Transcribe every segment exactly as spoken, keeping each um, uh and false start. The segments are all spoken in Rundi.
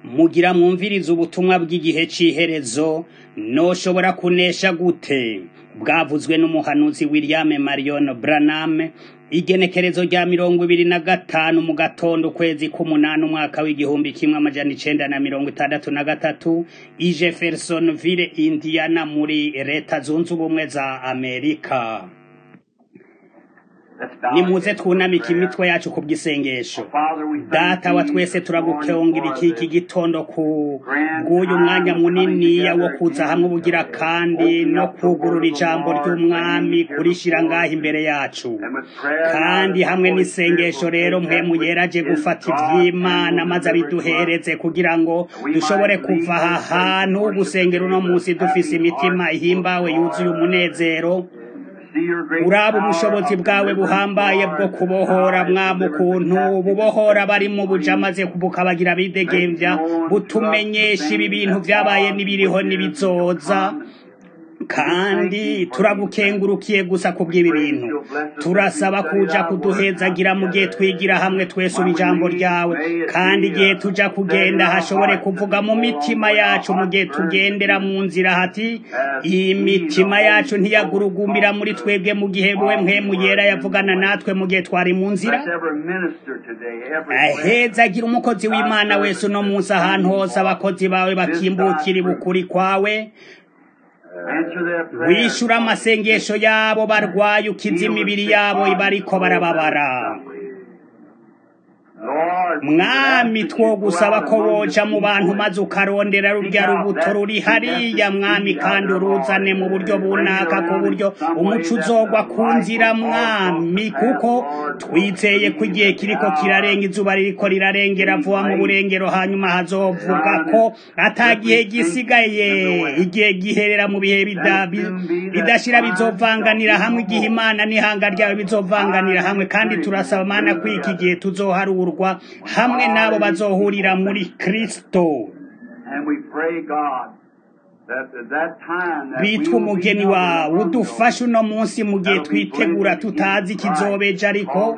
mugira mwumvirize ubutumwa bw'igihe c'iherezo noshobora kunesha gute bwavuzwe n'umuhanuzi William Marion Branham igenekerezo rya mirongo ibiri na gatanu mu gatondo ukwezi k'umunani umwaka w'igihumbi kimwe amajana icenda na mirongo itandatu na gatatu i Jeffersonville Indiana muri leta zunze ubumwe za Amerika. Nimuze twunamika imitwe yacu ku bw'isengesho. Data wa twese turagukengera iki gitondo ku bw'uyu mwanya munini wo kuza hamwe ubugira kandi no kugurura ijambo ry'umwami kurishira ngaho imbere yacu. Kandi hamwe n'isengesho rero mwe muyeraje gufata ivy'Imana maze abiduhereze kugira ngo dushobore kuva aha hantu gusengera uno munsi dufise imitima ihimbawe yuzuye umunezero. Uraba ubushobozi bwawe buhambaye bwo kubohora mwami ukuntu bubohora bari mu buja maze bukabagira bidegembya butumenyesha ibi bintu vyabaye n'ibiriho n'ibizoza. Kandi turagukengurukiye gusa kubw'ibi bintu turasaba kuja kuduhezagira mu gihe twigira hamwe twese ubijambo ryawe kandi igihe tuja kugenda hashobore kuvuga mu mitima yacu mu gihe tugendera mu nzira hati iyi mitima yacu ntiyagurugumbira muri twebwe mu gihe wewe mpwemu yera yavugana natwe mu gihe twari mu nzira. Hezagira umukozi w'Imana wese uno munsi ahantu hose abakozi bawe bakimbukira ibukuri kwawe. Wishura amasengesho yabo barwaye ukiza imibiri yabo ibariko barababara. Mwami twogusaba ko woja mu bantu maze ukarondera rurya rubuto ruri hariya mwami kandi uruzane mu buryo bunaka ku buryo umuco uzogwa ku nzira mwami kuko twizeye ko igihe kiriko kirarenga izuba ririko rirarengera vuba mu burengero hanyuma hazovuga ko atagihe gisigaye igihe giherera mu bihe bidashira bizovanganira hamwe igihe Imana n'ihanga ryawe bizovanganira hamwe kandi turasaba Mana ko iki gihe tuzoharura hamwe nabo bazohurira muri Kristo bitwa umugeni wawe. Udufashe uno munsi mu gihe twitegura tutazi ikizobeja ariko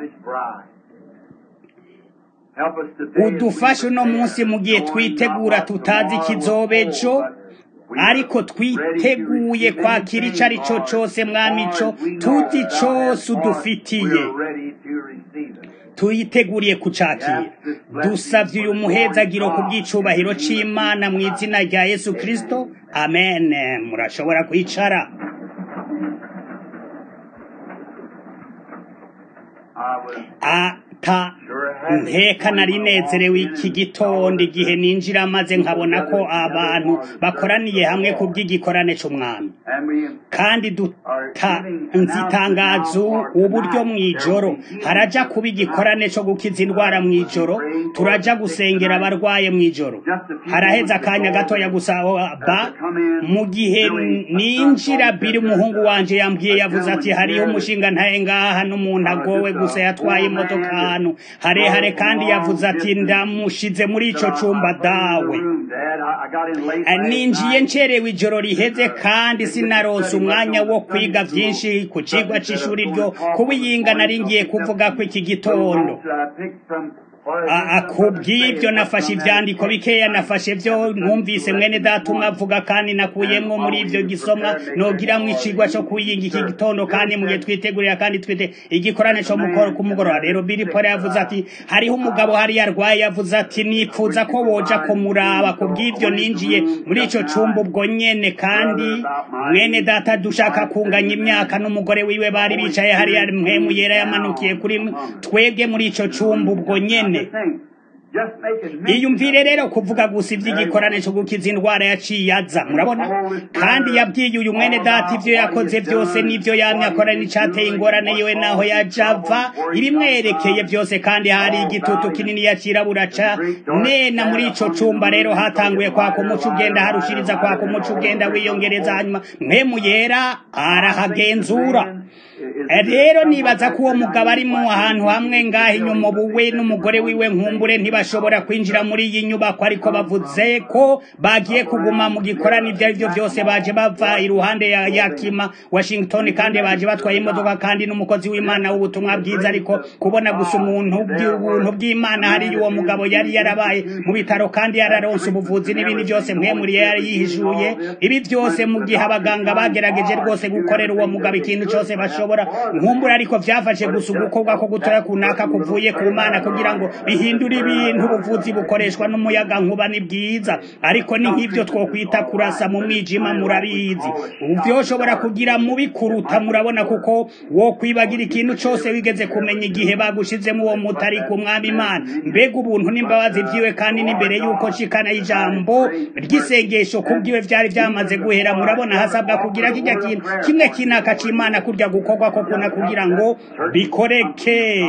udufashe uno munsi mu gihe twitegura tutazi ikizobejo ariko twiteguye kwakira ico ari co cose mwami ico tuzi cose udufitiye tuyiteguriye kucakira. Dusavye uyu muhezagiro ku bw'icubahiro c'Imana mu izina rya Yesu Kristo, amen. Murashobora kwicara. ata nteka nari nezerewe iki gitondo igihe ninjira maze nkabona ko abantu bakoraniye hamwe ku bw'igikorane c'umwami kandi nzitangazo uburyo mw'ijoro haraja kuba igikorane co gukiza indwara mw'ijoro turaja gusengera abarwaye mw'ijoro. Haraheza akanya gatoya gusa ba mu gihe ninjira biri umuhungu wanje yambwiye yavuze ati hariho umushinga ntaye ngaha n'umuntu agowe gusa yatwaye imodoka hano harehare kandi yavuze ati ndamushize muri ico cumba dawe. Ninjiye ncerewe ijoro riheze kandi sinaronse umwanya wo kwiga vyinshi ku cigwa c'ishuri ryo kubiyinga naringiye kuvuga ko iki gitondo akubw'ibyo nafashe ivyandiko bikeya nafashe vyo numvise mwene data umwe avuga kandi nakuyemwo muri ivyo gisomwa nogiramwo icigwa co kuyinga iki gitondo kandi mugihe twitegurira kandi twite igikorane co mukoro kumugorora. Rero Billy Paul yavuze ati hariho umugabo hari yarwaye yavuze ati nipfuza ko woja kumuraba. Kubw'ivyo ninjiye muri ico cumba ubwo nyene kandi mwene data dushaka kunganya imyaka n'umugore wiwe bari bicaye hari yari mpwemu yera yamanukiye kuri twebwe muri ico cumba ubwo nyene. Iyumvire rero kuvuga gusa ivy'igikorane cyo gukiza indwara yaciyaza murabona kandi yabwiye uyu mwene data ivyo yakoze vyose n'ivyo yamye akora n'icateye ingorane yiwe naho yajava ibimwerekeye vyose kandi hari igitutu kinini yacirabura ca nena muri ico cumba. Rero hatanguye kwaka umuco ugenda harushiriza kwaka umuco ugenda wiyongereza hanyuma mpemu yera arahagenzura. Rero nibaza ko uwo mugabo ari mu ahantu hamwe ngaho inyuma buwe n'umugore wiwe nkumbure ntibashobora ntibashobora kwinjira muri iyi nyubako ariko bavuze ko bagiye kuguma mu gikorani ibyo ari byo byose baje bava iruhande ya Yakima Washington kandi baje batwaye imodoka kandi n'umukozi w'Imana w'ubutumwa bwiza ariko kubona gusa umuntu by'ubuntu bw'Imana hari uwo mugabo yari yarabaye mu bitaro kandi yararonse ubuvuzi n'ibindi byose mwe muri yari yihishuye ibi byose mu gihe abaganga bagerageje rwose gukorera uwo mugabo ikintu cyose bashobora nkumbura ariko vyafashe gusa ugukorwa ko gutora kunaka kuvuye ku Mana kugira ngo bihindure ibintu ubuvuzi bukoreshwa n'umuyaga nkuba ni bwiza ariko ni nk'ivyo twokwita kurasa mu mwijima murabizi uvyoshobora kugira mubi kuruta murabona kuko wo kwibagira ikintu cyose wigeze kumenya igihe bagushizemo uwo mutari ku Mwami Imana mbega ubuntu n'imbabazi vyiwe kandi n'imbere yuko shikana ijambo ry'isengesho kubwiwe vyari vyamaze guhera murabona hasabwa kugira kijya kintu kimwe kinaka c'Imana kurya gukorwa ko kuna kugira ngo bikoreke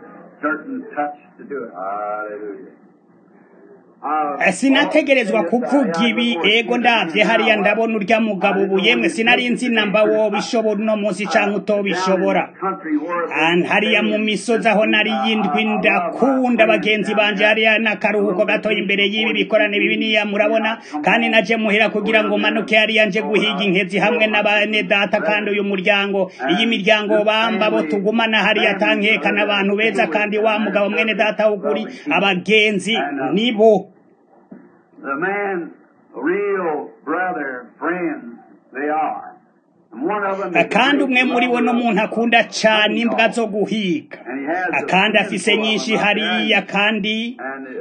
sinategerezwa kuvuga ibi ego ndavye hariya ndabona urya mugabo ubu yemwe sinari nzi namba wo bishobora no munsi canke utobishobora hariya mu misozi aho nari yindwi ndakunda bagenzi banje hariya n'akaruhuko gato imbere y'ibi bikorane bibi niya murabona kandi naje muhira kugira ngo manuke hariya nje guhiga inkezi hamwe n'abane data kandi uyu muryango iyi miryango bamba bo tugumana hariya tankeka n'abantu beza kandi wa mugabo mwene data ukuri abagenzi nibo the man, real brother, friends, they are. kandi umwe muri bo n'umuntu akunda cyane imbwa zo guhiga akandi afise nyinshi hariya kandi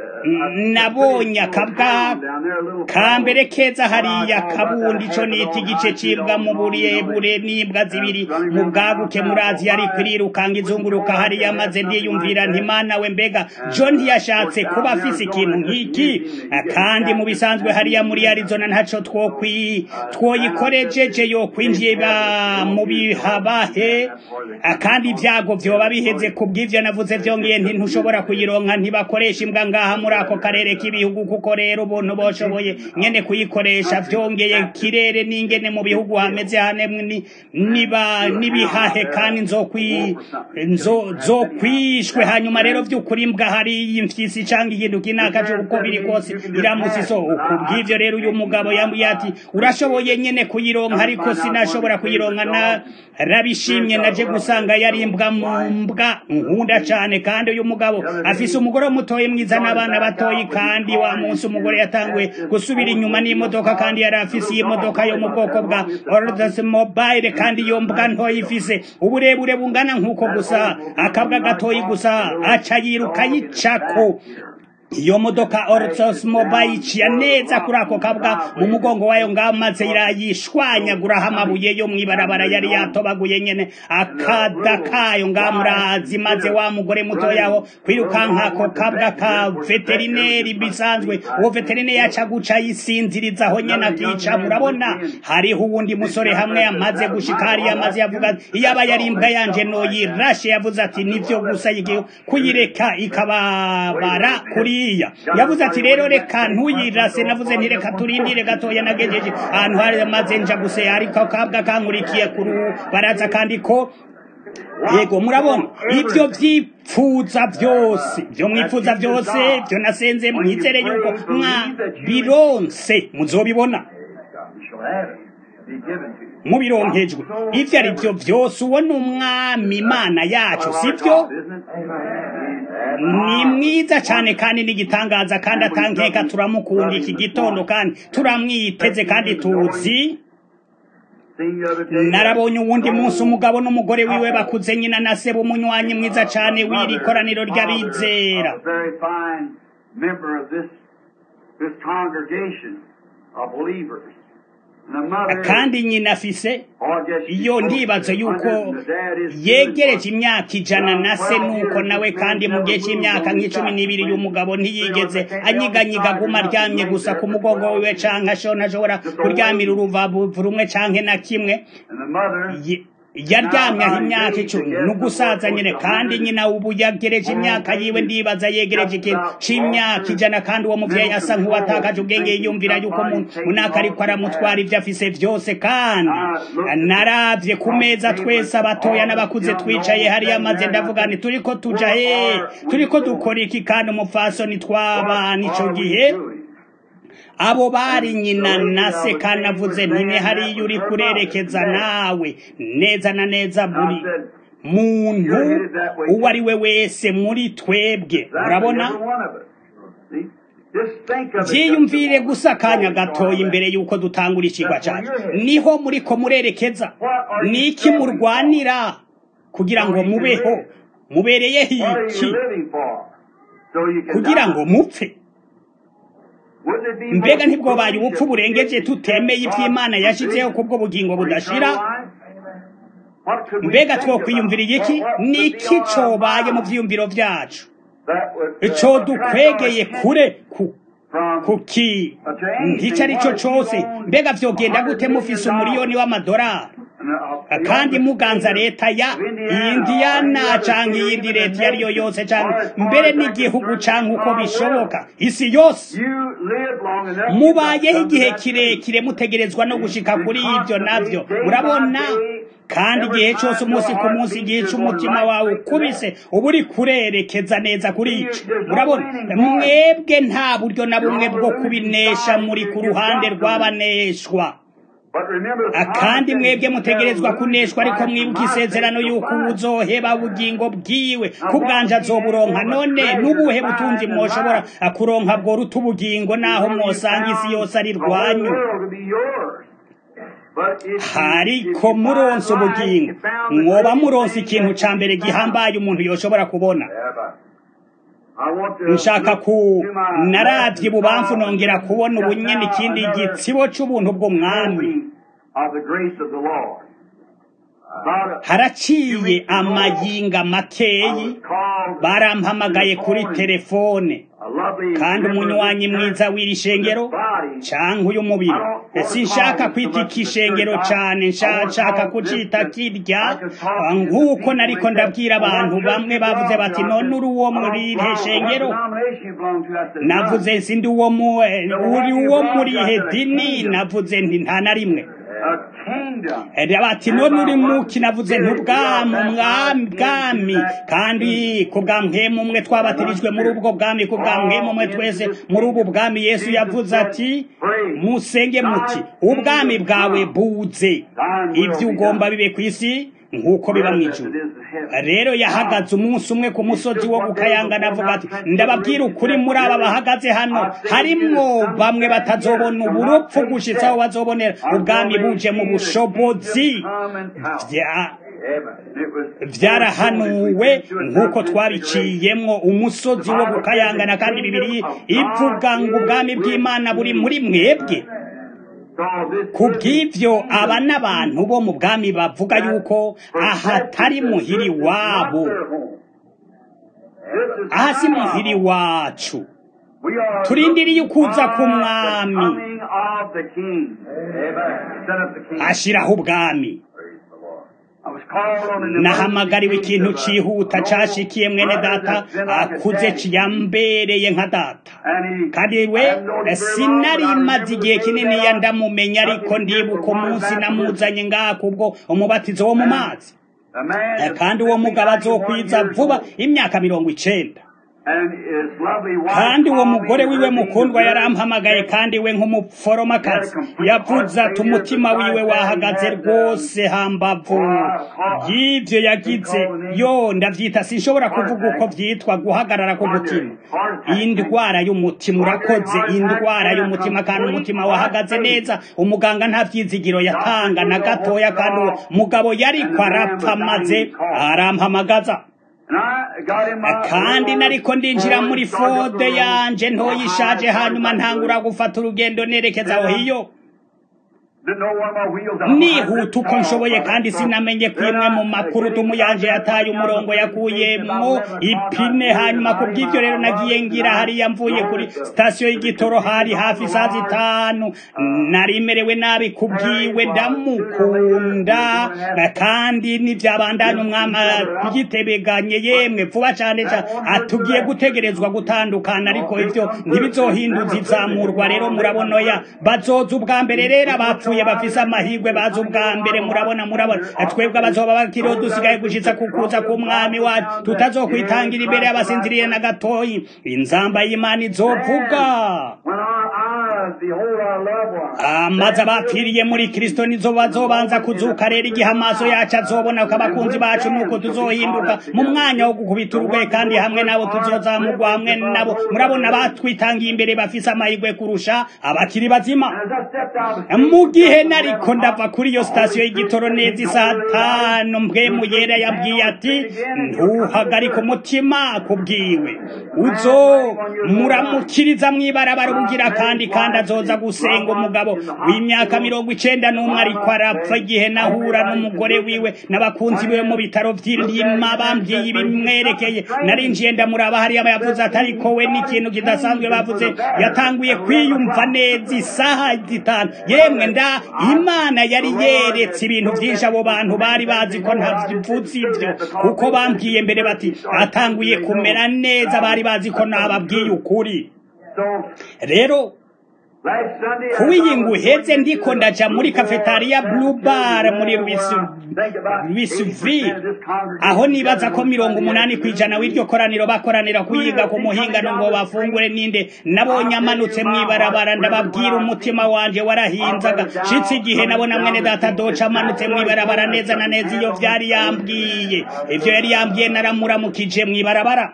nabonye akabwa kambere keza hariya kabundi ico nita igice c'imbwa mu burebure n'imbwa zibiri mu bwaguke murazi yari kwirirukanga izunguruka hariya maze ndiyumvira nti Mana we mbega John ntiyashatse kuba afise ikintu nk'iki kandi mu bisanzwe hariya muri Arizona ntaco twokwi twoyikorejeje yo kwinjiye mu bihabahe kandi ibyago vyoba biheze kubw'ivyo navuze vyongeye nti ntushobora kuyironka ntibakoresha imbwa ngaha muri ako karere k'ibihugu kuko rero ubuntu boshoboye nyene kuyikoresha vyongeye kirere n'ingene mu bihugu hameze hane niba nibihahe kandi nzokwi nzo zokwishwe hanyuma rero vy'ukuri imbwa hari imfyisi canke ikintu kinaka cyo uko biri kose iramusiso kubw'ivyo rero uyu mugabo yambuye ati urashoboye nyene kuyironka ariko sinashobora kuyironka na rabishimye naje gusanga yari imbwa mu mbwa nkunda cyane kandi uyu mugabo afise umugore mutoye mwiza n'abana batoyi kandi wa munsi umugore yatanguye gusubira inyuma n'imodoka kandi yari afise iyi modoka yo mu bwoko bwa Oldsmobile kandi iyo mbwa ntoyi ifise uburebure bungana nk'uko gusa akabwa gatoyi gusa aca yiruka yicako iyo modoka Oldsmobile iciya neza kuri ako kabwa mu mugongo wayo ngamaze irayishwanyagura amabuye yo mwibarabara yari yatobaguye nyene akada kayo ngamurazi maze wa mugore muto yaho kwirukanka ako kabwa ka veterineri bisanzwe uwo veterineri yaca guca yisinziriza aho nyene akica murabona hariho uwundi musore hamwe yamaze gushika hari yamaze yavuga iyaba yari imbwa yanje no yirashe yavuze ati nivyo gusa yigiye kuyireka ikababara kuri yavuze ati rero reka ntuyirase navuze nti reka turindire gatoya nagejeje ahantu hari maze nja guse ariko kabwa kankurikiye kuru baraza kandi ko yego murabona ibyo vyipfuza byose byo mwifuza byose byo nasenze mwizere yuko mwa bironse muzobibona mubironkejwe ivyo ari byo byose uwo n'umwami Imana yacu sivyo ni mwiza cyane kandi n'igitangaza kandi atankeka turamukunda iki gitondo kandi turamwiteze kandi tuzi narabonye uwundi munsi umugabo n'umugore wiwe bakuze nyina na se b'umunywanyi mwiza cyane w'iri koraniro ry'abizera kandi nyina afise iyo ndibazo yuko yegereje imyaka ijana na se nuko nawe kandi mu gihe cy'imyaka nk'icumi n'ibiri y'umugabo ntiyigeze anyiganyiga guma aryamye gusa ku mugongo wiwe canke ashobora kuryamira uruvavu rumwe canke na kimwe yaryamye aho imyaka icumi n'ugusaza nyine kandi nyina ubu yagereje imyaka yiwe ndibaza yegereje ikintu c'imyaka ijana kandi uwo muvyeyi asa nk'uwatakaje ubwenge yiyumvira yuko munaka ariko aramutwara ivyo afise vyose kandi naravye ku meza twese abatoya n'abakuze twicaye hariya maze ndavuga nti turiko tuja he turiko dukora iki kandi umupfasoni twabana ico gihe abo bari nyina na se kandi avuze ntine hariya uri kurerekeza nawe neza na neza buri muntu uwo ari we wese muri twebwe urabona vyiyumvire gusa akanya gatoya imbere yuko dutangura icigwa cacu niho muriko murerekeza niki murwanira kugira ngo mubeho mubereye iki kugira ngo mupfe mbega ntibwobaye ubupfu burengeje tutemeye ivy'Imana yashizeho kubwo bugingo budashira mbega twokwiyumvira iki niki cobaye mu vyiyumviro vyacu ico dukwegeye kure ku kuki ntico arico cose mbega vyogenda gute mufise umuriyoni w'amadolari kandi muganza leta ya Indiana canke iyindi leta yariyo yose canke mbere n'igihugu canke uko bishoboka isi yose mubayeho igihe kirekire mutegerezwa no gushika kuri ivyo navyo murabona kandi igihe cyose umunsi ku munsi igihe cy'umutima wawe ukubise uba uri kurerekeza neza kuri ico murabona mwebwe nta buryo na bumwe bwo kubinesha muri ku ruhande rw'abaneshwa kandi mwebwe mutegerezwa kuneshwa ariko mwibuka isezerano yuko uzoheba ubugingo bwiwe kubwanje azoburonka none n'ubuhe butunzi mwoshobora kuronka bwo ruta ubugingo naho mwosanga isi yose ari rwanyu hariko muronse ubugingo mwoba muronse ikintu ca mbere gihambaye umuntu yoshobora kubona nshaka ku naravye bubamfu nongera kubona ubunyene ikindi gitsibo c'ubuntu bw'umwami haraciye amayinga makeyi barampamagaye kuri telefone kandi umunywanyi mwiza w'iri shengero canke uyu mubiri sinshaka kwita ikishengero cane nshaka kucita kirya nk'uko nariko ndabwira abantu bamwe bavuze bati none uri uwo muri iri shengero navuze sindi uwo uri uwo muri ihe dini navuze nti nta na rimwe bati none uri muki navuze ntubwami umwami bwami kandi kubwa mpemu umwe twabatirijwe muri ubwo bwami kubwa mpemu umwe twese muri ubu bwami Yesu yavuze ati musenge muti ubwami bwawe buze ivyo ugomba bibe kw'isi nk'uko biba mw'ijuru rero yahagaze umunsi umwe ku musozi wo gukayangana avuga ati ndababwira ukuri muri aba bahagaze hano harimwo bamwe batazobona uburupfu gushitsa aho bazobonera ubwami buje mu bushobozi vyarahanuwe nk'uko twabiciyemwo umusozi wo gukayangana kandi bibiri ivuga ngo ubwami bw'Imana buri muri mwebwe kubw'ivyo aba n'abantu bo mu bwami bavuga yuko ahatari muhiri wabo aha si muhiri wacu turindiriye ukuza k'umwami ashiraho ubwami nahamagariwe ikintu cihuta cashikiye mwene data akuze ciyambereye nka data kandi we sinari maze igihe kinini ya ndamumenya ariko ndibuka umunsi namuzanye ngaha kubwo umubatizo wo mu mazi kandi uwo mugabo azokwiza vuba imyaka mirongo icenda kandi uwo mugore wiwe mukundwa yarampamagaye kandi we nk'umuforomokazi yavuze ati umutima wiwe wahagaze rwose hambavu y'ivyo yagize yo ndavyita sinshobora kuvuga uko vyitwa guhagarara ku mutima indwara y'umutima urakoze indwara y'umutima kandi umutima wahagaze neza umuganga nta vyizigiro yatanga na gatoya kandi uwo mugabo yariko arapfa maze arampamagaza kandi nariko ndinjira muri fode yanje ntoyishaje hanyuma ntangura gufata urugendo nerekeza aho hiyo nihuta uko nshoboye kandi sinamenye ko imwe mu makuru tumuyanje yataye umurongo yakuyemwo ipine hanyuma ku bw'ibyo rero nagiye ngira hariya mvuye kuri sitasiyo y'igitoro hari hafi saa zitanu narimerewe nabi kubwiwe ndamukunda kandi n'ivyabandanya umwami yitebeganye yemwe vuba cane atugiye gutegerezwa gutandukana ariko ivyo ntibizohinduza izamurwa rero murabona ya bazoza ubwa mbere rero abapfuye bafise amahirwe baza ubwa mbere murabona murabona twebwe abazoba bakiriho dusigaye gushitsa kukuza k'umwami wacu tutazokwitangira imbere y'abasinziriye na gatoyi inzamba y'Imana izovuga amaze abapfiriye muri Kristo nizo bazobanza kuzuka rero igihe amaso yacu azobona ko abakunzi bacu nuko tuzohinduka mu mwanya wo gukubita urwe kandi hamwe nabo tuzozamurwa hamwe nabo murabona batwitangiye imbere bafise amahirwe kurusha abakiri bazima mu gihe nariko ndava kuri iyo sitasiyo y'igitoro neza isaha tanu mpwemu yera yabwiye ati ntuhagarike umutima kubwiwe uzo muramukiriza mwibarabara ubugira kandi kandi azoza gusenga umugabo w'imyaka mirongo icenda n'umwe ariko arapfa igihe nahura n'umugore wiwe n'abakunzi biwe mu bitaro vy'Irima bambwiye ibimwerekeye narinjiye ndamuraba hariya yavuze ati ariko we n'ikintu kidasanzwe bavuze yatanguye kwiyumva neza isaha zitanu yemwe nda Imana yari yeretse ibintu vyinshi abo bantu bari bazi ko ntavuze ivyo kuko bambwiye mbere bati atanguye kumera neza bari bazi ko nababwiye ukuri rero kuwiyi nguheze ndiko ndaja muri cafetaria Blue Bar muri Louisville aho nibaza ko mirongo umunani kwijana w'iryo koraniro bakoranira kuyiga ku muhingano ngo bafungure ninde nabonye amanutse mwibarabara ndababwira umutima wanje warahinzaga shitsi igihe nabona mwene data doca amanutse mwibarabara neza na neza iyo vyari yambwiye ivyo yari yambwiye naramuramukije mwibarabara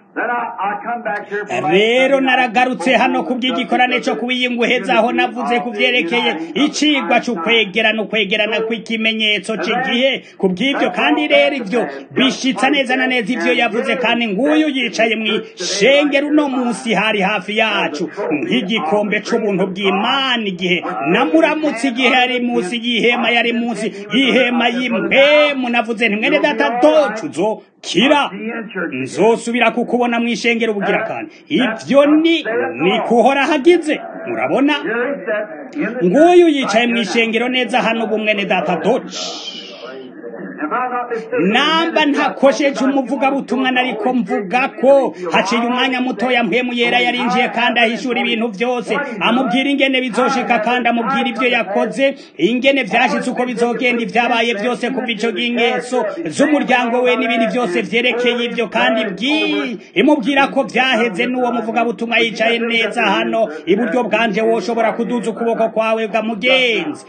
rero naragarutse hano kubw'igikorane cyo kuwiyi nguheze aho navuze kuvyerekeye icigwa cyo kwegerana kwegerana kw'ikimenyetso cy'igihe kubw'ibyo kandi rero ivyo bishitsa neza na neza ivyo yavuze kandi nguyu yicaye mu shengero no munsi hari hafi yacu nk'igikombe c'ubuntu bw'Imana igihe namuramutse igihe ari munsi y'ihema yari munsi y'ihema y'impemu navuze nti mwene data docuzo kira nzosubira kukubona mu ishengero bugira kandi ivyo ni ni kuhora hagize murabona nguyu yicaye mu ishengero neza hano bumwene data doci namba ntakosheje umuvuga butumwa nariko mvuga ko haciye umwanya mutoya mpemu yera yarinjiye kandi ahishura ibintu vyose amubwira ingene bizoshika kandi amubwira ivyo yakoze ingene vyashitse uko bizogenda ivyabaye vyose kuva ico gingeso z'umuryango we n'ibindi vyose vyerekeye ivyo kandi bwi imubwira ko vyaheze n'uwo muvuga butumwa yicaye neza hano iburyo bwanje woshobora kuduza ukuboko kwawe bwa mugenzi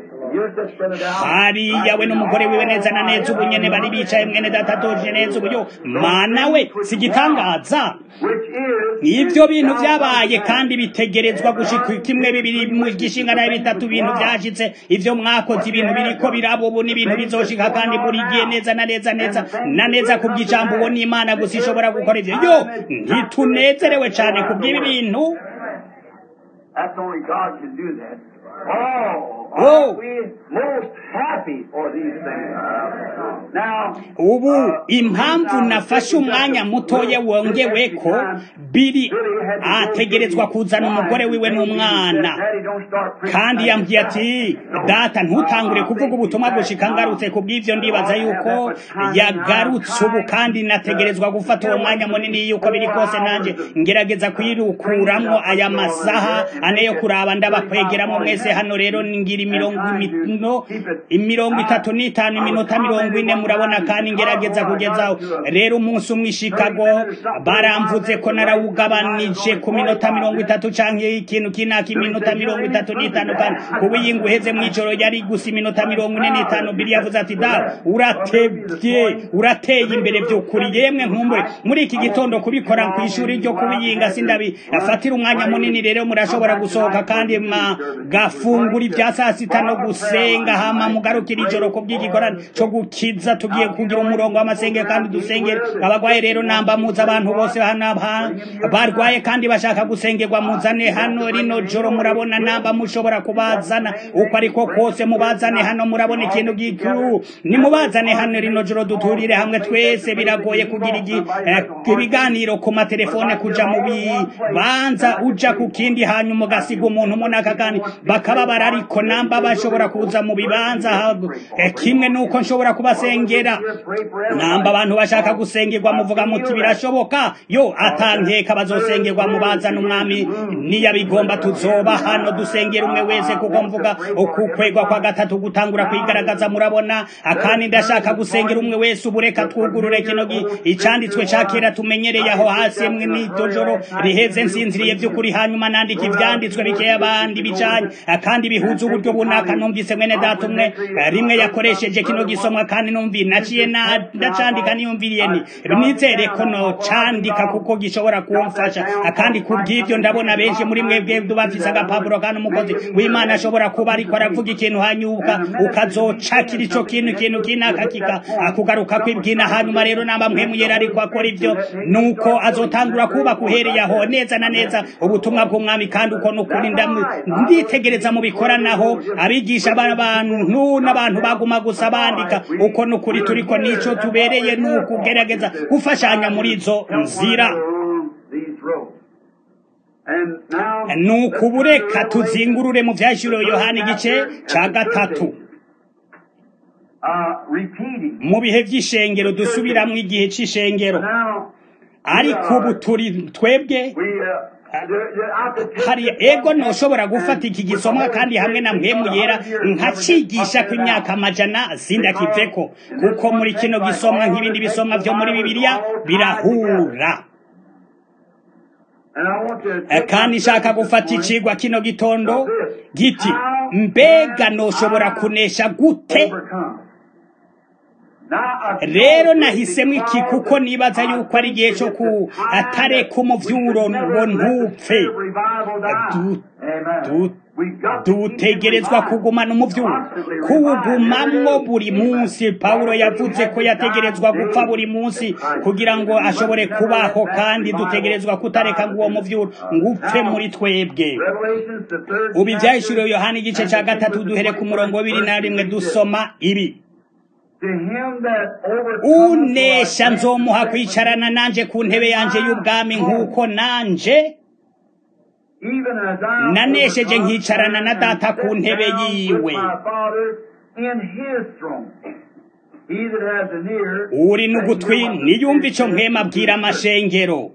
hariya we n'umugore wiwe neza na neza ubu nyene bari bicaye mwene data doje neza uburyo mana we sigitangaza ivyo bintu vyabaye kandi bitegerezwa gushika kimwe bibiri mu gishingana bitatu bintu vyashitse ivyo mwakoze ibintu biriko birabo ubu n'ibintu bizoshika kandi buri gihe neza na neza neza na neza kubw'ijambo uwo n'Imana gusa ishobora gukora ivyo yo ntitunezerewe cane kubw'ibi bintu. That's only God can do that. Oh, Oh. we're most happy for these things. Now, ubu impamvu nafashe umwanya mutoya wongewe ko biri ategerezwa kuzana umugore wiwe n'umwana kandi yambwiye ati data ntutangure kuvuga ubutumwa gushika ngarutse kubw'ivyo ndibaza yuko yagarutse ubu kandi nategerezwa gufata uwo mwanya munini yuko biri kose nanje ngerageza kwirukuramwo aya masaha ane yo kuraba ndabakwegeramo mwese hano rero ngira imirongo imino imirongo itatu n'itanu iminota mirongo ine murabona kandi ngerageza kugezaho rero umunsi umwe Chicago baramvuze ko narawugabanije ku minota mirongo itatu canke ikintu kinaka iminota mirongo itatu n'itanu kandi kubiyingu heze mwijoro yari gusa iminota mirongo ine n'itanu biri yavuze ati da uratebye urateye imbere byo kuri yemwe nkumbure muri iki gitondo kubikora ku ishuri ryo kubiyinga sindabi afatira umwanya munini rero murashobora gusohoka kandi ma gafungura ibyasa saa sita no gusenga hama mugarukira ijoro ku bw'igikorano cyo gukiza tugiye kugira umurongo w'amasenge kandi dusengera abagwaye rero namba muza abantu bose hano barwaye kandi bashaka gusengerwa muzane hano rino joro murabona namba mushobora kubazana uko ariko kose mubazane hano murabona ikintu gikuru ni mubazane hano rino joro duturire hamwe twese biragoye kugira ibiganiro ku matelefone kuja mu bibanza uja ku kindi hanyuma ugasiga umuntu munaka kandi bakababara ariko namba bashobora kuza mu bibanza kimwe nuko nshobora kubasengera namba abantu bashaka gusengerwa muvuga muti birashoboka yo atankeka bazosengerwa mubazana umwami niyabigomba tuzoba hano dusengera umwe wese kuko mvuga ukukwegwa kwa gatatu gutangura kwigaragaza murabona akandi ndashaka gusengera umwe wese ubureka twugurure kino icanditswe cakera tumenyereye aho hasi mwe nitojoro riheze nsinziriye by'ukuri hanyuma nandika ivyanditswe bikeye abandi bicanye akandi bihuza uburyo bunaka numvise mwene data umwe rimwe yakoresheje kino gisomwa kandi numvi naciye na ndacandika niyumviriye ni nizere ko no candika kuko gishobora kumfasha akandi kubw'ivyo ndabona benshi muri mwebwe dubafise agapapuro kandi umukozi w'Imana ashobora kuba ariko aravuga ikintu hanyuka ukazocakira ico kintu kintu kinaka kika akugaruka kwibwina hanyuma rero namba mwe muyera ariko akora ivyo nuko azotangura kuba kuhereye aho neza na neza ubutumwa bw'umwami kandi uko nukuri nditegereza mu bikoranaho abigisha abantu n'abantu baguma gusa bandika uko nukuri turiko nico tubereye nuko ugerageza gufashanya muri izo nzira nukubureka tuzingurure mu vyashiro Yohana igice ca gatatu mu bihe vy'ishengero dusubiramwo igihe c'ishengero ariko ubu turi twebwe hari ego noshobora gufata iki gisomwa kandi hamwe na mpemu yera nkacigisha ku imyaka amajana sindakiveko kuko muri kino gisomwa nk'ibindi bisomwa vyo muri Bibiliya birahura kandi nshaka gufata icigwa kino gitondo giti mbega noshobora kunesha gute rero nahisemo iki kuko nibaza yuko ari igihe cyo ku atareka umuvyuro ngo ntupfe dutegerezwa kugumana umuvyuro kuwugumamwo buri munsi. Paulo yavuze ko yategerezwa gupfa buri munsi kugira ngo ashobore kubaho, kandi dutegerezwa kutareka ngo uwo muvyuro ngupfe muri twebwe. Ubu ivyahishuriwe Yohana igice ca gatatu duhere ku murongo wa bibiri na rimwe dusoma ibi: unesha nzomuha kwicarana nanje ku ntebe yanje y'ubwami nk'uko nanje nanesheje nkicarana na data ku ntebe yiwe. uri n'ugutwi niyumva ico mpema abwira amashengero.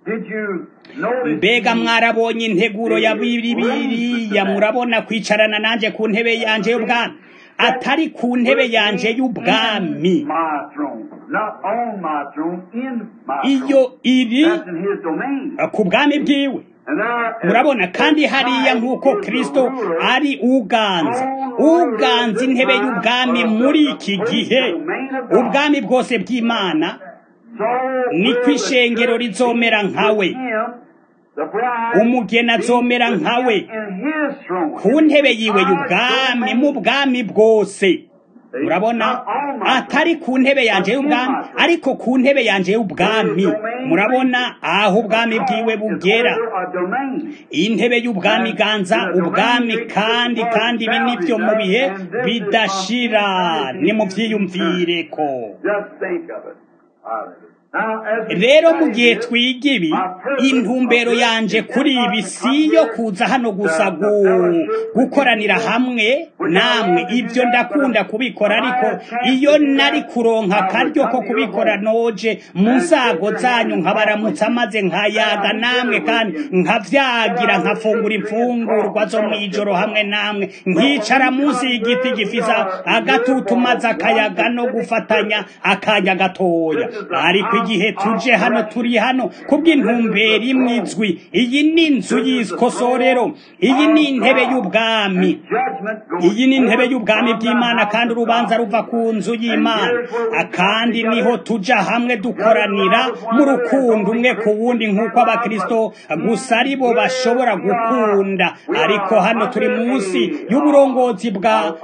Mbega mwarabonye integuro ya Bibiliya? Murabona kwicarana nanje ku ntebe yanje y'ubwami, atari ku ntebe yanje y'ubwami. Iyo iri ku bwami bwiwe. Murabona kandi hariya nk'uko Kristo ari uganza uganza intebe y'ubwami muri iki gihe, ubwami bwose bw'Imana ni kwishengero rizomera nkawe, umugeni azomera nkawe ku ntebe yiwe y'ubwami mu bwami bwose. Murabona, atari ku ntebe yanje y'ubwami ariko ku ntebe yanje y'ubwami. Murabona aho ubwami bwiwe bugera, intebe y'ubwami ganza ubwami, kandi kandi ibi nivyo mu bihe bidashira. Ni mu vyiyumvireko. Rero mu gihe twiga ibi, intumbero yanje kuri ibi siyo kuza hano gusa gukoranira hamwe namwe. Ibyo ndakunda kubikora, ariko iyo nari kuronka akaryo ko kubikora noje mu nsago zanyu nkabaramutsa maze nkayaga namwe kandi nkavyagira, nkafungura imfungurwa zo mwijoro hamwe namwe, nkicara munsi y'igiti gifisa agatutu maze akayaga no gufatanya akanya gatoya. Ariko igihe tuje hano turi hano kubw'intumbero imwe izwi. Iyi ni inzu y'ikosorero, iyi ni intebe y'ubwami, iyi ni intebe y'ubwami bw'Imana, kandi urubanza ruva ku nzu y'Imana. Kandi niho tuja hamwe dukoranira mu rukundo umwe ku wundi, nk'uko abakristo gusa ari bo bashobora gukunda. Ariko hano turi munsi y'uburongozi bwa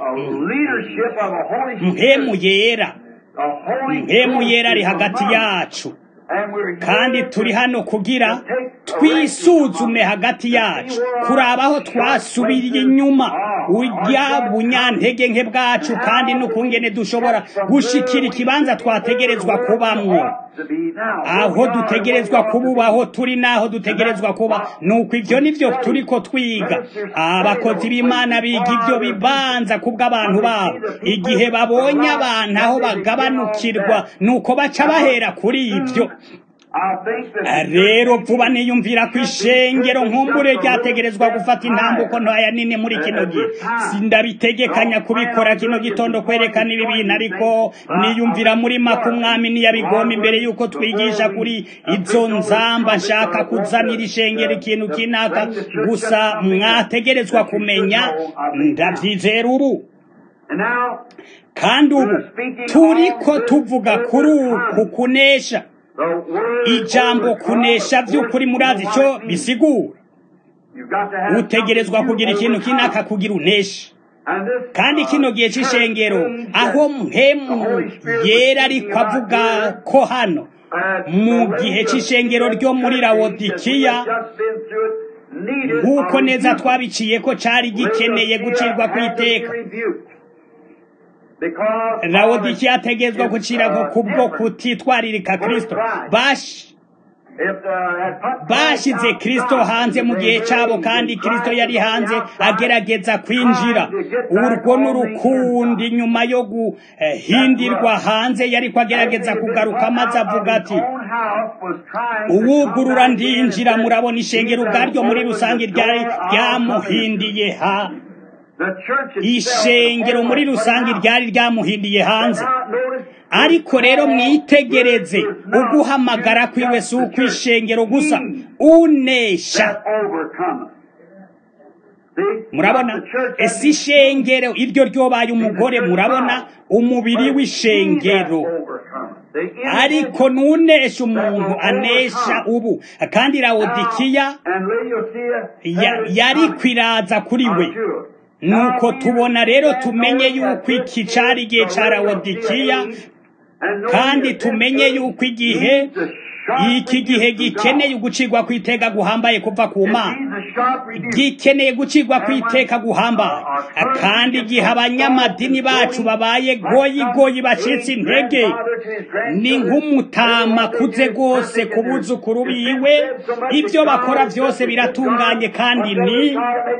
mpemu yera. Mpemu yera ari hagati yacu, kandi turi hano kugira twisuzume hagati yacu, kurabaho twasubiriye inyuma ujya bunyantege nke bwacu, kandi n'ukungene dushobora gushikira ikibanza twategerezwa kubamwo, aho dutegerezwa kuba, aho turi naho dutegerezwa kuba. Nuko ivyo nivyo turiko twiga. Abakozi b'Imana biga ivyo bibanza kubw'abantu babo. Igihe babonye abantu aho bagabanukirwa, nuko baca bahera kuri ivyo. Rero vuba niyumvira ku ishengero nkumbure ryategerezwa gufata intambuko ntoya nini muri kino gihe. Sindabitegekanya kubikora kino gitondo kwerekana ibi bintu, ariko niyumvira muri makumwami niyabigomba imbere yuko twigisha kuri izo nzamba. Nshaka kuzanira ishengero ikintu kinaka gusa mwategerezwa kumenya. Ndavyizera ubu, kandi ubu turiko tuvuga kuri uku kunesha. Ijambo kunesha vy'ukuri murazi ico bisigura. Utegerezwa kugira ikintu kinaka kugira unesha. Kandi kino gihe c'ishengero aho mpemu yera ariko avuga ko hano mu gihe c'ishengero ryo muri Lawodikiya, nk'uko neza twabiciye ko cari gikeneye gucirwa kw'iteka. Lawodikiya ategezwa gucirako kubwo kutitwaririka Kristo. Bash bashize Kristo hanze mu gihe cabo, kandi Kristo yari hanze agerageza kwinjira. Urwo n'urukundo inyuma yo guhindirwa hanze yariko agerageza kugaruka, maze avuga ati uwugurura ndinjira. Murabona ishengero ubwaryo muri rusange ryari ryamuhindiye ha ishengero muri rusange ryari ryamuhindiye hanze. Ariko rero mwitegereze uguhamagara kwiwe si ukw'ishengero gusa, unesha. Murabona esi ishengero iryo ryobaye umugore, murabona umubiri w'ishengero. Ariko nunesha umuntu anesha ubu. Kandi Lawodikiya yari kwiraza kuri we. Nuko tubona rero tumenye yuko iki cari igihe ca Lawodikiya, kandi tumenye yuko igihe iki gihe gikeneye gucirwa kw'iteka guhambaye kuva ku Mana, gikeneye gucirwa kw'iteka guhambaye. Kandi igihe abanyamadini bacu babaye goyi goyi bacitse intege, ni nk'umutama kuze gose ku buzukuru biwe, ivyo bakora vyose biratunganye, kandi ni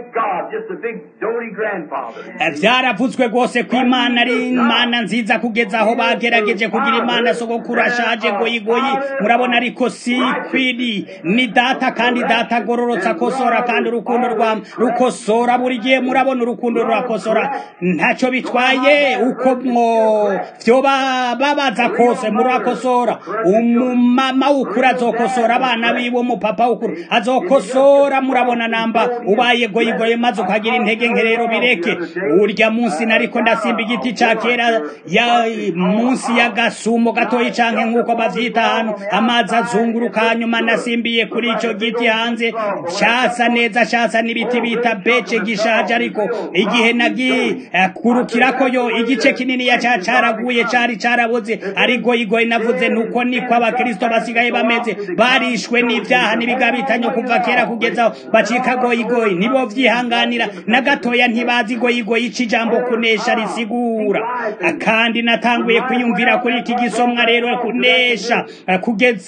vyaravuzwe gose ko Imana ari Imana nziza, kugeza aho bagerageje kugira Imana sogokuru ashaje goyi goyi. Murabona ariko si kwiri ni data, kandi data agororotsa akosora, kandi urukundo rwa rukosora buri gihe. Murabona urukundo rurakosora, ntaco bitwaye uko mwo vyoba babaza kose murakosora. Umumama ukura azokosora abana biwe, umupapa ukura azokosora. Murabona namba ubaye goyi goyi maze ukagira intege nke, rero bireke. Urya munsi nariko ndasimba igiti ca kera ya munsi ya gasumo gatoyi canke nk'uko bavyita hano, amazi azunguruka. Hanyuma nasimbiye kuri ico giti hanze, casa neza, casa n'ibiti bita bece gishaje. Ariko igihe nagikurukirako yo igice kinini ya caraguye, cari caraboze ari goyi goyi. Navuze nuko niko abakristo basigaye bameze, barishwe n'ivyaha n'ibigabitanyo kuva kera kugeza bacika goyi goyi. Nibo vyihanganira na gatoya, ntibazi goyi goyi ico ijambo kunesha risigura. Kandi natanguye kwiyumvira kuri iki gisomwa rero, kunesha kugeza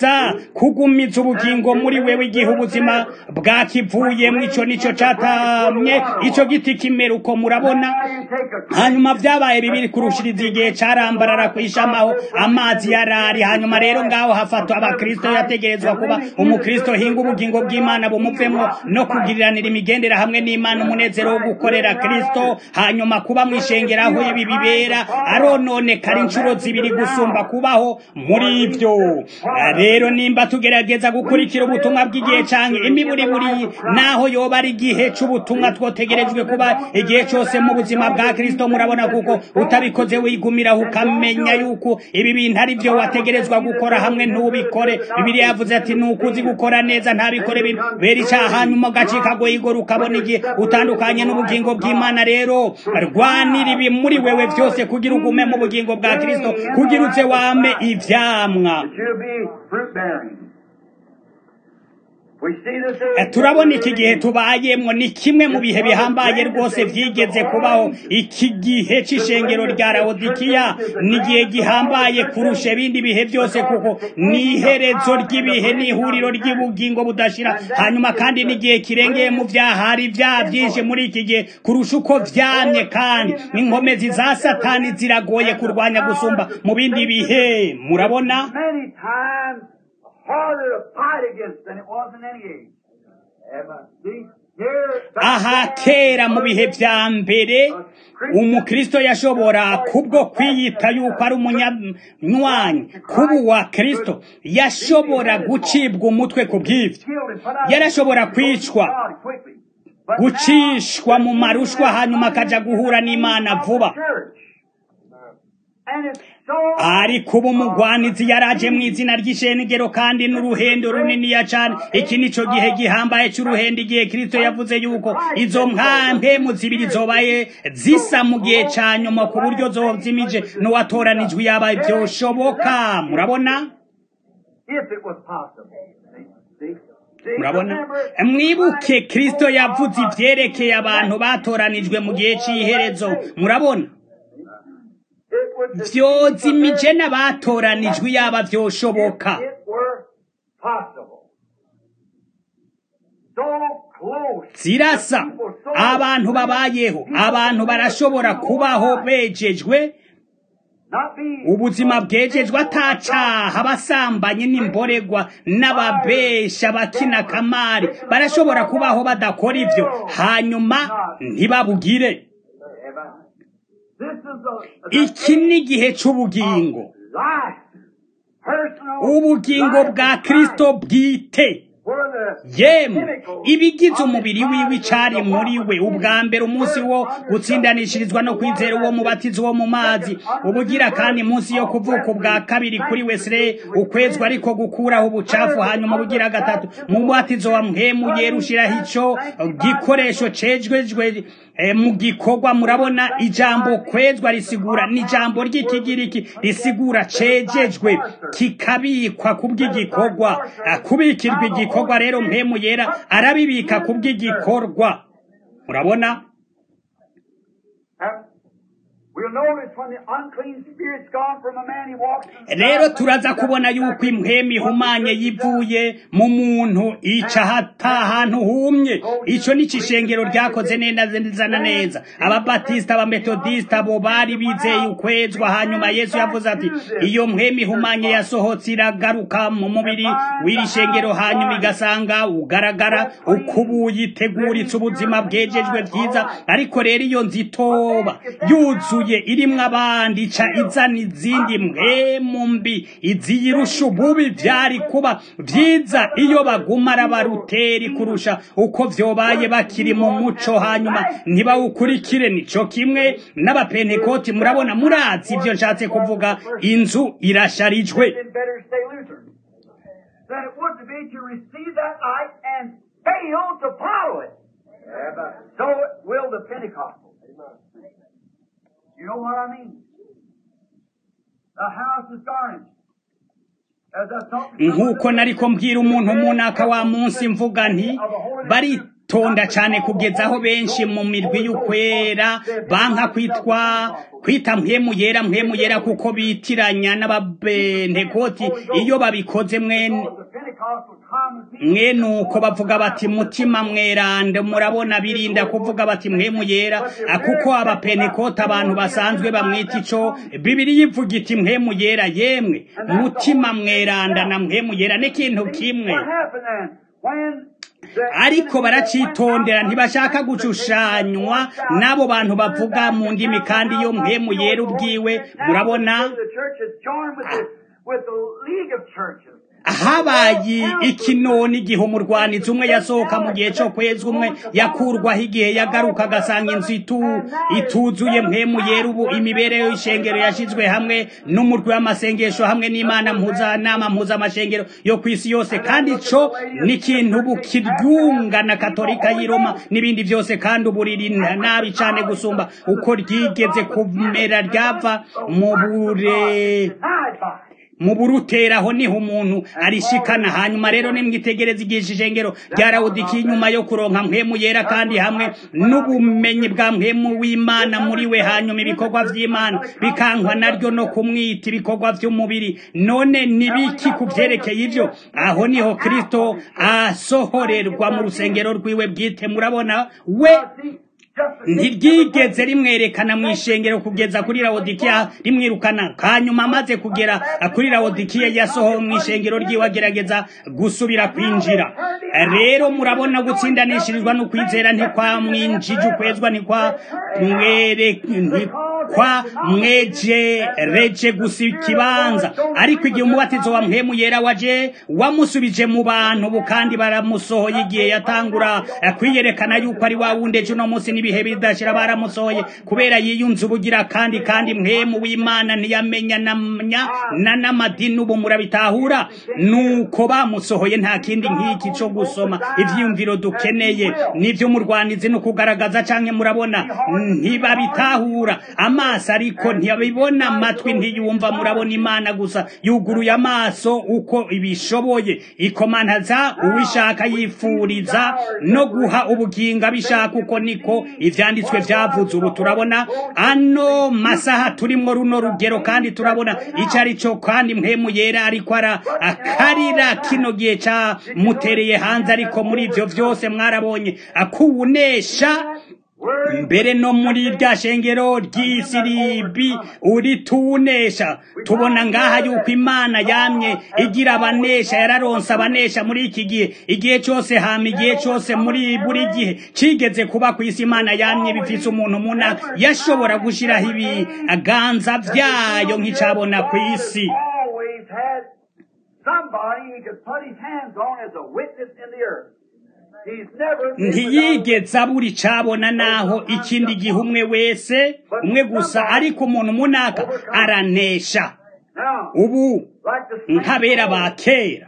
gusa kugumiza ubugingo muri wewe igihe ubuzima bwakivuyemo. Ico nico catamye ico giti kimera uko murabona. Hanyuma vyabaye bibiri kurushiriza igihe carambarara kwishamaho amazi yarari. Hanyuma rero ngaho hafatwa abakristo yategerezwa kuba umukristo hinga ubugingo bw'Imana bumuvemwo no kugiriranira imigendera hamwe n'Imana umunezero wo gukorera Kristo. Hanyuma kuba mwishengeraho ibi bibera arononekara inshuro zibiri gusumba kubaho muri ivyo. Rero nimba tugerageza gukurikira ubutumwa bw'igihe canke imiburiburi naho yoba ari igihe c'ubutumwa twotegerejwe kuba igihe cose mu buzima bwa Kristo. Murabona kuko utabikoze wigumira ukamenya yuko ibi bintu ari byo wategerezwa gukora hamwe ntubikore. Bibiliya yavuze ati nukuzi gukora neza ntabikore bintu beri icaha hanyuma gacika go igoro ukabona igihe utandukanye n'ubugingo bw'Imana. Rero rwanira ibi muri wewe vyose kugira ugume mu bugingo bwa Kristo, kugira uze wame ivyamwa. Turabona iki gihe tubayemwo ni kimwe mu bihe bihambaye rwose vyigeze kubaho. Iki gihe c'ishengero rya Laodikiya ni gihe gihambaye kurusha ibindi bihe byose kuko ni iherezo ry'ibihe n'ihuriro ry'ubugingo budashira. Hanyuma kandi ni gihe kirengeye mu vyaha, hari vyaha vyinshi muri iki gihe kurusha uko vyamye, kandi n'inkomezi za Satani ziragoye kurwanya gusumba mu bindi bihe. Murabona harder to fight against than it was in any age. See, aha kera mu bihe vya mbere umukristo yashobora kubwo kwiyita yuko ari umunywanyi kubu wa Kristo yashobora gucibwa umutwe ku bw'ivyo, yarashobora kwicwa, gucishwa mu marushwa, hanyuma akaja guhura n'Imana vuba. Ariko ubu umugwanizi yaraje mu izina ry'ishengero kandi n'uruhendo runini ya cane. Iki nico gihe gihambaye c'uruhendo, igihe Kristo yavuze yuko izo mpampe zibiri zobaye zisa mu gihe ca nyuma ku buryo zozimije n'uwatoranijwe yaba vyoshoboka. Murabona Murabona mwibuke Kristo yavuze ivyerekeye abantu batoranijwe mu gihe c'iherezo. Murabona vyozimije n'abatoranijwe yaba vyoshoboka. Zirasa abantu babayeho, abantu barashobora kubaho bejejwe ubuzima bwejejwe atacaha, abasambanyi n'imboregwa n'ababesha bakina kamari barashobora kubaho badakora ivyo hanyuma ntibabugire. Iki ni igihe c'ubugingo, ubugingo bwa Kristo bwite. Yemwe ibigize umubiri wiwe cari muri we. Ubwa mbere umunsi wo gutsindanishirizwa no kwizera uwo mubatizo wo mu mazi, ubugira kandi munsi yo kuvuka ubwa kabiri kuri Wesley ukwezwa ariko gukuraho ubucafu, hanyuma bugira gatatu mu mubatizo wa mpemu yerushiraho ico gikoresho cejwejwe E, mu gikorwa. Murabona ijambo kwezwa risigura ni ijambo ry'ikigiriki risigura cejejwe kikabikwa kubw'igikorwa. Kubikirwa igikorwa rero mpemu yera arabibika kubw'igikorwa. Murabona rero turaza kubona yuko impwemu ihumanye yivuye mu muntu ica hata ahantu humye. Ico ni cishengero ryakoze neza na neza. Ababatista, abametodista bo bari bizeye ukwezwa. Hanyuma Yesu yavuze ati iyo mpwemu ihumanye yasohotse iragaruka mu mubiri w'iri shengero, hanyuma igasanga ugaragara ukubuye iteguritse ubuzima bwejejwe bwiza. Ariko rero iyo nzitoba yuzuye irimwo abandi ca izana izindi mpwemu mbi iziyirusha ububi. Vyari kuba vyiza iyo baguma arabaruteri kurusha uko vyobaye bakiri mu muco hanyuma ntibawukurikire. Nico kimwe n'abapentekoti. Murabona murazi ivyo nshatse kuvuga, inzu irasharijwe. You know what I mean? The house is garnished. As I talked to nkuko nariko mbwira umuntu munaka wa munsi mvuga nti bari bitonda cyane kugeza aho benshi mu mirwi y'ukwera banka kwitwa kwita mpemu yera mpemu yera kuko bitiranya n'ababentekoti iyo babikoze mwene mwe nuko bavuga bati mutima mwerande murabona birinda kuvuga bati mpemu yera kuko abapentekoti abantu basanzwe bamwita ico Bibiri yivuga iti mpemu yera yemwe mutima mweranda na mpemu yera n'ikintu kimwe ariko baracitondera ntibashaka gucushanywa n'abo bantu bavuga mu ndimi kandi iyo mpemu yera ubwiwe murabona habaye ikinoni igihe umurwanizi umwe yasohoka mu gihe cyo kwezi umwe yakurwaho igihe yagaruka agasanga inzu itu ituzuye mpemu yera ubu imibereho y'ishengero yashizwe hamwe n'umurwi w'amasengesho hamwe n'Imana mpuzanama mpuzamashengero yo ku isi yose kandi ico ni ikintu ubu kiryunga na katolika y'i Roma n'ibindi byose kandi ubu riri nabi cane gusumba uko ryigeze kumera ryava mu bure mu buruteraho niho umuntu arishikana hanyuma rero nimwitegereza igihe ishengero ryarawudikiye inyuma yo kuronka mpemu yera kandi hamwe n'ubumenyi bwa mpemu w'Imana muri we hanyuma ibikorwa vy'Imana bikankwa naryo no kumwita ibikorwa vy'umubiri none nibiki kuvyerekeye ivyo aho niho Kristo asohorerwa mu rusengero rwiwe bwite murabona we ntiryigeze rimwerekana mu ishengero kugeza kuri Laodikiya rimwirukana kanyuma amaze kugera kuri Laodikiya yasohowe mu ishengero ryiwe agerageza gusubira kwinjira rero murabona gutsindanishirizwa no kwizera ntikwa mwinjije ukwezwa ntikwa mwere kwa mweje reje gusikibanza ariko igihe umubatizo wa mpemu yera waje wamusubije mu bantu bukandi baramusohoye igihe yatangura kwiyerekana yuko ari wa wundi ejo no munsi n'ibihe bidashira baramusohoye kubera yiyunze ubugira kandi kandi mpemu w'Imana ntiyamenya namanya na n'amadini ubu murabitahura nuko bamusohoye nta kindi nk'iki cyo gusoma ivyiyumviro dukeneye nivyo murwanizi no kugaragaza canke murabona ntibabitahura amaso ariko ntiyabibona amatwi ntiyumva murabona Imana gusa yuguruye amaso uko ibishoboye ikomantaza uwishaka yifuriza no guha ubuginga bishaka uko niko ivyanditswe vyavuze ubu turabona ano masaha turimwo runo rugero kandi turabona icari cyo kandi mpemu yera ariko ara akarira kino gihe ca mutereye hanze ariko muri ivyo vyose mwarabonye akuwunesha mbere no muri rya shengero ry'isiribi uritunesha tubona ngaha yuko Imana yamye igira abanesha yararonsa abanesha muri iki gihe igihe cyose hama igihe cyose muri buri gihe cigeze kuba ku isi Imana yamye bifise umuntu muna yashobora gushiraho ibi aganza vyayo nk'icabona ku isi ntiyigeze abura icabona naho ikindi gihe umwe wese umwe gusa ariko umuntu munaka aranesha ubu nk'abera ba kera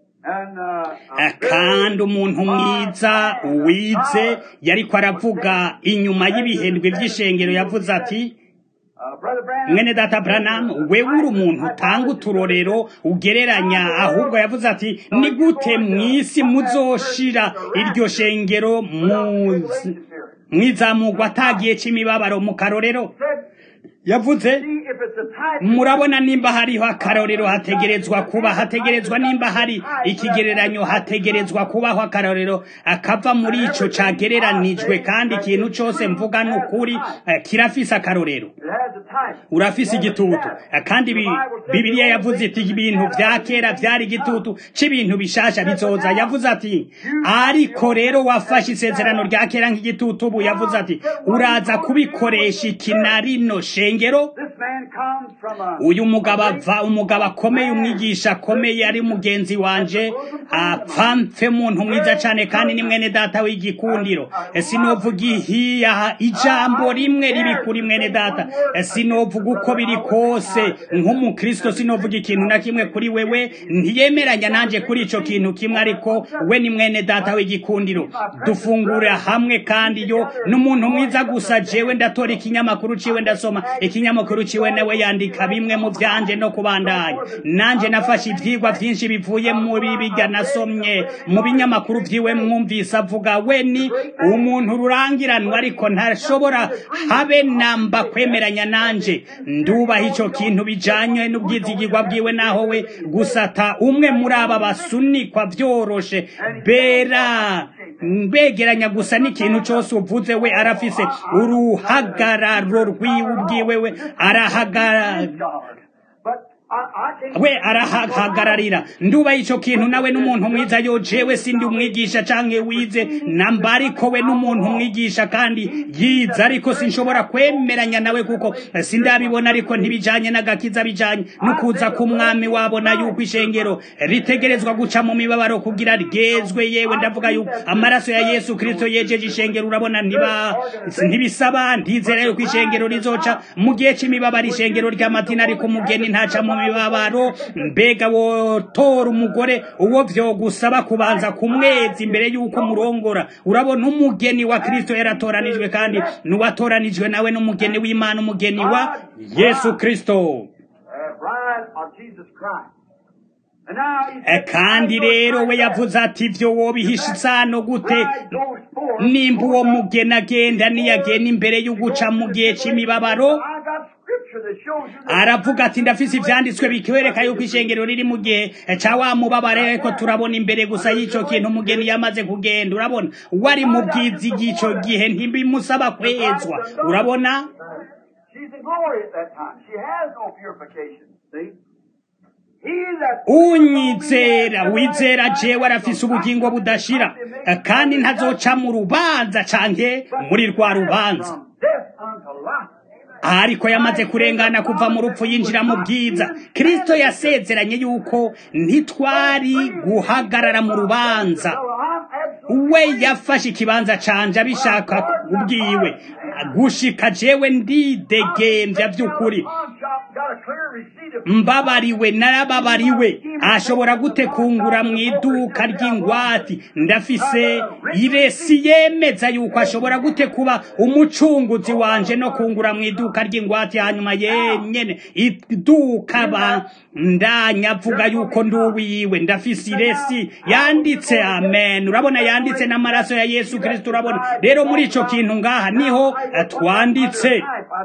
kandi umuntu mwiza wize yariko aravuga inyuma y'ibihendwe vy'ishengero yavuze ati mwene data Branham wewe uri umuntu utanga uturorero ugereranya ahubwo yavuze ati ni gute mwisi muzoshira iryo shengero mwizamugwa atagiye c'imibabaro mu karorero yavuze murabona nimba hariho akarorero hategerezwa kuba hategerezwa nimba hari ikigereranyo hategerezwa kubaho akarorero akava muri ico cagereranijwe kandi ikintu cose mvuga n'ukuri kirafise akarorero urafise igitutu kandi Bibiliya yavuze iti ibintu vya kera vyari igitutu c'ibintu bishasha bizoza yavuze ati ariko rero wafashe isezerano rya kera nk'igitutu ubu yavuze ati uraza kubikoresha ikinarino shengero uyu mugabo ava umugabo akomeye umwigisha akomeye ari mugenzi wanje apfamfe muntu mwiza cane kandi ni mwene data w'igikundiro sinovuga ihiya ijambo rimwe ribi kuri mwene data sinovuga uko biri kose nk'umukristo sinovuga ikintu na kimwe kuri wewe ntiyemeranya nanje kuri ico kintu kimwe ariko we ni mwene data w'igikundiro dufungura hamwe kandi yo n'umuntu mwiza gusa jewe ndatora ikinyamakuru ciwe ndasoma ikinyamakuru ciwe nawe yandi kwandika bimwe mu vyanje no kubandanya. Nanje nafashe ivyigwa vyinshi bivuye muri biga nasomye mu binyamakuru vyiwe, mwumvise avuga we ni umuntu rurangiranwa ariko ntashobora habe namba kwemeranya nanje. Ndubaha ico kintu bijanye n'ubwizigirwa bwiwe, naho we gusata umwe muri aba basunikwa vyoroshe bera mbegeranya gusa n'ikintu cyose uvuze. We arafise uruhagararo rwiwe ubwiwe, we arahagara we arahagararira. Nduba ico kintu nawe n'umuntu mwiza yo, jewe sindi umwigisha canke wize namba, ariko we n'umuntu mwigisha kandi yiza, ariko sinshobora kwemeranya nawe kuko sindabibona, ariko ntibijanye n'agakiza, bijanye n'ukuza k'umwami wabo, na yuko ishengero ritegerezwa guca mu mibabaro kugira ryezwe. Yewe ndavuga yuko amaraso ya Yesu Kristo yejeje ishengero. Urabona ntiba ntibisaba, ndizera yuko ishengero rizoca mu gihe c'imibabaro, ishengero ry'amatina, ariko umugeni ntaca mu mibabaro. Mbega wotora umugore uwo vyo gusaba kubanza kumwezi imbere yuko murongora. Urabona umugeni wa Kristo yaratoranijwe, kandi nuwatoranijwe nawe n'umugeni w'Imana, umugeni wa Yesu Kristo. Kandi rero we yavuze ati vyo wobihisha isano gute nimba uwo mugeni agenda niyagenda imbere y'uguca mu gihe c'imibabaro? Aravuga ati ndafise ivyanditswe bikwereka yuko ishengero riri mu gihe ca wa mubabaro, ariko turabona imbere gusa y'ico kintu umugeni yamaze kugenda. Urabona wari mu bwizi bw'ico gihe ntibimusaba kwezwa. Urabona unyizera wizera jewe arafise ubugingo budashira, kandi ntazoca mu rubanza canke muri rwa rubanza, ariko yamaze kurengana kuva mu rupfu yinjira mu bwiza. Kristo yasezeranye yuko ntitwari guhagarara mu rubanza. We yafashe ikibanza canje abishaka ubwiwe, gushika jewe ndidegembya vy'ukuri. Mbabariwe, narababariwe. Ashobora gute kungura mu iduka ry'ingwati? Ndafise iresi yemeza yuko ashobora gute kuba umucunguzi wanje no kungura mu iduka ry'ingwati, hanyuma yenyene iduka ba ndanyavuga yuko nduwiwe. Ndafise iresi yanditse, amen. Urabona yanditse n'amaraso ya Yesu Kristo. Urabona rero muri ico kintu ngaha niho twanditse.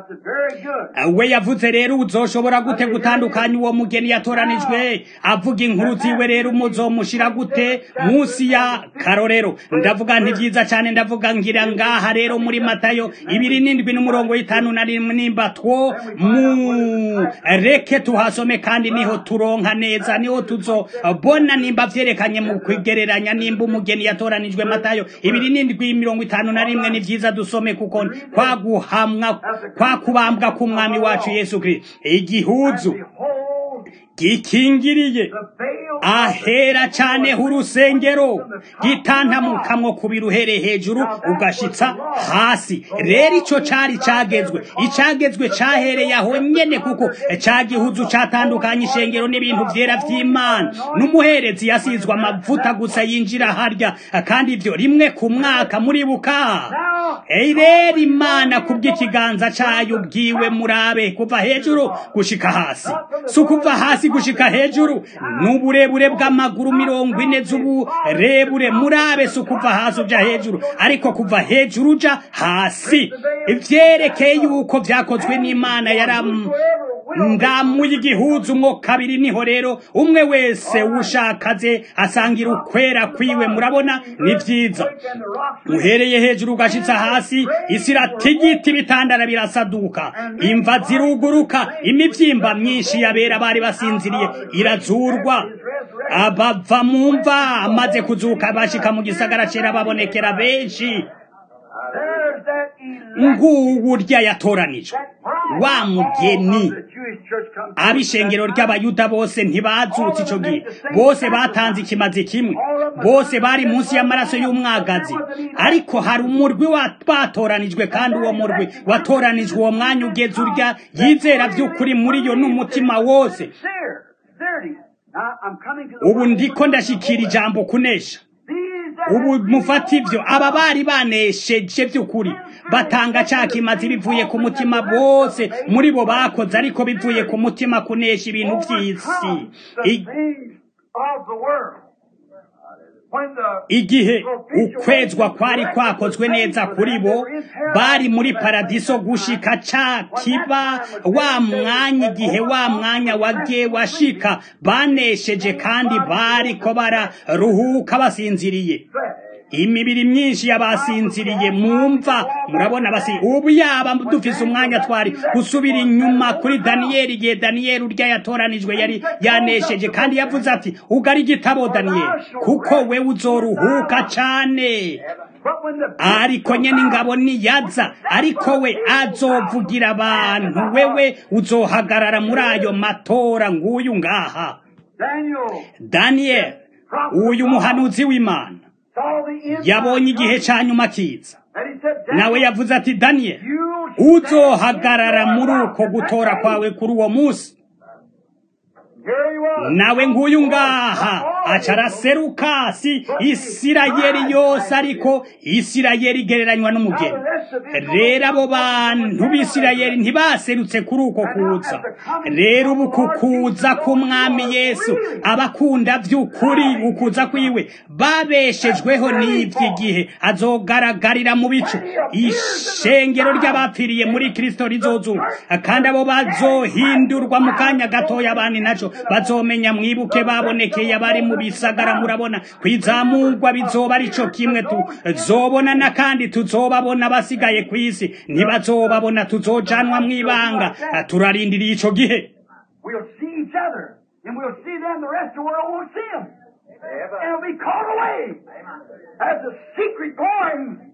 We yavuze rero uzoshobora gute gutandukanya uwo mugeni yatoranijwe? Avuga inkuru ziwe rero muzomushira gute munsi ya karorero? Ndavuga nti vyiza cyane, ndavuga ngira ngaha rero muri Matayo ibiri n'indwi n'umurongo w'itanu na rimwe, nimba two mu reke tuhasome, kandi niho turonka neza, niho tuzobona nimba vyerekanye mu kwigereranya nimba umugeni yatoranijwe. Matayo ibiri n'indwi mirongo itanu na rimwe. Ni vyiza dusome kuko kwa guhamwa kwa kubambwa k'umwami wacu Yesu Kristo, igihuzu gikingiriye ahera cane h'urusengero, gitantamukamwo kubira uhereye hejuru ugashitsa hasi. Rero ico cari cagezwe, icagezwe cahereye aho nyene, kuko ca gihuzu catandukanye ishengero n'ibintu vyera vy'Imana. N'umuherezi yasizwe amavuta gusa yinjira harya, kandi ivyo rimwe ku mwaka. muribuka rero Imana kubw'ikiganza cayo ubwiwe, murabe kuva hejuru gushika hasi, si kuva hasi gushika hejuru. N'uburebure bw'amaguru mirongo ine z'uburebure, murabe si kuva hasi uja hejuru, ariko kuva hejuru uja hasi. Ivyerekeye yuko vyakozwe n'Imana yaram ndamuye igihuzu mwo kabiri. Niho rero umwe wese ushakaze asangira ukwera kwiwe. Murabona ni vyiza, uhereye hejuru ugashitsa hasi, isi iratigita, ibitandara birasaduka, imva ziruguruka, imivyimba myinshi yabera bari basinziriye irazurwa. Abava mu mva amaze kuzuka bashika mu gisagara cera babonekera benshi. Nguwurya yatoranijwe, wa mugeni. Abishengero ry'Abayuda bose ntibazutse ico gihe, bose batanze ikimazi kimwe, bose bari munsi y'amaraso y'umwagazi. Ariko hari umurwi watoranijwe, kandi uwo murwi watoranijwe uwo mwanya ugeze urya yizera vy'ukuri muri yo n'umutima wose. Ubu ndiko ndashikira ijambo kunesha. ubu mufata ivyo aba bari banesheje by'ukuri batanga ca kimazi bivuye ku mutima bose muri bo bakoze ariko bivuye ku mutima kunesha ibintu vy'isi igihe ukwezwa kwari kwakozwe neza kuri bo bari muri paradiso gushika ca kiba wa mwanya igihe wa mwanya wage washika banesheje kandi bari ko bararuhuka basinziriye imibiri myinshi yabasinziriye mumva murabona basi ubu yaba dufise umwanya twari gusubira inyuma kuri Daniyeli igihe Daniyeli urya yatoranijwe yari yanesheje kandi yavuze ati ugari igitabo Daniyeli kuko we uzoruhuka cane ariko nyene ingabo niyaza ariko we azovugira abantu wewe uzohagarara muri ayo matora nguyu ngaha Daniel uyu muhanuzi w'Imana yabonye igihe ca nyuma kiza nawe yavuze ati Daniel uzohagarara muri uko gutora kwawe kuri uwo munsi nawe nguyu ngaha acaraseruka si Isirayeli yose ariko Isirayeli igereranywa n'umugeni rero abo bantu b'Isirayeli ntibaserutse kuri uko kuza rero ubu kukuza k'umwami Yesu abakunda vy'ukuri ukuza kwiwe babeshejweho n'ivy'igihe azogaragarira mu bicu ishengero ry'abapfiriye muri Kristo rizozunga kandi abo bazohindurwa mu kanya gatoya abandi naco bazomenya mwibuke babonekeye abari mu bisagara murabona kwizamurwa bizoba arico kimwe tuzobona kandi tuzobabona basigaye kwisi ntibazobabona tuzojanwa mwibanga turarindiriye ico gihe We'll see each other, and we'll see them. The rest of the world won't see them. And it'll be caught away as a secret going,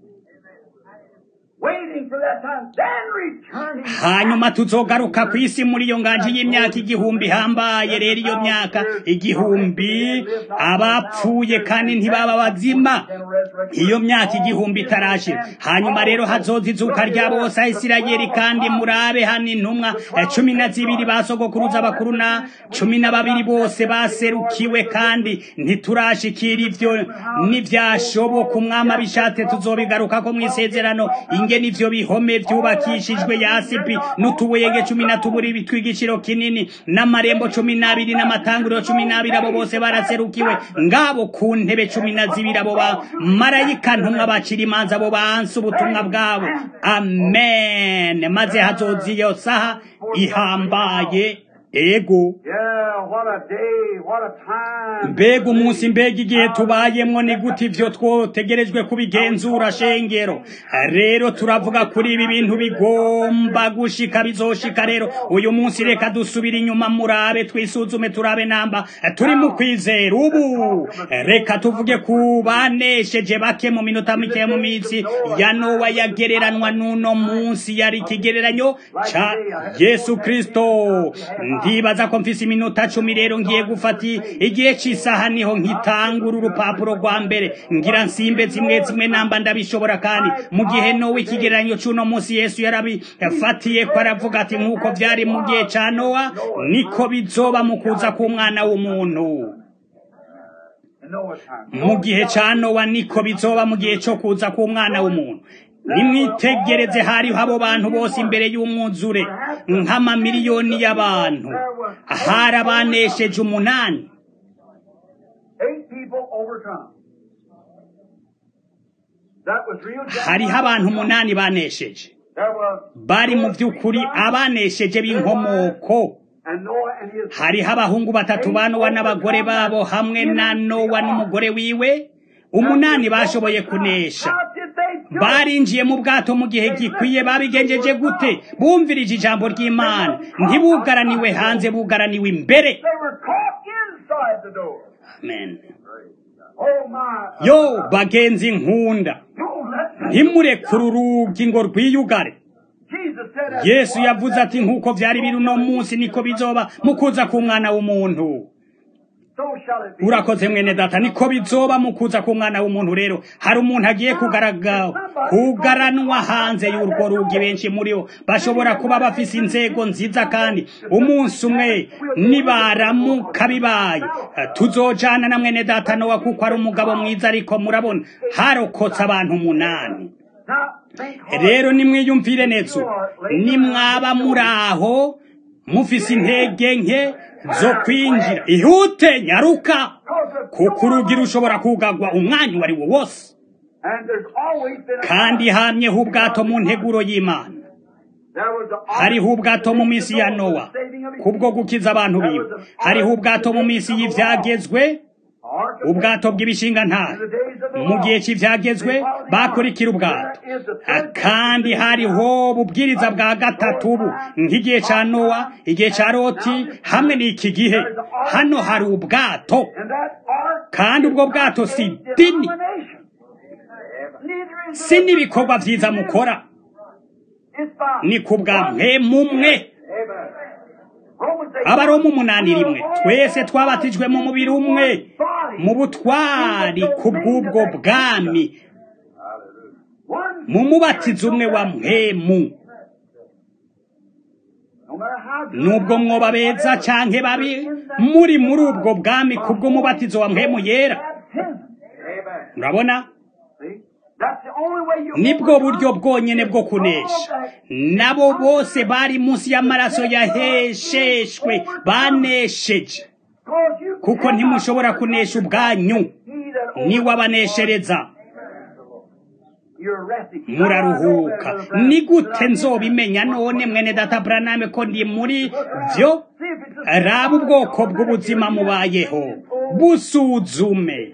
waiting for that time, then returning. hanyuma tuzogaruka ku isi muri iyo nganje y'imyaka igihumbi hambaye rero iyo myaka igihumbi abapfuye kandi ntibaba bazima iyo myaka igihumbi itarashira hanyuma rero hazoza izuka rya bose Isirayeli kandi murabe hano intumwa cumi na zibiri basogokuruza bakuru na cumi na babiri bose baserukiwe kandi ntiturashikira ivyo n'ivyashoboka umwami abishatse tuzobigaruka ko mwisezerano inge nivyo bihome vyubakishijwe yasipi n'utubuyenge cumi na tuburi bitwigishiro kinini n'amarembo cumi n'abiri n'amatanguriro cumi n'abiri abo bose baraserukiwe ngabo ku ntebe cumi na zibiri abo ba marayika ntumwa bacira imanza abo banse ubutumwa bwabo amen maze hazoza iyo saha ihambaye ego Yeah, what a day, what a time. mbega umunsi mbega igihe tubayemwo ni gute ivyo twotegerejwe kubigenzura shengero rero turavuga kuri ibi bintu bigomba gushika bizoshika rero uyu munsi reka dusubira inyuma murabe twisuzume turabe namba turi mu kwizera ubu reka tuvuge ku banesheje bake mu minota mike mu minsi ya Nowa yagereranwa n'uno munsi yari ikigereranyo ca Yesu Kristo ndibaza ko mfise iminota cumi rero ngiye gufati igihe c'isaha niho nkitangura urupapuro rwa mbere ngira nsimbe zimwe zimwe namba ndabishobora kandi mu gihe Nowa ikigereranyo c'uno munsi Yesu yarabi yafatiye ko aravuga ati nkuko vyari mu gihe ca Nowa niko bizoba mu kuza k'umwana w'umuntu mu gihe ca Nowa niko bizoba mu gihe co kuza k'umwana w'umuntu nimwitegereze hariho abo bantu bose imbere y'umwuzure nk'amamiliyoni y'abantu hari abanesheje umunani Eight people overcome. That was real. hariho abantu umunani banesheje There was bari mu vy'ukuri abanesheje b'inkomoko and Noah and his hariho abahungu batatu ba Nowa n'abagore babo hamwe na Nowa n'umugore wiwe umunani bashoboye kunesha How did they do it? barinjiye mu bwato mu gihe gikwiye babigenjeje gute bumvirije ijambo ry'Imana ntibugaraniwe hanze bugaraniwe imbere They were caught inside the door. amen Oh my. yo bagenzi nkunda Don't let me. ntimurekure urugi ngo rwiyugare Jesus said that. Yesu yavuze ati nkuko vyari biri uno munsi niko bizoba mu kuza k'umwana w'umuntu urakoze mwene data niko bizoba mu kuza ku mwana w'umuntu rero hari umuntu agiye kugaragara kugaranwa hanze y'urwo rugi benshi muri bo bashobora kuba bafise inzego nziza kandi umunsi umwe nibaramuka bibaye tuzojana na mwene data Nowa kuko ari umugabo mwiza ariko murabona harokotse abantu umunani rero nimwiyumvire neza nimwaba muraho mufise intege nke zo kwinjira ihute nyaruka kuko urugi rushobora kugagwa umwanya wari wo wose kandi hamyeho ubwato mu nteguro y'Imana hariho ubwato mu minsi ya Nowa kubwo gukiza abantu biwe hariho ubwato mu minsi y'ivyagezwe ubwato bw'ibishinga ntare mu gihe cy'ivyagezwe bakurikira ubwato kandi hariho ububwiriza bwa gatatu ubu nk'igihe ca Nowa igihe ca Loti hamwe n'iki gihe hano hari ubwato kandi ubwo bwato si dini si n'ibikorwa vyiza mukora ni kubwa mwe mumwe abaroma umunani rimwe twese twabatijwe mu mubiri umwe mu butwari kubw'ubwo bwami mu mubatizo umwe wa mpemu nubwo mwoba beza canke babi muri muri ubwo bwami kubw'umubatizo wa mpemu yera urabona nibwo buryo bwonyene bwo kunesha nabo bose bari munsi y'amaraso yahesheshwe banesheje kuko ntimushobora kunesha ubwanyu niwe abaneshereza muraruhuka ni gute nzobimenya none mwene data Branham ko ndi muri vyo raba ubwoko bw'ubuzima mubayeho busuzume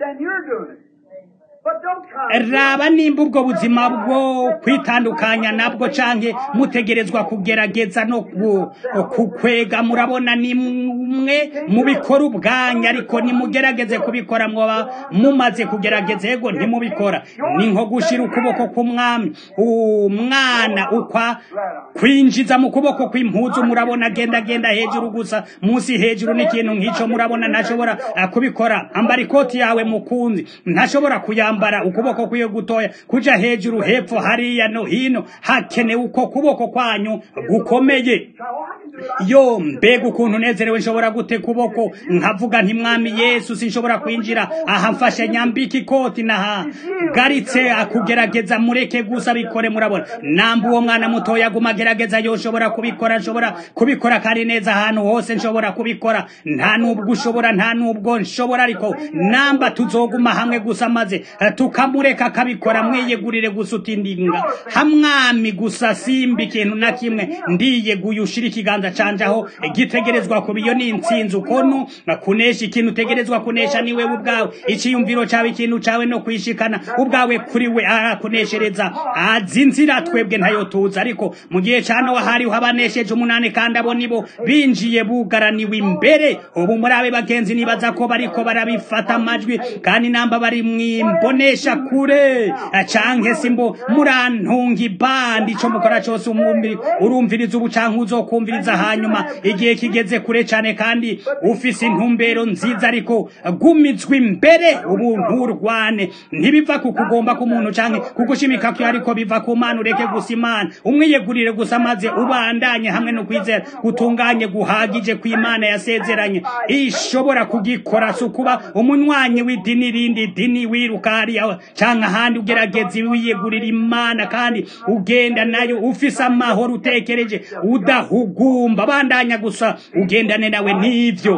raba nimba ubwo buzima bwo kwitandukanya nabwo canke mutegerezwa kugerageza no kukwega murabona nimwe mubikora ubwanya ariko nimugerageze kubikora mwoba mumaze kugerageza ego ntimubikora ni nko gushira ukuboko k'umwami umwana ukwa kwinjiza mu kuboko kw'impuzu murabona genda genda hejuru gusa munsi hejuru n'ikintu nk'ico murabona ntashobora kubikora ambara ikoti yawe mukunzi ntashobora kuyamba bara ukuboko kwiyo gutoya kuja hejuru hepfo hariya no hino hakenewe uko kuboko kwanyu gukomeye yo mbega ukuntu nezerewe nshobora gute kuboko nkavuga nti mwami Yesu sinshobora kwinjira aha mfashe nyambiki koti naha garitse akugerageza mureke gusa bikore murabona namba uwo mwana mutoya gumagerageza yo nshobora kubikora nshobora kubikora kandi neza ahantu hose nshobora kubikora nta nubwo ushobora nta nubwo nshobora ariko namba tuzoguma hamwe gusa maze tukamureka kabikora mwiyegurire gusa utindinga hamwami gusa simba ikintu na kimwe ndiyeguye ushira ikiganza canjaho gitegerezwa kubiyo n'intsinzi ukono kunesha ikintu tegerezwa kunesha niwe ubwawe iciyumviro cawe ikintu cawe no kwishikana ubwawe kuri we arakuneshereza azinzira twebwe ntayo tuza ariko mu gihe cano wahari habanesheje umunane kandi abo nibo binjiye bugaraniwe imbere ubu murabe bagenzi nibaza ko bariko barabifata amajwi kandi namba bari mwimbonesha kure canke simbo murantungi bandi ico mukora cyose umwumbi urumviriza ubucanke uzokumviriza hanyuma igihe kigeze kure cyane kandi ufise intumbero nziza ariko gumizwe imbere ubu nturwane ntibiva kukugomba ku muntu canke kugushimika ko ariko biva ku Mana ureke gusimana umwiyegurire gusa maze ubandanye hamwe no kwizera gutunganye guhagije ku Imana yasezeranye ishobora kugikora sukuba umunywanyi w'idini rindi dini wiruka hariya canke ahandi ugerageza wiyegurira Imana kandi ugenda nayo ufise amahoro utekereje udahugumba bandanya gusa ugendane nawe nivyo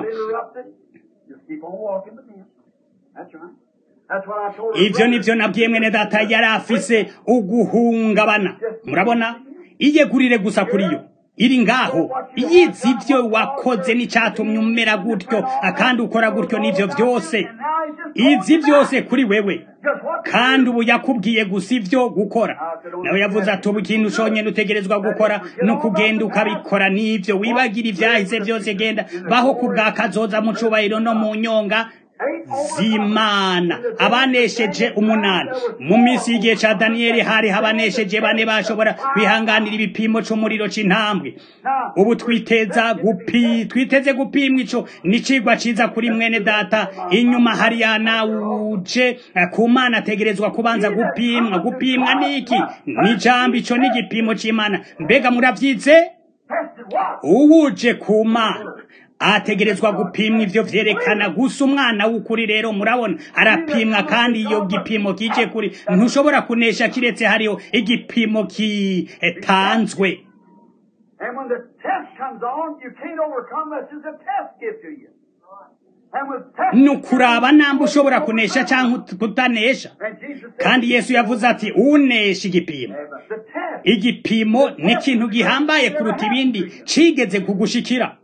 ivyo nivyo nabwiye mwene data yari afise uguhungabana murabona iyegurire gusa kuriyo iri ngaho yizi ivyo wakoze n'icatumye umera gutyo akandi ukora gutyo nivyo vyose izi vyose kuri wewe kandi ubu yakubwiye gusa ivyo gukora nawe yavuze ati ubu ikintu ushonye utegerezwa gukora no kugenda ukabikora nivyo wibagira ivyahise vyose genda baho kubwa kazoza mu cubahiro no mu nyonga z'Imana abanesheje umunani. Mu minsi y'igihe ca Daniyeli hari abanesheje bane bashobora kwihanganira ibipimo c'umuriro c'intambwe. Ubu twiteza gupi twiteze gupimwa ico ni cigwa ciza kuri mwene data. Inyuma hari yanawuje ku Mana ategerezwa kubanza gupimwa. Gupimwa niki? Ni jambo ico ni igipimo c'Imana. Mbega muravyize? Uwuje ku Mana ategerezwa gupimwa. Ivyo vyerekana gusa umwana w'ukuri. Rero murabona arapimwa, kandi iyo gipimo kije kuri ntushobora kunesha kiretse hariho igipimo kitanzwe. And when the test comes on, you can't overcome unless there's a test given to you. nukuraba namba ushobora kunesha cyangwa kutanesha. Kandi Yesu yavuze ati unesha igipimo. Igipimo ni ikintu gihambaye kuruta ibindi cigeze kugushikira.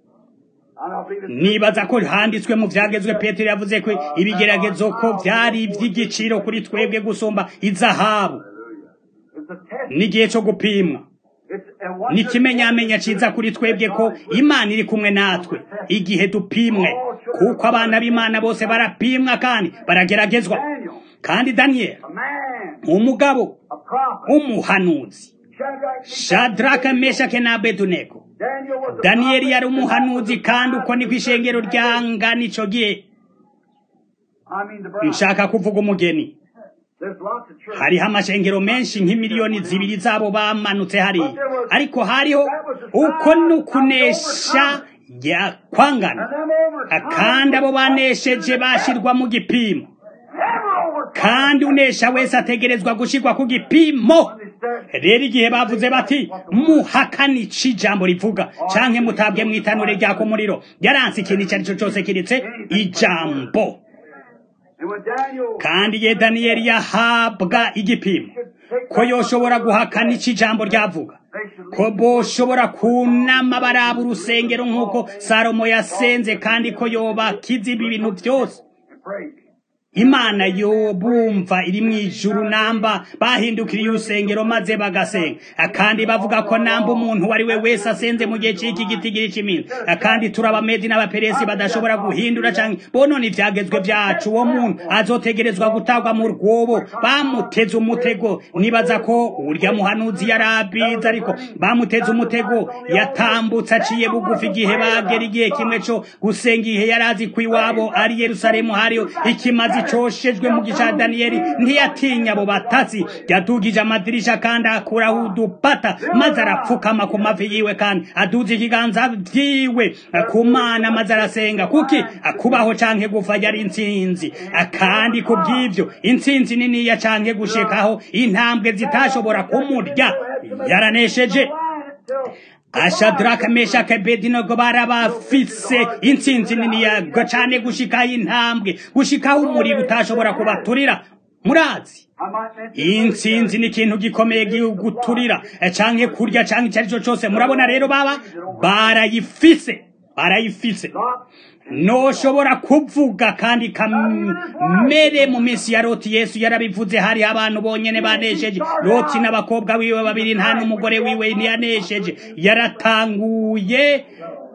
Nibaza ko handitswe mu vyagezwe Petero yavuze ko ibigeragezo ko vyari ivy'igiciro kuri twebwe gusumba izahabu. Nigihe cyo gupimwa. Nikimenyamenya ciza kuri twebwe ko Imana iri kumwe natwe igihe dupimwe, kuko abana b'Imana bose barapimwa kandi barageragezwa. Kandi Daniel umugabo umuhanuzi Shadraka, Meshake na Abedunego. Daniel yari umuhanuzi, kandi uko ni kwishengero ryanga nico gihe. Nshaka kuvuga umugeni. Hariho amashengero menshi nk'imiliyoni zibiri zabo bamanutse hari, ariko hariho uko nukunesha ya kwangana, kandi abo banesheje bashirwa mu gipimo. Kandi unesha wese ategerezwa gushirwa ku gipimo. Rero igihe bavuze bati muhakanici ijambo rivuga canke mutabwe mwitanure rya ku muriro, yaranse ikintu icyo ari cyo cyose kiretse ijambo. Kandi ye Daniyeli yahabwa igipimo ko yoshobora guhakana iki jambo ryavuga, ko boshobora kunama baraba urusengero nk'uko Salomo yasenze, kandi ko yoba kiziba ibintu byose. Imana yo bumva iri mwijuru namba bahindukiriye urusengero maze bagasenga, kandi bavuga ko namba umuntu wari we wese asenze mu gihe cy'iki gitigiri cy'iminsi, kandi turabamedi n'abaperesi badashobora guhindura canke bonone ivyagezwe vyacu, uwo muntu azotegerezwa gutagwa mu rwobo. Bamuteze umutego. Nibaza ko urya muhanuzi yarabiza, ariko bamuteze umutego yatambutse aciye bugufi igihe bagera igihe kimwe co gusenga, ihe yarazi ko iwabo ari Yerusalemu hariyo ikimazi coshejwe mu gica. Daniyeli ntiyatinya abo batasi, yadugije amadirisha kandi akuraho udupata, maze arapfukama ku mavi yiwe kandi aduze ikiganza vyiwe ku Mana, maze arasenga. Kuki akubaho canke gufa yari intsinzi, kandi kubw'ivyo intsinzi niniya canke gushikaho intambwe zitashobora kumurya yaranesheje. Shadraka, Meshake, Abedunego barabafise intsinzi niniya cane gushikaho intambwe, gushikaho umuriro utashobora kubaturira. Murazi intsinzi ni ikintu gikomeye guturira canke kurya canke icyo ari cyo cyose. Murabona rero baba barayifise barayifise noshobora kuvuga kandi kamere. Mu minsi ya Loti Yesu yarabivuze, hari abantu bonyene banesheje. Loti n'abakobwa wiwe babiri, nta n'umugore wiwe ntiyanesheje. Yaratanguye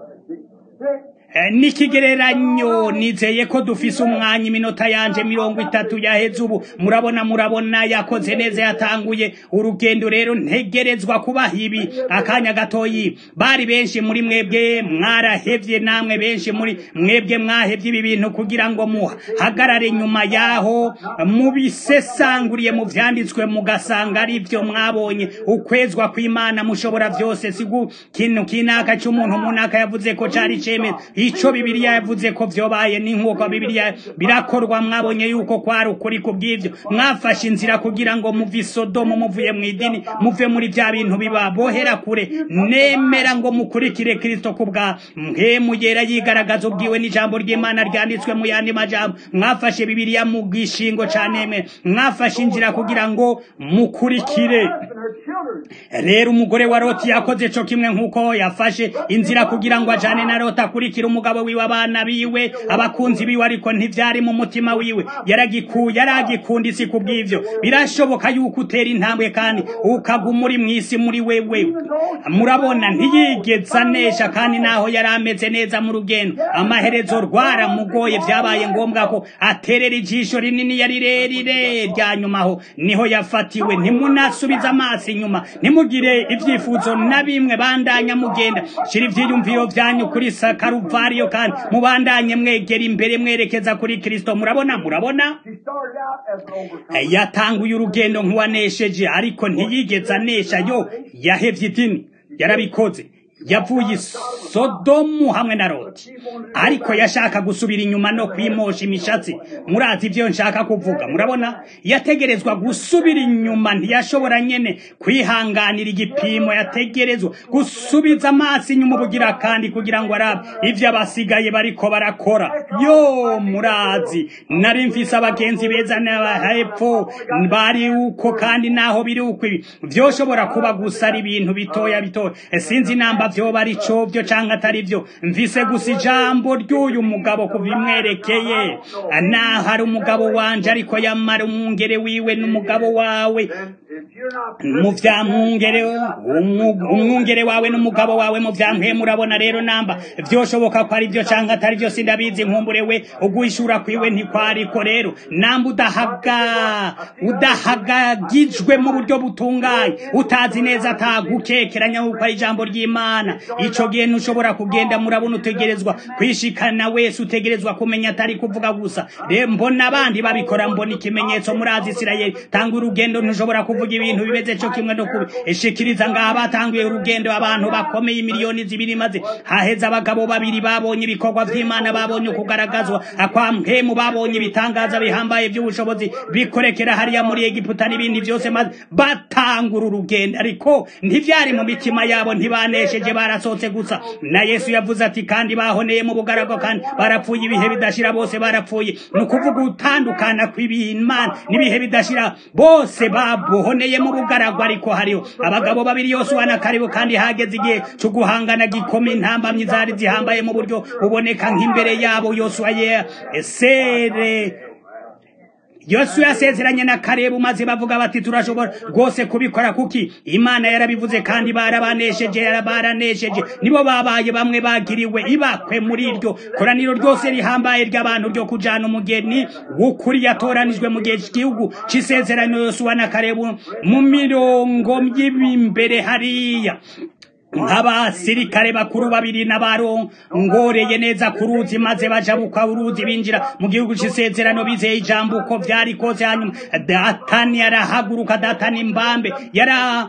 nikigereranyo. Nizeye ko dufise umwanya, iminota yanje mirongo itatu yaheze ubu. Murabona murabona yakoze neza, yatanguye urugendo. Rero ntegerezwa kubaha ibi akanya gatoyi. Bari benshi muri mwebwe mwarahevye, namwe benshi muri mwebwe mwahevye ibi bintu kugira ngo muhagarare nyuma yaho mubisesanguriye mu vyanditswe, mugasanga ari byo mwabonye. Ukwezwa kw'Imana mushobora vyose, sigu kintu kinaka cy'umuntu munaka yavuze ko cari ceme ico Bibiliya yavuze ko vyobaye, ni nk'uko Bibiliya birakorwa. Mwabonye yuko kwari ukuri. Kubw'ivyo mwafashe inzira kugira ngo muve Sodomu, muvuye mu idini, muve muri vya bintu bibabohera kure. Nemera ngo mukurikire Kristo kubwa mpemu yera yigaragaza ubwiwe n'ijambo ry'Imana ryanditswe mu yandi majambo. Mwafashe Bibiliya mu gishingo caneme, mwafashe inzira kugira ngo mukurikire. Rero umugore wa Loti yakoze co kimwe, nk'uko yafashe inzira kugira ngo ajane na Loti akurikire umugabo wiwe abana biwe abakunzi biwe ariko ntivyari mu mutima wiwe yaragikuye yaragikunda isi kubw'ivyo birashoboka yuko utera intambwe kandi ukaguma uri mw'isi muri wewe murabona ntiyigeze anesha kandi naho yari ameze neza mu rugendo amaherezo rwaramugoye vyabaye ngombwa ko aterera ijisho rinini yari rirerire rya nyuma aho niho yafatiwe ntimunasubiza amaso inyuma ntimugire ivyifuzo na bimwe bandanya mugenda shira ivyiyumviro vyanyu kuri Karuvariyo kandi mubandanye mwegera imbere mwerekeza kuri Kristo murabona murabona yatanguye urugendo nk'uwanesheje ariko ntiyigeze anesha yo yahevye idini yarabikoze yavuye Sodomu hamwe na Loti ariko yashaka gusubira inyuma no kwimosha imishatsi murazi ivyo nshaka kuvuga murabona yategerezwa gusubira inyuma ntiyashobora nyene kwihanganira igipimo yategerezwa gusubiza amaso inyuma bugira kandi kugira ngo arabe ivyo abasigaye bariko barakora yo murazi nari mfise abagenzi beza n'abahepfo bari uko kandi naho biri uko vyoshobora kuba gusa ari ibintu bitoya bitoya sinzi namba vyo bari covyo canke atari vyo mvise gusa ijambo ry'uyu mugabo kuvimwerekeye naho hari umugabo wanje ariko yamara umwungere wiwe n'umugabo wawe mu vya mwungere umwungere wawe n'umugabo wawe mu vya mpwe murabona rero namba vyoshoboka ko ari vyo canke atari vyo sindabizi nkumburewe uguhishura kwiwe ntikwariko rero namba udahaga udahagagijwe mu buryo butunganye utazi neza atagukekeranya uko ari ijambo ry'Imana ico gihe ntushobora kugenda murabona utegerezwa kwishikana wese utegerezwa kumenya atari kuvuga gusa rero mbona abandi babikora mbona ikimenyetso murazi Isirayeli tanga urugendo ntushobora kuvuga ibintu bimeze cyo kimwe no kubishikiriza ngaha batanguye urugendo abantu bakomeye imiliyoni zibiri maze haheza abagabo babiri babonye ibikorwa vy'Imana babonye kugaragazwa akwa mpemu babonye ibitangaza bihambaye by'ubushobozi bikorekera hariya muri Egiputa n'ibindi byose maze batangura urugendo ariko ntivyari mu mitima yabo ntibanesheje barasotse gusa na Yesu yavuze ati kandi bahoneye mu bugaragwa kandi barapfuye ibihe bidashira bose barapfuye nukuvuga utandukana kw'Imana nibihe bidashira bose babohoneye mu bugaragwa ariko hariho abagabo babiri Yosuwa na Kalebu kandi hageze igihe cyo guhangana gikome intambamyi zari zihambaye mu buryo uboneka nk'imbere yabo Yosuwa ye sere Yosuwa yasezeranye na Kalebu maze bavuga bati turashobora rwose kubikora kuki Imana yarabivuze kandi barabanesheje yarabaranesheje nibo babaye bamwe bagiriwe ibakwe muri iryo koraniro ryose rihambaye ry'abantu ryo kujana umugeni w'ukuri yatoranijwe mu gihe cy'igihugu c'isezerano Yosuwa na Kalebu mu mirongo y'imbere hariya nk'abasirikare bakuru babiri n'abarongoreye neza ku ruzi maze bajabuka uruzi binjira mu gihugu c'isezerano bizeye ijambo uko vyari kose hanyuma Datani yarahaguruka Datani mbambe yara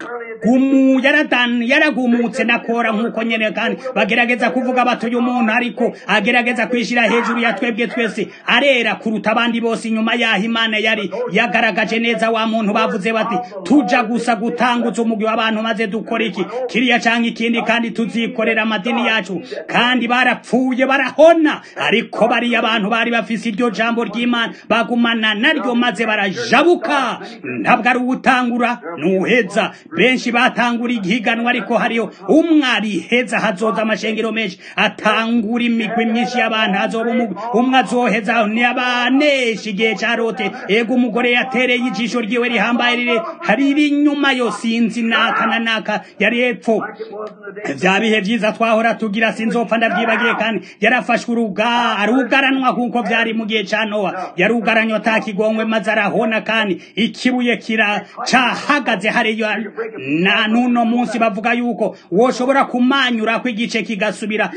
gumu yaradan yaragumutse nakora nkuko nyene kandi bagerageza kuvuga bati uyu muntu ariko agerageza kwishira hejuru ya twebwe twese arera kuruta abandi bose inyuma yaho Imana yari yagaragaje neza wa muntu bavuze bati tuja gusa gutanguza umugwi w'abantu maze dukora iki kiriya canke ikindi kandi tuzikorera amadini yacu kandi barapfuye barahona ariko bari abantu bari bafise iryo jambo ry'Imana bagumana naryo maze barajabuka ntabwo ari ubutangura nuheza benshi batangura igihiganwa ariko hariyo umwari heza hazoza amashengero menshi atangura imigwi myinshi y'abantu hazoba umwe azoheza n'abaneshi igihe ca Lote ego umugore yatereye ijisho ryiwe rihambaye rire hari inyuma yo sinzi naka na naka yari hepfo vya bihe vyiza twahora tugira sinzopfa ndavyibagiye kandi yarafashwe uruga arugaranwa kuko vyari mu gihe ca Nowa yarugaranywa atakigongwe maze arahona kandi ikibuye kira cahagaze hariya na nuno munsi bavuga yuko woshobora kumanyura ko igice kigasubira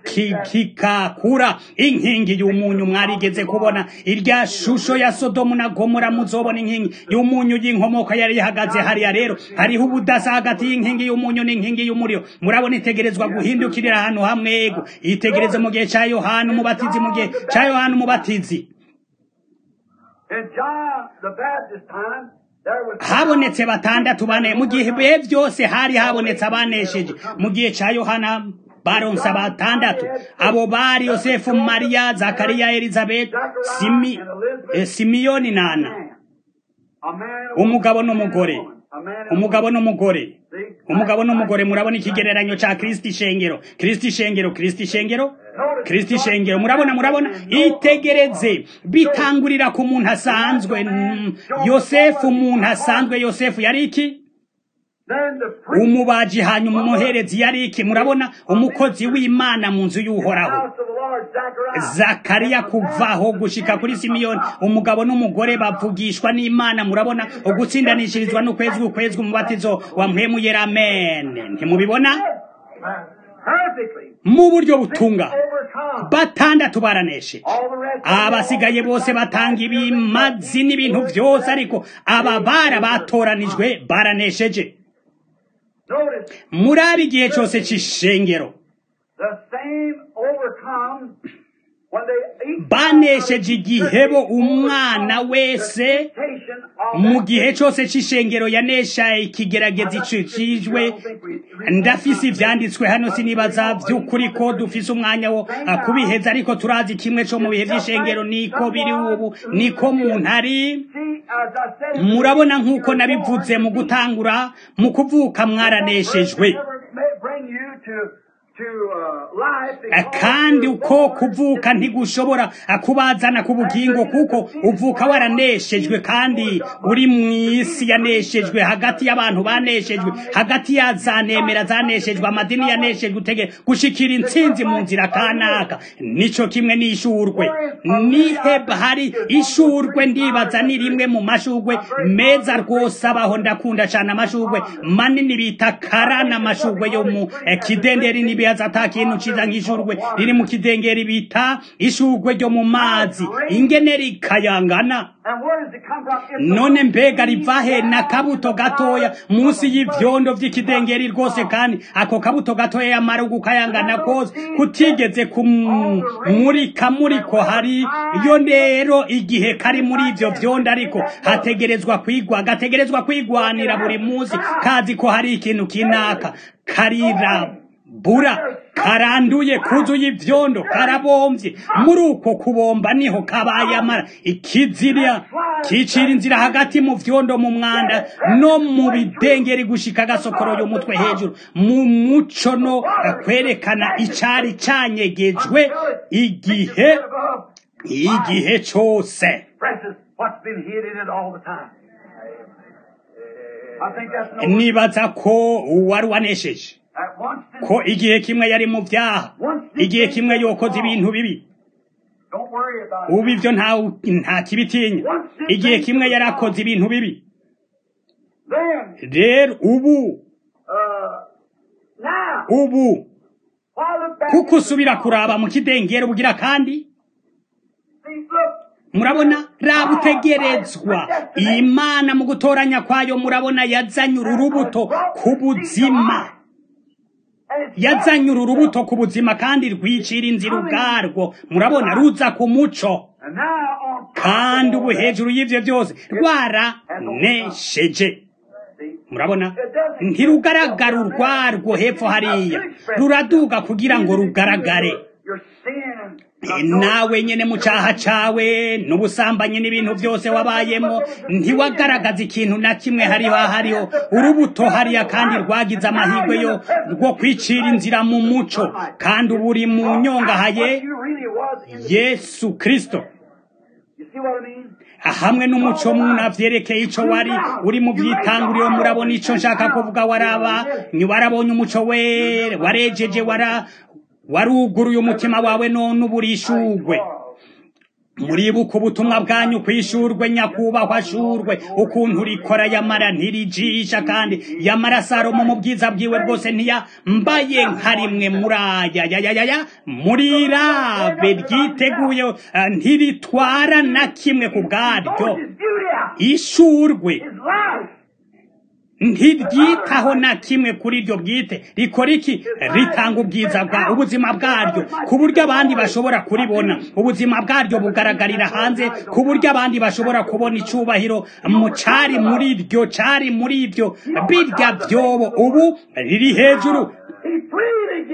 akikakura inkingi y'umunyu mwarigeze kubona irya shusho ya Sodomu na Gomora muzobona inkingi y'umunyu y'inkomoko yari ihagaze hariya rero hariho ubudasa hagati y'inkingi y'umunyu n'inkingi y'umuriro murabona itegerezwa guhindukirira ahantu hamwe ego itegereze mu gihe ca Yohana umubatizi mu gihe ca Yohana umubatizi habonetse batandatu bane mu gihe byose hari habonetse abanesheje mu gihe ca Yohana baronse batandatu abo bari Yosefu Mariya Zakariya Elizabeth Simi eh, Simiyoni nana umugabo n'umugore umugabo n'umugore umugabo n'umugore murabona ikigereranyo ca Kristo ishengero Kristo ishengero Kristo ishengero Kristo ishengero murabona murabona itegereze bitangurira ku muntu asanzwe Yosefu umuntu asanzwe Yosefu yari iki umubaji hanyuma umuherezi yari iki murabona umukozi w'Imana mu nzu y'uhoraho Zakariya kuvaho gushika kuri Simiyoni umugabo n'umugore bavugishwa n'Imana murabona ugutsindanishirizwa n'ukwezi ukwezi umubatizo wa mpwemu yera amen ntimubibona mu buryo butunga batandatu baranesheje abasigaye bose batanga ibimazi n'ibintu byose ariko aba bara batoranijwe baranesheje muri igihe cyose cy'ishengero banesheje igihebo umwana wese mu gihe cyose cy'ishengero yanesha ikigerageza icishijwe ndafise ivyanditswe hano sinibaza by'ukuri ko dufise umwanya wo kubiheza ariko turazi kimwe cyo mu bihe by'ishengero niko biri ubu niko muntu ari murabona nk'uko nabivuze mu gutangura mu kuvuka mwaraneshejwe kandi uko kuvuka ntigushobora kubazana ku bugingo kuko uvuka waraneshejwe kandi uri mu isi yaneshejwe hagati y'abantu baneshejwe hagati ya zanemera zaneshejwe amadini yaneshejwe utege gushikira intsinzi mu nzira kanaka nico kimwe n'ishurwe nihe hari ishurwe ndibaza ni rimwe mu mashurwe meza rwose abaho ndakunda cyane amashurwe manini bita karana amashurwe yo mu kidenderi nibiyaza atakintu ciza nk'ishurwe riri mu kidengeri bita ishurwe ryo mu mazi ingene rikayangana none mbega rivahe na kabuto gatoya munsi y'ivyondo vy'ikidengeri rwose kandi ako kabuto gatoya yamarugu kayangana kose kutigeze kumurika muriko hari yo rero igihe kari muri ivyo vyondo ariko hategerezwa kwigwa gategerezwa kwigwanira buri munsi kazi ko hari ikintu kinaka karira bura karanduye kuzuye ivyondo karabomvye muri uko kubomba niho kabaye amara ikizirya kicira inzira hagati mu vyondo mu mwanda no mu bidengeri gushika gasokoro yo mutwe hejuru mu muco no kwerekana icari canyegejwe igihe igihe cyose nibaza ko wari wanesheje ko igihe kimwe yari mu byaha igihe kimwe yokoze ibintu bibi ubu ibyo nta nta kibitinya igihe kimwe yarakoze ibintu bibi rero ubu ubu kuko usubira kuraba mu kidengero bugira kandi murabona rabutegerezwa Imana mu gutoranya kwayo murabona yazanye urubuto ku buzima yazanye urubuto ku buzima kandi rwicira inzira ubwarwo murabona ruza ku muco kandi ubu hejuru y'ivyo byose rwaranesheje murabona ntirugaragara urwarwo hepfo hariya ruraduga kugira ngo rugaragare nawe nyene mu cyaha cawe n'ubusambanyi n'ibintu byose wabayemo ntiwagaragaza ikintu na kimwe hariho hariho urubuto hariya kandi rwagize amahirwe yo rwo kwicira inzira mu muco kandi uburi mu nyongahaye Yesu Kristo hamwe n'umuco munavyerekeye ico wari uri mu vyitanguriro murabona ico nshaka kuvuga waraba ni warabonye umuco we warejeje wara waruguruye umutima wawe none uburishurwe muribuka ubutumwa bwanyu kwishurwe nyakubahwa shurwe ukuntu rikora yamara ntirijisha kandi yamara Salomo mu bwiza bwiwe bwose ntiyambaye nka rimwe muraya ya ya ya murirabe ryiteguye ntiritwara na kimwe ku bwaryo ishurwe ntiryitaho na kimwe kuri iryo bwite rikora iki ritanga ubwiza bwa ubuzima bwaryo ku buryo abandi bashobora kuribona ubuzima bwaryo bugaragarira hanze ku buryo abandi bashobora kubona icubahiro mu cari muri iryo cari muri ibyo birya byobo ubu riri hejuru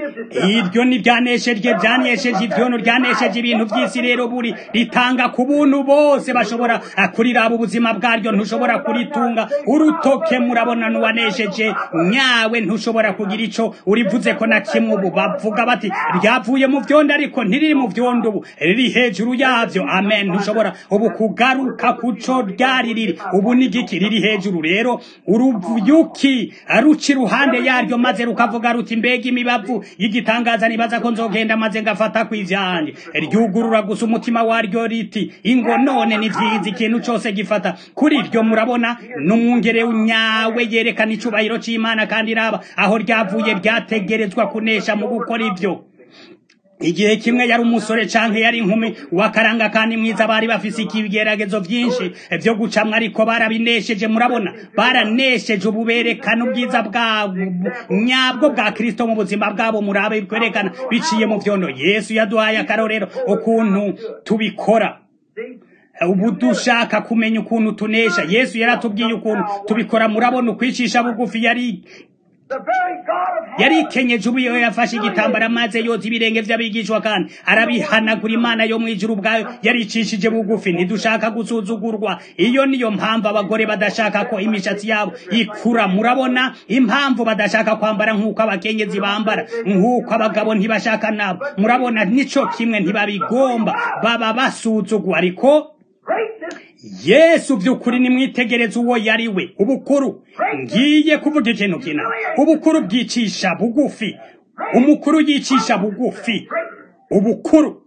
iryo ni ryanesheje ryanesheje ivyono ryanesheje ibintu vy'isi rero buri ritanga ku buntu bose bashobora kuriraba ubuzima bwaryo ntushobora kuritunga urutoke murabona nuwanesheje nyawe ntushobora kugira ico urivuze ko na kimwe ubu bavuga bati ryavuye mu vyondo ariko ntiriri mu vyondo ubu riri hejuru yavyo amen ntushobora ubu kugaruka kuco ryari riri ubu ni giki riri hejuru rero uruvuyuki ruci ruhande yaryo maze rukavuga ruti mbega imibavu y'igitangaza nibaza ko nzogenda maze ngafata kw'ivyanje ryugurura gusa umutima waryo riti ingo none ni vyiza ikintu cose gifata kuri iryo murabona n'umwungere nyawe yerekana icubahiro c'Imana kandi raba aho ryavuye ryategerezwa kunesha mu gukora ivyo igihe kimwe yari umusore canke yari inkumi wakaranga kandi mwiza bari bafise ikigeragezo vyinshi vyo gucamwa ariko barabinesheje murabona baranesheje ububerekana ubwiza bwabo nyabwo bwa Kristo mu buzima bwabo murabe bikwerekana biciye mu vyondo Yesu yaduhaye akarorero ukuntu tubikora ubu dushaka kumenya ukuntu tunesha Yesu yaratubwiye ukuntu tubikora murabona ukwicisha bugufi yari yari kenyeje ubuyo yafashe igitambara maze yoza ibirenge vy'abigishwa kandi arabihanagura Imana yo mwijuru ubwayo yaricishije bugufi ntidushaka gusuzugurwa iyo niyo mpamvu abagore badashaka ko imishatsi yabo ikura murabona impamvu badashaka kwambara nk'uko abakenyezi bambara nk'uko abagabo ntibashaka nabo murabona nico kimwe ntibabigomba baba basuzugwa ariko Yesu by'ukuri nimwitegereza uwo yari we ubukuru ngiye kuvuga ikintu kina ubukuru bwicisha bugufi umukuru yicisha bugufi ubukuru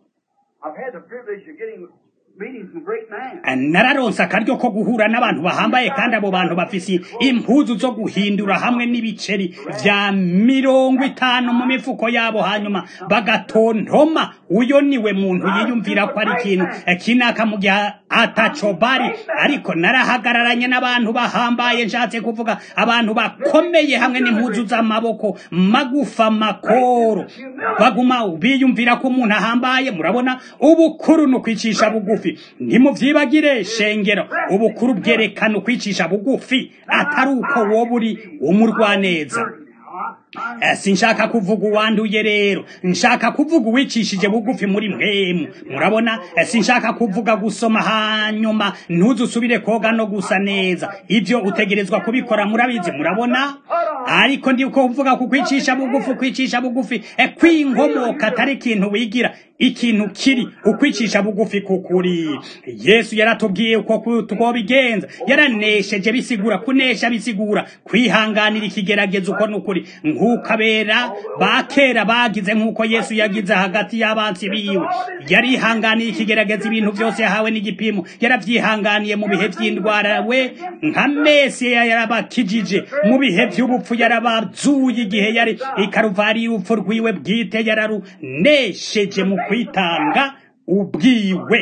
nararonse akaryo ko guhura n'abantu bahambaye kandi abo bantu bafise impuzu zo guhindura hamwe n'ibiceri vya mirongo itanu mu mifuko yabo hanyuma bagatontoma uyo niwe muntu yiyumvira ko ari ikintu kinaka mu gihe ataco bari ariko narahagararanye n'abantu bahambaye nshatse kuvuga abantu bakomeye hamwe n'impuzu z'amaboko magufa makoro baguma biyumvira ko umuntu ahambaye murabona ubukuru no kwicisha bugufi ntimuvyibagire shengero ubukuru bwerekana kwicisha bugufi atari uko wowe uri umurwaneza sinshaka kuvuga uwanduye rero nshaka kuvuga uwicishije bugufi muri mpemu murabona sinshaka kuvuga gusoma hanyuma ntuzusubire koga no gusa neza ivyo utegerezwa kubikora murabizi murabona ariko ndi uko uvuga ku kwicisha bugufi kwicisha bugufi kwinkomoka atari ikintu wigira ikintu kiri ukwicisha bugufi kukuri Yesu yaratubwiye uko twobigenza yaranesheje bisigura kunesha bisigura kwihanganira ikigeragezo uko nukuri nk'ukabera bakera bagize nk'uko Yesu yagize hagati y'abansi biwe yarihanganiye ikigeragezo ibintu byose yahawe n'igipimo yaravyihanganiye mu bihe vy'indwara we nka Mesiya yarabakijije mu bihe vy'ubupfu yarabazuye igihe yari ikaruvari y'ubupfu rwiwe bwite yararunesheje mu kwitanga ubwiwe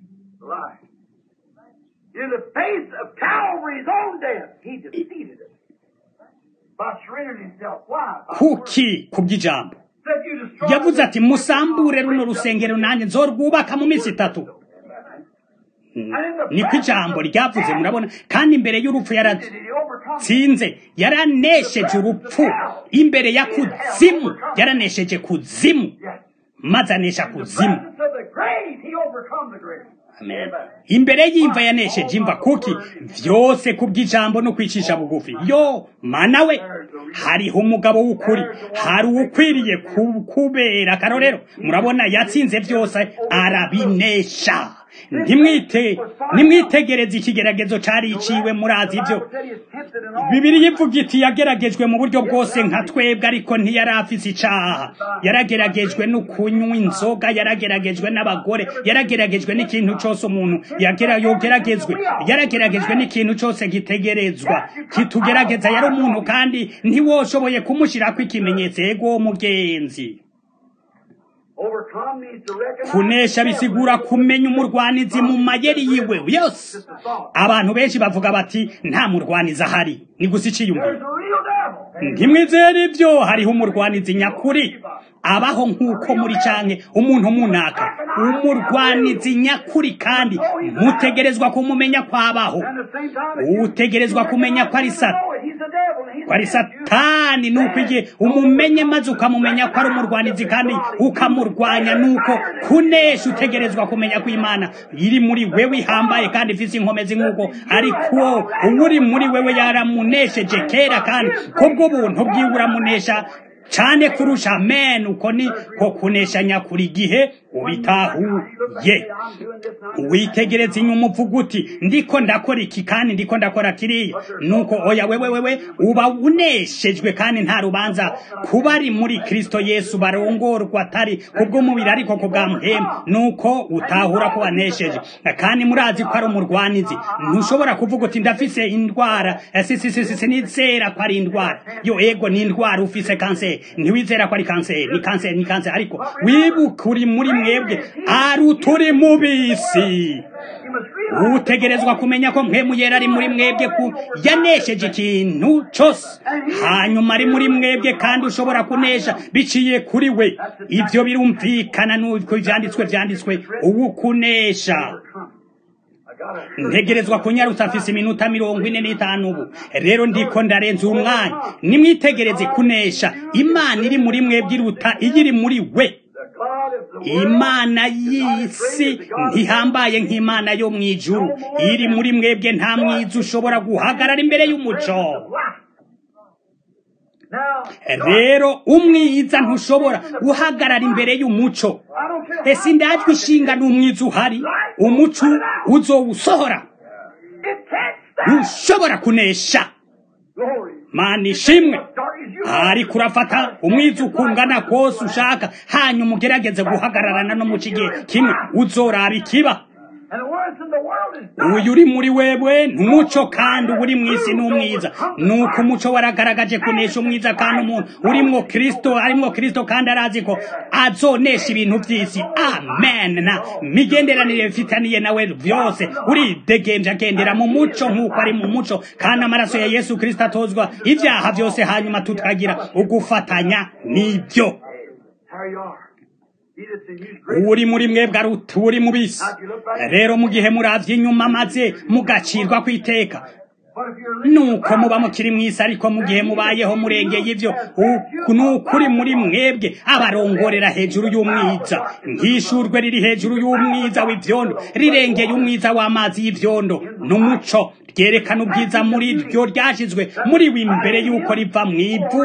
in the face of Calvary's own death he defeated it by surrendering himself. Why? Kuki kubw'ijambo yavuze ati musambure runo rusengero nanjye nzorwubaka mu minsi itatu niko ijambo ryavuze murabona kandi imbere y'urupfu yaratsinze yaranesheje urupfu imbere ya kuzimu yaranesheje kuzimu maze anesha kuzimu Amen. Imbere y'imva yanesheje imva kuki vyose kubw'ijambo no kwicisha bugufi yo mana we hariho umugabo w'ukuri hari ukwiriye kubera karorero murabona yatsinze vyose arabinesha Nimwite nimwitegereza ikigeragezo cari iciwe murazi ivyo Bibiri yivuga iti yageragejwe mu buryo bwose nka twebwe ariko ntiyarafise icaha yarageragejwe no kunywa inzoga yarageragejwe n'abagore yarageragejwe n'ikintu cyose umuntu yagera yogeragezwe yarageragejwe n'ikintu cyose gitegerezwa kitugerageza yari umuntu kandi ntiwoshoboye kumushira ko ikimenyetso yego mugenzi Kunesha bisigura kumenya umurwanizi mu mayeri yiwe yose abantu benshi bavuga bati nta murwanizi ahari ni gusa iciyumviro Ntimwizere ibyo hariho umurwanizi nyakuri abaho nkuko muri canke umuntu munaka umurwanizi nyakuri kandi mutegerezwa kumumenya kwabaho utegerezwa kumenya ko ari Satani ko ari satani nuko igihe umumenye maze ukamumenya ko ari umurwanizi kandi ukamurwanya nuko kunesha utegerezwa kumenya ko Imana iri muri wewe ihambaye kandi ifise inkomezi nk'uko ariko uri muri wewe yaramunesheje kera kandi kubwo buntu bwiwe uramunesha cyane kurusha amen. Uko ni ko kunesha nyakuri gihe ubitahuye witegereza inyuma uvuga uti ndiko ndakora iki kandi ndiko ndakora kiriya, nuko oya wewe wewe uba uneshejwe kandi nta rubanza kuba ari muri Kristo Yesu barongorwa atari kubwo mubiri ariko kubwa mpemu, nuko utahura ko wanesheje. Kandi murazi ko ari umurwanizi, ntushobora kuvuga uti ndafise indwara si si si si nizera ko ari indwara yo ego ni indwara ufise kanseri ntiwizera ko ari kanseri ni kanseri ni kanseri ariko wibuka uri muri mwebwe ari uturi mubisi utegerezwa kumenya ko mpemu yera ari muri mwebwe ku yanesheje ikintu cyose hanyuma ari muri mwebwe kandi ushobora kunesha biciye kuri we. Ibyo birumvikana nuko ivyanditswe vyanditswe ubu kunesha ntegerezwa kunyarutsa afise iminota mirongo ine n'itanu ubu rero ndiko ndarenza umwanya. Nimwitegereze kunesha Imana iri muri mwebwe iruta iyiri muri we. Imana y'isi ntihambaye nk'Imana yo mwijuru iri muri mwebwe nta mwiza ushobora guhagarara imbere y'umuco. Rero umwiza ntushobora guhagarara imbere y'umuco. Ese ndajwe ishinga n'umwiza uhari umuco uzowusohora ntushobora kunesha. Mana ishimwe ariko urafata umwiza ukungana kose ushaka hanyuma ugerageze guhagararana no mu kigihe kimwe uzoraba ikiba. Uyu uri muri wewe n'umuco kandi uri mwisi n'umwiza nuko umuco waragaragaje kunesha umwiza kandi umuntu urimwo Kristo arimwo Kristo kandi arazi ko azonesha ibintu by'isi. Amen. Na migenderanire bifitaniye nawe byose uri degenje agendera mu muco nk'uko ari mu muco kandi amaraso ya Yesu Kristo atozwa ibyaha byose hanyuma tutagira ugufatanya n'ibyo. Uri muri mwebwe ari uturi mubisi. Rero mu gihe muravye inyuma maze mugacirwa kwiteka nuko muba mukiri mwisi ariko mu gihe mubayeho murengeye ivyo nukuri muri mwebwe abarongorera hejuru y'umwiza nk'ishurwe riri hejuru y'umwiza w'ivyondo rirengeye umwiza w'amazi y'ivyondo n'umuco ryerekana ubwiza muri ryo ryashizwe muri we imbere y'uko riva mw'ivu.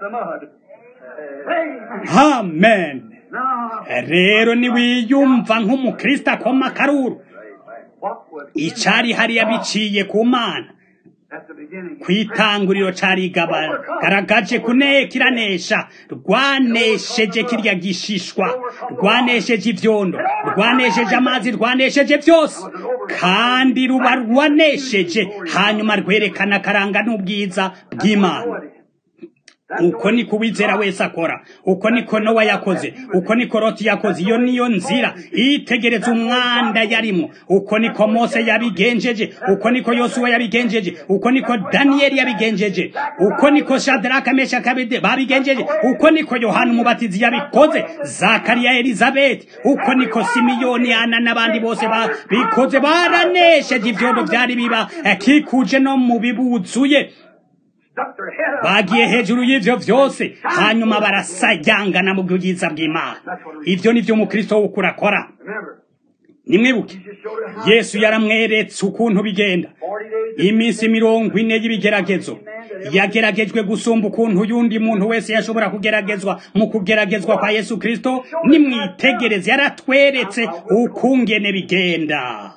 Amen. Rero niwiyumva nk'umukristo akoma akaruru icari hariya biciye ku Mana kwitanguriro cari garagaje kunekiranesha rwanesheje kirya gishishwa rwanesheje ivyondo rwanesheje amazi rwanesheje byose kandi ruba rwanesheje hanyuma rwerekana karanga n'ubwiza bw'Imana. Uko niko wizera wese akora, uko niko Nowa yakoze, uko niko Loti yakoze. Iyo niyo nzira itegereza umwanda yarimo, uko niko Mose yabigenjeje, uko niko Yosuwa yabigenjeje, uko niko Danieli yabigenjeje, uko niko Shadraka Meshaki Abednego babigenjeje, uko niko Yohana Umubatizi yabikoze, Zakariya Elizabeth, uko niko Simiyoni Ana n'abandi bose babikoze. Baranesheje ivyondo vyari biba kikuje no mu bibuzuye bagiye hejuru y'ivyo vyose hanyuma barasajangana mu bwiza bw'Imana. Ivyo nivyo umukristo w'ukurakora. Nimwibuke Yesu yaramweretse ukuntu bigenda iminsi mirongo ine y'ibigeragezo. Yageragejwe gusumba ukuntu yundi muntu wese yashobora kugeragezwa mu kugeragezwa kwa Yesu Kristo. Nimwitegereze yaratweretse ukungene bigenda.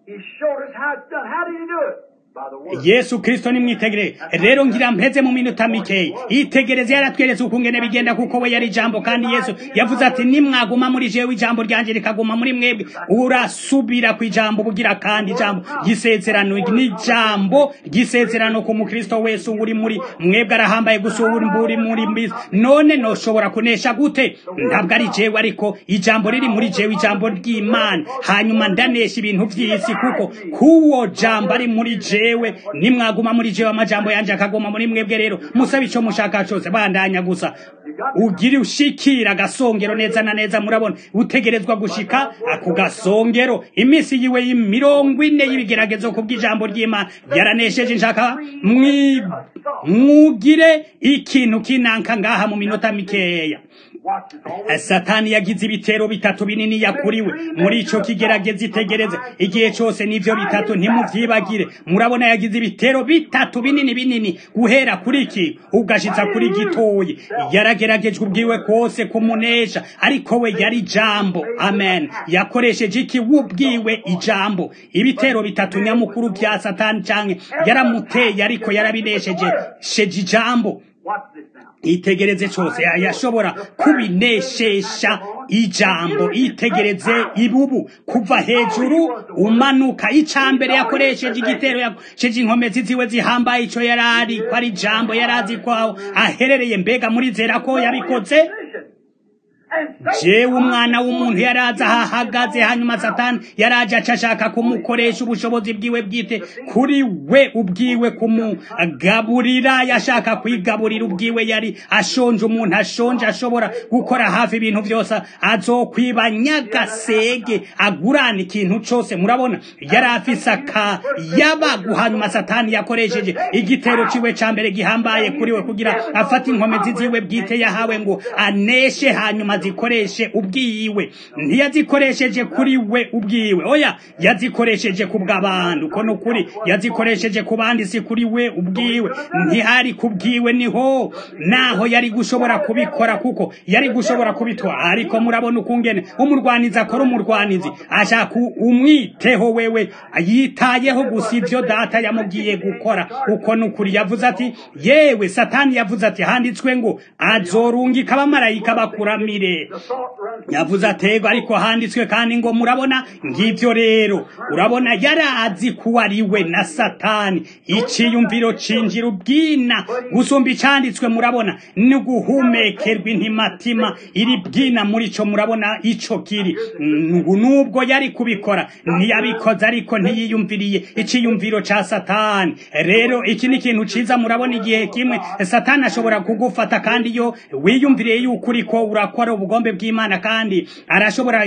Yesu Kristo nimwitegere. Rero ngira mpeze mu minota mikeyi itegereze yaratweretse ukungene bigenda kuko we yari jambo kandi Yesu yavuze ati nimwaguma muri jewe ijambo ryanje rikaguma muri mwebwe urasubira ku ijambo bugira kandi ijambo gisezerano ni jambo gisezerano ku mukristo wese uri muri mwebwe arahambaye gusubura muri muri none no shobora kunesha gute? Ntabwo ari jewe ariko ijambo riri muri jewe ijambo ry'Imana hanyuma ndanesha ibintu by'isi kuko kuwo jambo ari muri jewe jewe nimwaguma muri jewe amajambo yanje akagoma muri mwebwe. Rero musabe ico mushaka cyose bandanya gusa ugiri ushikira gasongero neza na neza murabona utegerezwa gushika ako gasongero iminsi yiwe y'imirongo ine y'ibigeragezo kubw'ijambo ry'Imana yaranesheje nshaka mwugire ikintu kinanka ngaha mu minota mikeya. Satani yagize ibitero bitatu binini yakuriwe muri ico kigerageza itegereze igihe cyose nivyo bitatu ntimuvyibagire murabona yagize ibitero bitatu binini binini guhera kuri iki ugashitsa kuri gitoyi yarageragejwe ubwiwe kose kumunesha ariko we yari ijambo amen yakoresheje iki wubwiwe ijambo ibitero bitatu nyamukuru bya Satani canke yaramuteye ariko yarabinesheje sheje ijambo itegereze cyose yashobora kubineshesha ijambo itegereze ibubu kuva hejuru umanuka icambere yakoresheje igitero yakoresheje inkomezi ziwe zihambaye ico yarari ko ari ijambo yarazi ko aherereye mbega muri zera ko yabikoze jewe umwana w'umuntu yaraza ahagaze hanyuma Satani yaraje acashaka kumukoresha ubushobozi bwiwe bwite kuri we ubwiwe kumugaburira yashaka kwigaburira ubwiwe yari ashonje umuntu ashonje ashobora gukora hafi ibintu byose azokwiba nyagasege agurana ikintu cose murabona yari afise aka yabagu hanyuma Satani yakoresheje igitero ciwe cambere gihambaye kuri we kugira afata inkomezi ziwe bwite yahawe ngo aneshe hanyuma zikoreshe ubwiwe ntiyazikoresheje kuri we ubwiwe oya yazikoresheje kubw'abantu ko no kuri yazikoresheje ku bandi si kuri we ubwiwe ntihari kubwiwe niho naho yari gushobora kubikora kuko yari gushobora kubitwa ariko murabona ukungene umurwanizi akora umurwanizi ashaka umwiteho wewe yitayeho gusa ivyo data yamubwiye gukora uko nukuri yavuze ati yewe Satani yavuze ati handitswe ngo azorungika abamarayika bakuramire yavuze atego ariko handitswe kandi ngo murabona ngivyo rero urabona yarazi kuwa ariwe na Satani iciyumviro cinjira ubwina gusumba icanditswe murabona ni guhumekerwa intimatima iri bwina muri ico murabona ico kiri nubwo yari kubikora ntiyabikoze ariko ntiyiyumviriye iciyumviro ca Satani rero iki ni ikintu ciza murabona igihe kimwe Satani ashobora kugufata kandi yo wiyumviriye yuko uriko urakora ubugombe bw'Imana kandi arashobora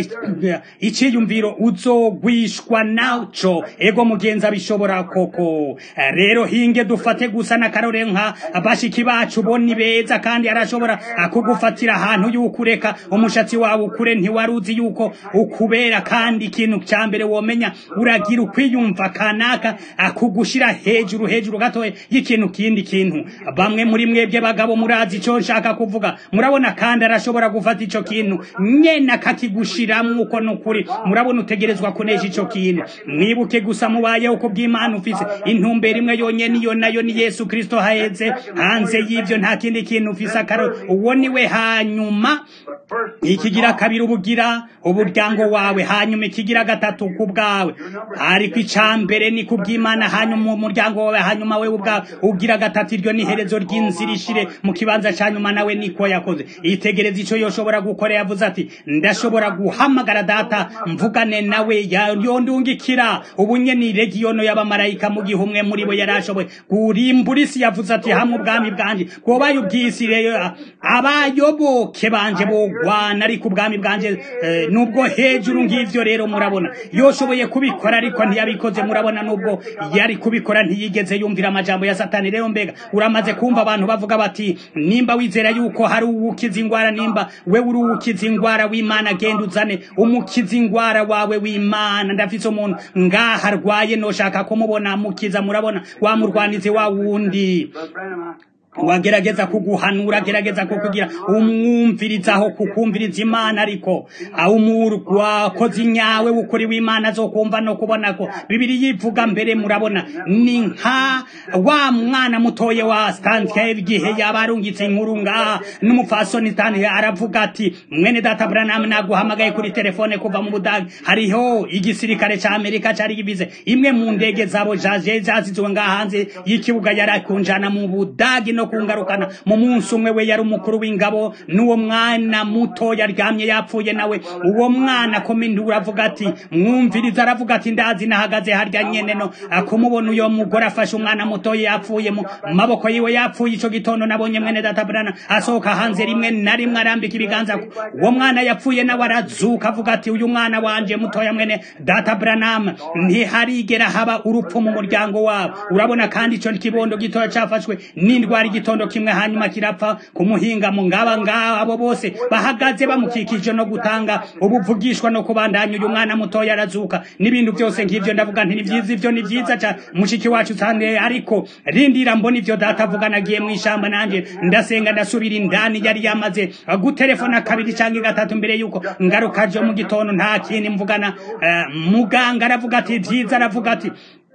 iciyumviro uzogwishwa naco ego mugenza bishobora koko rero hinge dufate gusa na karore nka bashiki bacu boni beza kandi arashobora akugufatira ahantu yukureka umushatsi wawe ukure ntiwaruzi yuko ukubera kandi ikintu cyambere womenya uragira ukwiyumva kanaka akugushira hejuru hejuru gatoye y'ikintu kindi kintu bamwe muri mwebwe bagabo murazi ico nshaka kuvuga murabona kandi arashobora gufata ico kintu nyena kakigushiramwe uko nukuri murabona utegerezwa kunesha ico kintu mwibuke gusa mubaye uko bw'Imana ufise intumbero imwe yonyene iyo nayo ni Yesu Kristo haheze hanze y'ivyo nta kindi kintu ufise akaro uwo niwe hanyuma ikigira kabiri ubugira uburyango wawe hanyuma ikigira gatatu kubwawe ariko icambere ni kubw'Imana hanyuma umuryango wawe hanyuma we ubwawe ugira gatatu iryo ni herezo ry'inzira ishire mu kibanza cyanyuma nawe niko yakoze itegereza ico yoshobora gukora yavuze ati ndashobora guhamagara data mvugane nawe yondungikira ubunye ni regiono y'abamarayika mu gihumwe muri bo yarashoboye kurimbura isi yavuze ati hamwe ubwami bwanje bwobaye ubwisi rero abayoboke banje bogwana ariko ubwami bwanje eh, nubwo hejuru ngivyo rero murabona yoshoboye kubikora ariko ntiyabikoze murabona nubwo yari kubikora ntiyigeze yumvira amajambo ya Satani rero mbega uramaze kumva abantu bavuga bati nimba wizera yuko hari uwukiza ingwara nimba we uri uwukiza ingwara w'Imana genda uzane umukiza ingwara wawe w'Imana ndafise umuntu ngaha arwaye noshaka kumubona mukiza murabona wamurwanize wa wundi wagerageza kuguhanura gerageza kukugira umwumvirizaho kukumviriza Imana ariko awumurwa kozi nyawe ukuri w'Imana zo kumva no kubona ko Bibiri yivuga mbere murabona ni nka wa mwana mutoye wa Stanley gihe yabarungitse inkuru nga n'umufasoni tani aravuga ati mwene data Branham naguhamagaye kuri telefone kuva mu Budage hariho igisirikare ca Amerika cari gibize imwe mu ndege zabo jaje zazizwe nga hanze y'ikibuga yarakunjana mu Budage no no kungarukana mu munsi umwe we yari umukuru w'ingabo n'uwo mwana muto yaryamye yapfuye nawe uwo mwana komindura avuga ati mwumviriza aravuga ati ndazi nahagaze harya nyene no akumubona uyo mugore afashe umwana muto yapfuye mu maboko yiwe yapfuye ico gitondo nabonye mwene data Branham asohoka hanze rimwe na rimwe arambika ibiganza uwo mwana yapfuye nawe arazuka avuga ati uyu mwana wanje mutoya mwene data Branham ntiharigera haba urupfu mu muryango wabo urabona kandi ico kibondo gitoya cafashwe n'indwara igitondo kimwe hanyuma kirapfa kumuhinga mu ngaba ngaba abo bose bahagaze bamukikije no gutanga ubuvugishwa no kubandanya uyu mwana mutoya arazuka n'ibintu byose nk'ivyo ndavuga nti ni vyiza ivyo ni vyiza ca mushiki wacu sande ariko rindira mbona ivyo data avuga nagiye mu ishamba nanje ndasenga ndasubira indani yari yamaze gutelefona kabiri canke gatatu mbere yuko ngaruka jo mu gitondo nta kintu mvugana uh, muganga aravuga ati vyiza aravuga ati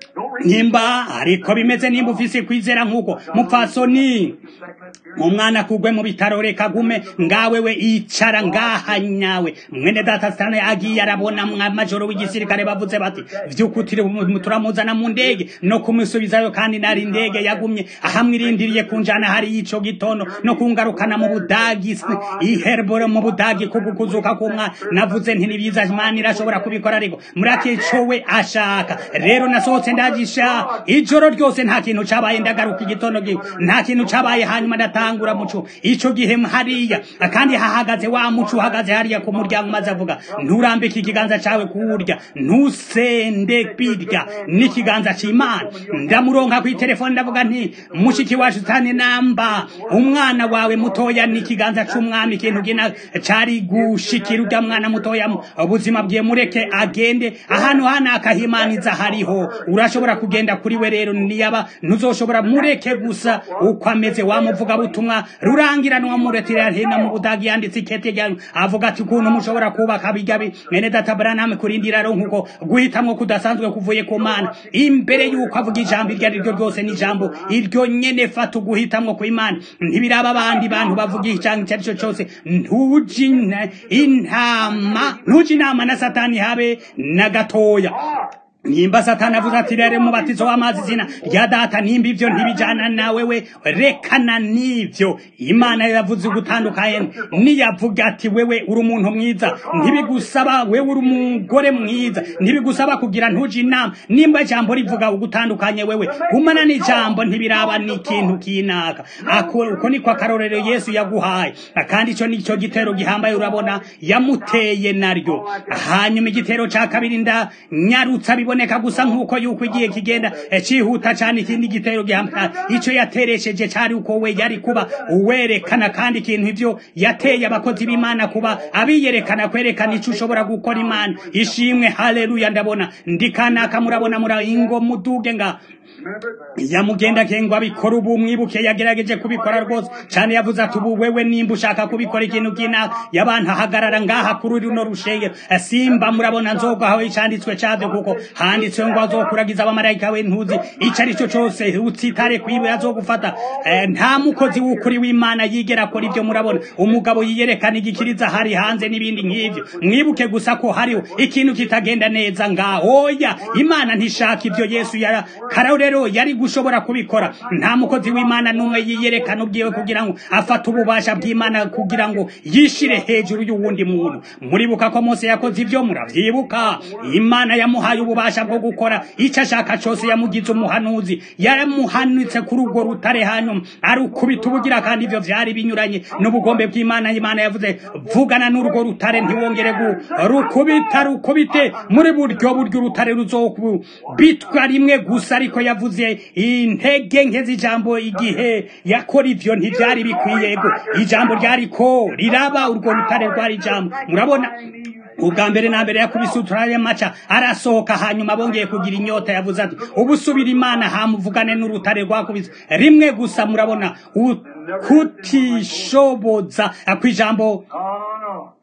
nimba ariko bimeze nimba ufise kwizera nkuko mupfasoni umwana kugwe mu bitaro reka gume ngawe we icara ngaha nyawe mwene data stane agiye arabona majoro w'igisirikare bavuze bati vyukutire turamuzana mu ndege no kumusubizayo kandi nari indege yagumye ahamwirindiriye kunjana hari ico gitondo no kungarukana mu Budagi iherboro mu Budagi kugukuzuka kumwa navuze nti nibiza Imana irashobora kubikora ariko murake cowe ashaka rero nasohotse ndagisha ijoro ryose nta kintu cabaye ndagaruka igitondo giwe nta kintu cabaye hanyuma ndatangura muco ico gihe hariya kandi hahagaze wa muco uhagaze hariya ku muryango maze avuga nturambike ikiganza cawe kurya ntusende kwirya n'ikiganza c'Imana ndamuronka ku telefone ndavuga nti mushiki wacu tane namba umwana wawe mutoya n'ikiganza c'umwami ikintu gina cari gushikira urya mwana mutoya ubuzima bwiye mureke agende ahantu hana akahimaniza hariho urashobora kugenda kuri we rero niyaba ntuzoshobora mureke gusa uko ameze wamuvuga butumwa rurangiranwa muretira hena mu Budagi yanditse ikete rya avuga ati ukuntu mushobora kubaka bigabi mwene data Branham kurindira ro nkuko guhitamwo kudasanzwe kuvuye ku Mana imbere yuko avuga ijambo iryo ryo ryose ni jambo iryo nyene fata guhitamwo ku Imana ntibiraba abandi bantu bavuga icyango cyo cyose ntujina intama ntujinama na Satani habe na gatoya nimba Satani avuze ati rero mubatizo w'amazi zina rya data nimba ivyo ntibijana nawe we rekana nivyo Imana yavuze gutandukanye niyavuga ati wewe uri umuntu mwiza ntibigusaba wewe uri umugore mwiza ntibigusaba kugira ntuje inama nimba jambo rivuga ugutandukanye wewe kumana ni jambo ntibiraba ni ikintu kinaka akora uko ni kwa karorero Yesu yaguhaye kandi ico nico gitero gihambaye urabona yamuteye naryo hanyuma igitero ca kabiri nda nyarutsa biboneka gusa nkuko yuko igiye kigenda cihuta cyane ikindi gitero gihambaye ico yateresheje cyari uko we yari kuba uwerekana kandi ikintu ivyo yateye abakozi b'Imana kuba abiyerekana kwerekana ico ushobora gukora Imana ishimwe haleluya ndabona ndikana kamurabona mura ingo muduge nga yamugenda kengwa abikora ubu mwibuke yagerageje kubikora rwose cyane yavuze ati ubu wewe nimba ushaka kubikora ikintu kina yabantu hagarara ngaha kuri runo rushenge simba murabona nzoga aho icanditswe cyavyo kuko handitswe ngo azokuragiza abamarayika we ntuzi ico ari cyo cyose utsitare kwiwe azogufata nta mukozi w'ukuri w'Imana yigera akora ivyo murabona umugabo yiyerekana igikiriza hari hanze n'ibindi nk'ivyo mwibuke gusa ko hariho ikintu kitagenda neza ngaho oya Imana ntishaka ivyo Yesu yara karaure rero yari gushobora kubikora nta mukozi w'Imana numwe yiyerekana ubwiwe kugira ngo afate ububasha bw'Imana kugira ngo yishire hejuru y'uwundi muntu muribuka ko Mose yakoze ivyo muravyibuka Imana yamuhaye ububasha bwo gukora ico ashaka cyose yamugize umuhanuzi yaramuhanitse kuri urwo rutare hanyuma ari ukubita ubugira kandi ivyo vyari binyuranye n'ubugombe bw'Imana Imana yavuze vugana n'urwo rutare ntiwongere gu rukubita rukubite muri buryo buryo urutare ruzokubitwa rimwe gusa ariko yavuze intege nke z'ijambo igihe yakora ivyo ntivyari bikwiye go ijambo ryari ko riraba urwo rutare rwari ijambo murabona ubwa mbere na mbere yakubisutura y'amaca arasohoka hanyuma bongeye kugira inyota yavuze ati ubusubira Imana hamuvugane n'urutare rwakubise rimwe gusa murabona kutishoboza akwijambo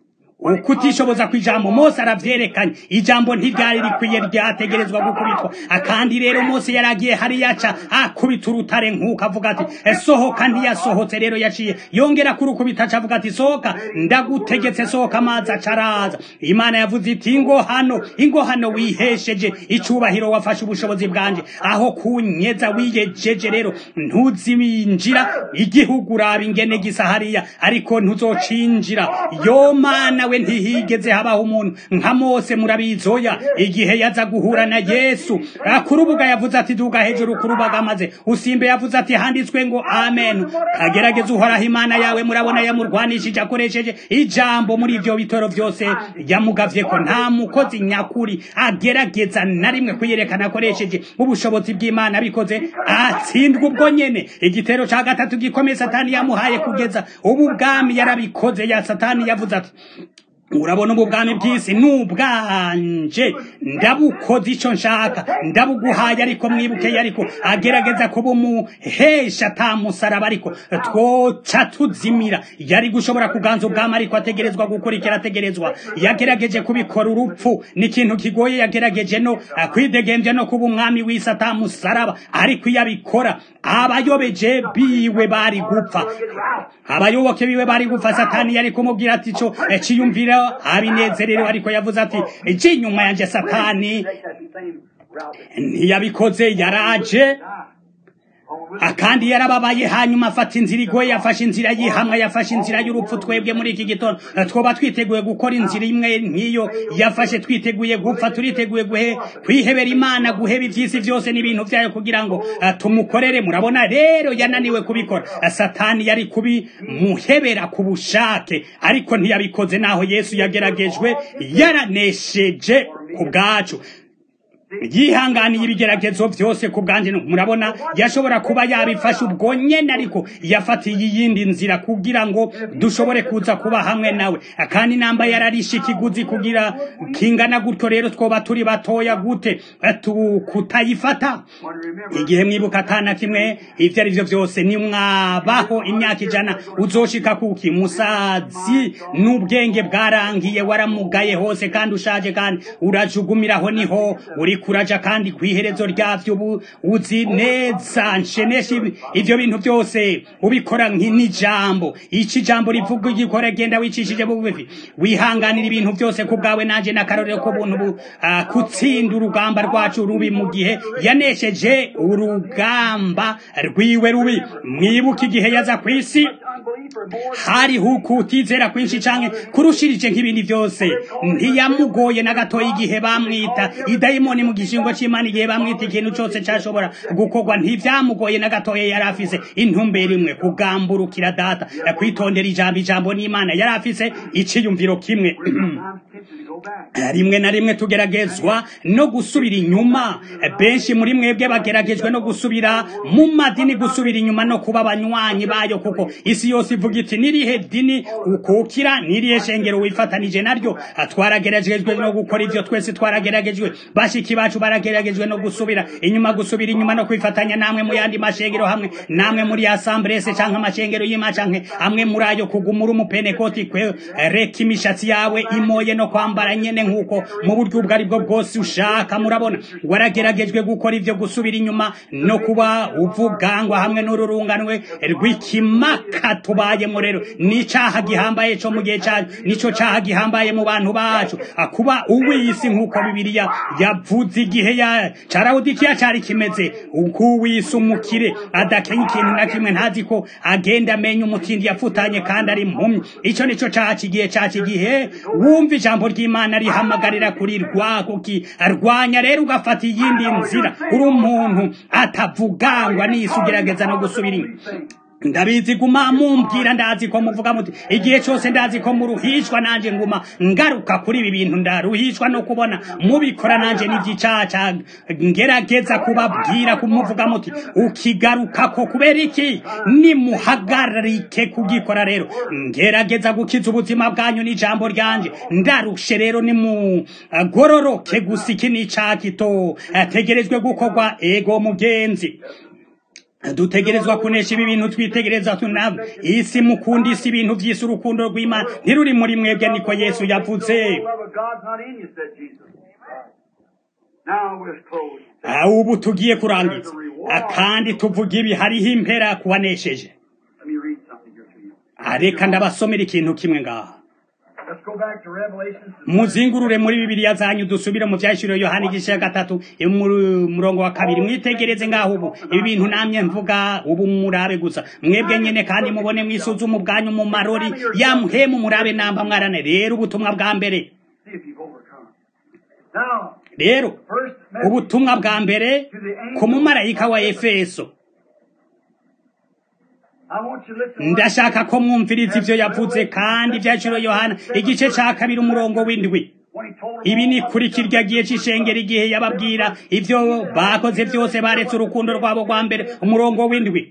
ukutishoboza kw'ijambo Mose aravyerekanye ijambo ntiryari rikwiye ryategerezwa gukubitwa akandi rero Mose yaragiye hari yaca akubita urutare nk'uko avuga ati sohoka ntiyasohotse rero yaciye yongera kurukubita avuga ati sohoka ndagutegetse sohoka amazi acaraza Imana yavuze iti ingo hano ingo hano wihesheje icubahiro wafashe ubushobozi bwanje aho kunyeza wiyejeje rero ntuzibinjira igihugu uraba ingene gisa hariya ariko ntuzocinjira yo Mana we ntihigeze habaho umuntu nka Mose murabizoya igihe yaza guhura na Yesu akurubuga yavuze ati duga hejuru kurubaga maze usimbe yavuze ati handitswe ngo amen kagerageza uhoraho Imana yawe murabona yamurwanishije akoresheje ijambo muri ivyo bitoro vyose yamugavye ko nta mukozi nyakuri agerageza na rimwe kuyerekana akoresheje ubushobozi bw'Imana bikoze atsindwa ubwo nyene igitero ca gatatu gikomeye Satani yamuhaye kugeza ubu bwami yarabikoze ya Satani yavuze ati urabona ubu bwami bw'isi n'ubwanje ndabukoze ico nshaka ndabuguhaye ariko mwibuke ariko agerageza kuba umuhesha atamusaraba ariko twoca tuzimira yari gushobora kuganza ubwami ariko ategerezwa gukurikira ategerezwa yagerageje kubikora urupfu ni ikintu kigoye yagerageje no kwidegembya no kuba umwami w'isi atamusaraba ariko yabikora abayobeje biwe bari gupfa abayoboke biwe bari gupfa Satani yari kumubwira ati co ciyumvira abinezerewe ariko yavuze ati iki nyuma yanje Satani ntiyabikoze yaraje akandi yarababaye hanyuma afata inzira igoye yafashe inzira yihamwe yafashe inzira y'urupfu twebwe muri iki gitondo twoba twiteguye gukora inzira imwe nk'iyo yafashe twiteguye gupfa turiteguye guhe kwihebera Imana guheba ivyisi vyose n'ibintu vyayo kugira ngo tumukorere murabona rero yananiwe kubikora Satani yari kubi muhebera ku bushake ariko ntiyabikoze naho Yesu yageragejwe yaranesheje ku bwacu yihanganiye ibigeragezo byose ku bwanje murabona yashobora kuba yabifashe ubwo nyene ariko yafatiye iyindi nzira kugira ngo dushobore kuza kuba hamwe nawe akandi namba yararisha ikiguzi kugira kingana gutyo rero twoba turi batoya gute kutayifata igihe mwibuka atana kimwe ivyo ari vyo vyose ni mwabaho imyaka ijana uzoshika kuki musazi n'ubwenge bwarangiye waramugaye hose kandi ushaje kandi urajugumiraho niho uri kuraja kandi kwiherezo ryavyo ubu uzi neza nshenesha ivyo bintu byose ubikora nk'inijambo ici jambo rivuga igikora genda wicishije bugufi wihanganira ibintu byose ku bwawe nanje nakarorero ko buntu uh, kutsinda urugamba rwacu rubi mu gihe yanesheje urugamba rwiwe rubi mwibuka igihe yaza kwisi hari huku utizera kwinshi canke kurushirije nk'ibindi byose ntiyamugoye na gato igihe bamwita idayimoni mu gishingo c'Imana igihe bamwita ikintu cyose cyashobora gukorwa ntivyamugoye na gato yari afise intumbero imwe kugamburukira data kwitondera ijambo ijambo n'Imana yari afise iciyumviro kimwe rimwe na rimwe tugeragezwa no gusubira inyuma benshi muri mwebwe bageragejwe no gusubira mu madini gusubira inyuma no kuba abanywanyi bayo kuko isi yose ivuga iti nirihe dini ukukira nirihe shengero wifatanije naryo twarageragejwe no gukora ivyo twese twarageragejwe bashiki bacu barageragejwe no gusubira inyuma gusubira inyuma no kwifatanya namwe mu yandi mashengero hamwe namwe muri assemblée canke amashengero y'Imana canke amwe muri ayo kugumura umupenekoti kwe reka imishatsi yawe imoye no kwambara nyene nkuko mu buryo ubwo aribwo bwose ushaka murabona warageragejwe gukora ivyo gusubira inyuma no kuba uvugangwa hamwe n'ururunganwe rw'ikimaka tubayemo rero n'icaha gihambaye co mu gihe cyacu nico caha gihambaye mu bantu bacu akuba uwisi nkuko Bibiliya yavuze igihe ya Carawudikiya cari kimeze ukuwisi umukire adakenya ikintu na kimwe ntazi ko agenda amenya umutindi yafutanye kandi ari impumyi ico nico caha kigihe cacu igihe wumva ijambo ry'Imana rihamagarira kuri rwakuki arwanya rero ugafata iyindi nzira uri umuntu atavugangwa n'isugerageza no gusubira ndabizi guma mumbwira ndazi ko muvuga muti igihe cyose ndazi ko muruhishwa nanje nguma ngaruka kuri ibi bintu ndaruhishwa no kubona mubikora nanje n'ivyicaca ngerageza kubabwira kumuvuga muti ukigaruka ko kubera iki ni muhagarike kugikora rero ngerageza gukiza ubuzima bwanyu n'ijambo ryanje ndarushe rero ni mu gororoke gusiki n'icakito ategerezwe gukorwa ego mugenzi dutegerezwa kunesha ibi bintu twitegereza tunava isi mukunda isi ibintu vy'isi urukundo rw'Imana ntiruri muri mwebwe niko Yesu yavuze. Ubu tugiye kurangiza kandi tuvuga ibi hariho impera kubanesheje. Areka ndabasomera ikintu kimwe ngaha. Muzingurure muri Bibiliya zanyu dusubire mu vyashiro Yohana igice ya gatatu umurongo wa kabiri mwitegereze ngaho ubu ibi bintu namye mvuga ubu murabe gusa mwebwe nyene kandi mubone mwisuzumu bwanyu mu marori yamhemu murabe namba mwarane rero ubutumwa bwa mbere rero ubutumwa bwa mbere ku mumarayika wa Efeso. Ndashaka ko mwumviriza ivyo yavuze kandi vyaciro Yohana igice ca kabiri umurongo w'indwi. Ibi ni kuri kirya gihe c'ishengero igihe yababwira ivyo bakoze vyose baretse urukundo rwabo rwa mbere umurongo w'indwi.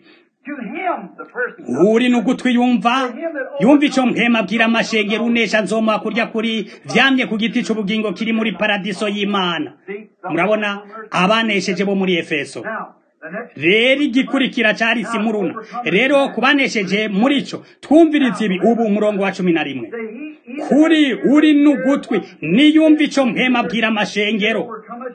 Uri n'ugutwi yumva yumva ico mpema abwira amashengero unesha nzoma kurya kuri vyamye ku giti c'ubugingo kiri muri paradiso y'Imana. Murabona abanesheje bo muri Efeso. Rero igikurikira cari simuruna rero kubanesheje muri ico twumviriza ibi ubu umurongo wa cumi na rimwe kuri uri n'ugutwi niyumva ico mpema abwira amashengero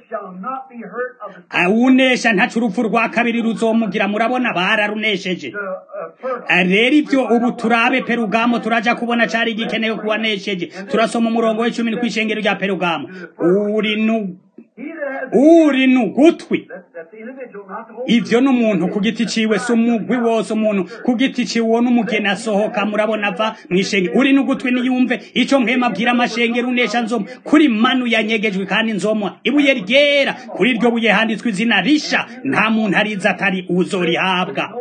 awunesha ntacu urupfu rwa kabiri ruzomugira. Murabona bararunesheje rero ivyo ubu turabe Perugamo turaja kubona cari gikenewe kubanesheje. Turasoma umurongo wa cumi kw'ishengero rya Perugamo uri nu uri n'ugutwi ivyo n'umuntu ku giti ciwe sumugwi wose umuntu ku giti ciwe n'umugeni asohoka. Murabona ava mwishenge uri n'ugutwi niyumve ico mpema abwira amashengero unesha nzoma kuri manu yanyegejwe kandi nzomwa ibuye ryera kuri iryo buye handitswe izina risha nta muntu ariza atari uzorihabwa.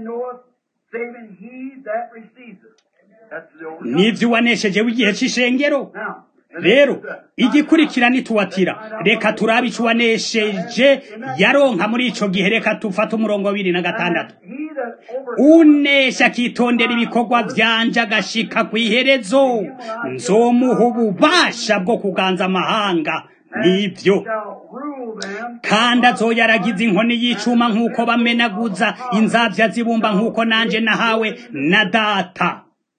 Nivyo wanesheje w'igihe c'ishengero. Rero igikurikira nituwatira reka turabe ico wanesheje yaronka muri ico gihe. Reka tufata umurongo wa bibiri na gatandatu unesha kitondera ibikorwa vyanje agashika kw'iherezo nzomuha ububasha bwo kuganza amahanga. Nivyo kandi azoyaragiza inkoni y'icuma nk'uko bamenaguza inzavya zibumba nk'uko nanje nahawe na data.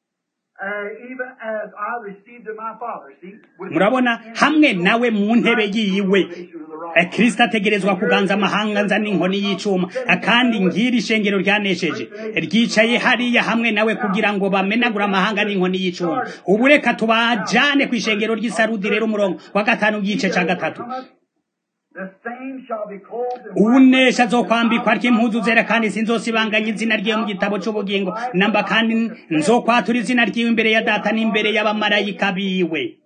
Murabona hamwe nawe mu ntebe yiwe Kristo ategerezwa kuganza amahanga nza n'inkoni y'icuma kandi ngira ishengero ryanesheje ryicaye hariya hamwe nawe kugira ngo bamenagura amahanga n'inkoni y'icuma. Ubu reka tubajane kw'ishengero ry'Isarudi rero umurongo wa gatanu gice ca gatatu. Unesha azokwambikwa atyo impuzu zera kandi sinzosibanganya izina ryiwe mu gitabo c'ubugingo namba kandi nzokwatura izina ryiwe imbere ya data n'imbere y'abamarayika biwe.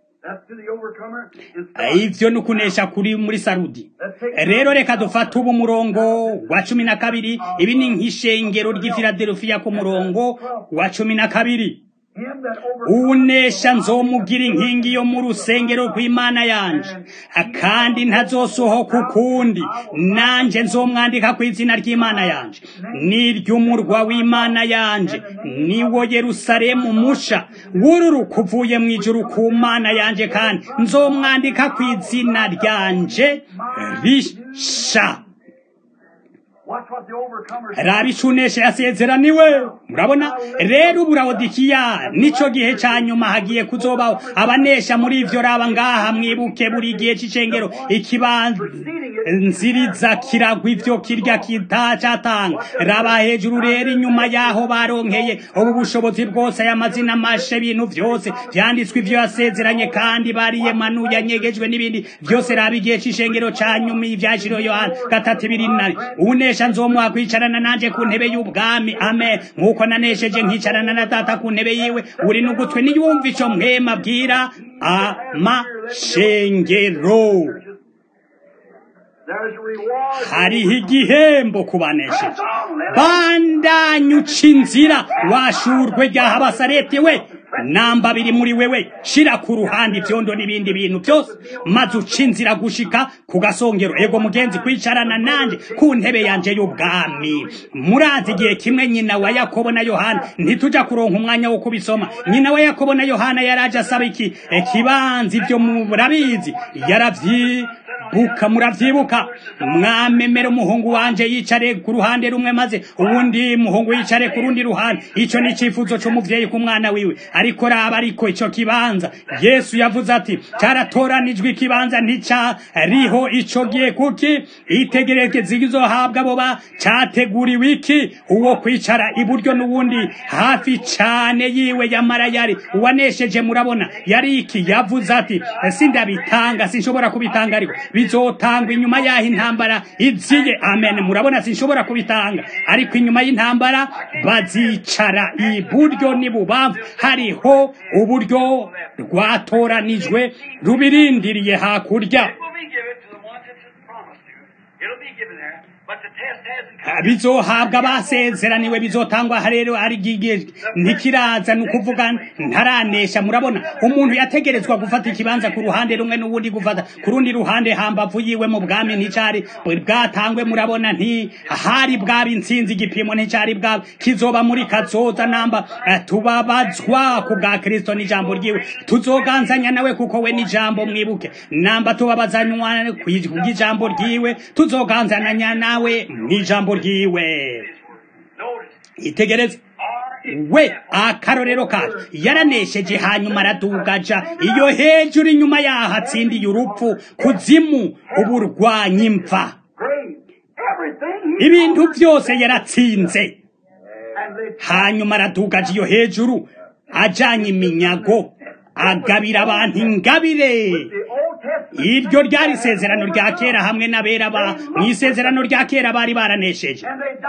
Ivyo nukunesha kuri muri Sarudi. Rero reka dufata ubu umurongo wa cumi na kabiri. Ibi ni nk'ishengero ry'Ifiladelfiya ku murongo wa cumi na kabiri. Unesha nzomugira inkingi yo mu rusengero rw'Imana yanje kandi ntazosohoka ukundi nanje nzomwandika ku izina ry'Imana yanje n'iry'umurwa w'Imana yanje niwo Yerusalemu musha wururuka uvuye mw'ijuru ku Mana yanje kandi nzomwandika ku izina ryanje risha. Rabi cunesha yasezeraniwe. Murabona rero Laodikiya nico gihe ca nyuma hagiye kuzobaho abanesha muri ivyo. Raba ngaha mwibuke buri gihe c'icengero ikibanziriza kiragwa ivyo kirya kitacatanga. Raba hejuru rero inyuma yaho baronkeye ubu bushobozi bwose y'amazina mashe ibintu vyose vyanditswe ivyo yasezeranye kandi bariye manu yanyegejwe n'ibindi vyose. Raba igihe c'icengero ca nyuma ivyashiro Yohana gatatu ibiri na unesha nzomwa kwicarana nanje ku ntebe y'ubwami. Amen. Nkuko nanesheje nkicarana na data ku ntebe yiwe. Uri n'ugutwi niyumva ico mpema abwira amashengero. Hariho igihembo kubanesha. Bandanya uca inzira washurwe rya Abasareti we namba biri muri wewe shira ku ruhande ivyondo n'ibindi bintu byose maze uca inzira gushika ku gasongero. Ego mugenzi kwicarana nanje ku ntebe yanje y'ubwami. Murazi igihe kimwe nyina wa Yakobo na Yohana ntituja kuronka umwanya wo kubisoma. Nyina wa Yakobo na Yohana yaraje asaba iki ikibanza ivyo murabizi yaravyi buka muravyibuka mwamemera umuhungu wanje yicare ku ruhande rumwe maze uwundi muhungu yicare ku rundi ruhande ico ni icifuzo c'umuvyeyi ku mwana wiwe ariko raba ariko ico kibanza Yesu yavuze ati caratoranijwe ikibanza nticariho ico gihe kuki itegereke zizohabwa abo ba categuriwe iki uwo kwicara iburyo n'uwundi hafi cane yiwe yamara yari uwanesheje murabona yari iki yavuze ati sindabitanga sinshobora kubitanga ariko bizotangwa inyuma yaho intambara iziye amen murabona sinshobora kubitanga ariko inyuma y'intambara bazicara iburyo n'ibubamfu hariho uburyo rwatoranijwe rubirindiriye hakurya bizohabwa abasezeraniwe bizotangwa rero ari gigiye ntikiraza nukuvuga ntaranesha murabona umuntu yategerezwa gufata ikibanza ku ruhande rumwe n'ubundi gufata ku rundi ruhande hambavu yiwe mu bwami nticari bwatangwe murabona nti hari bwabi intsinzi igipimo nticari bwabo kizoba muri kazoza namba tubabazwa ku bwa Kristo n'ijambo ryiwe tuzoganzanya nawe kuko we n'ijambo mwibuke namba tubabazanywa ku ijambo ryiwe tuzoganzanya nawe n'ijambo ryiwe itegereze we akarorero kacu yaranesheje hanyuma aradugaja iyo hejuru inyuma yaho atsindiye urupfu kuzimu uburwanyi imva ibintu byose yaratsinze hanyuma aradugaja iyo hejuru ajanye iminyago agabira abantu ingabire iryo ryari isezerano rya kera hamwe n'abera ba mu isezerano rya kera bari baranesheje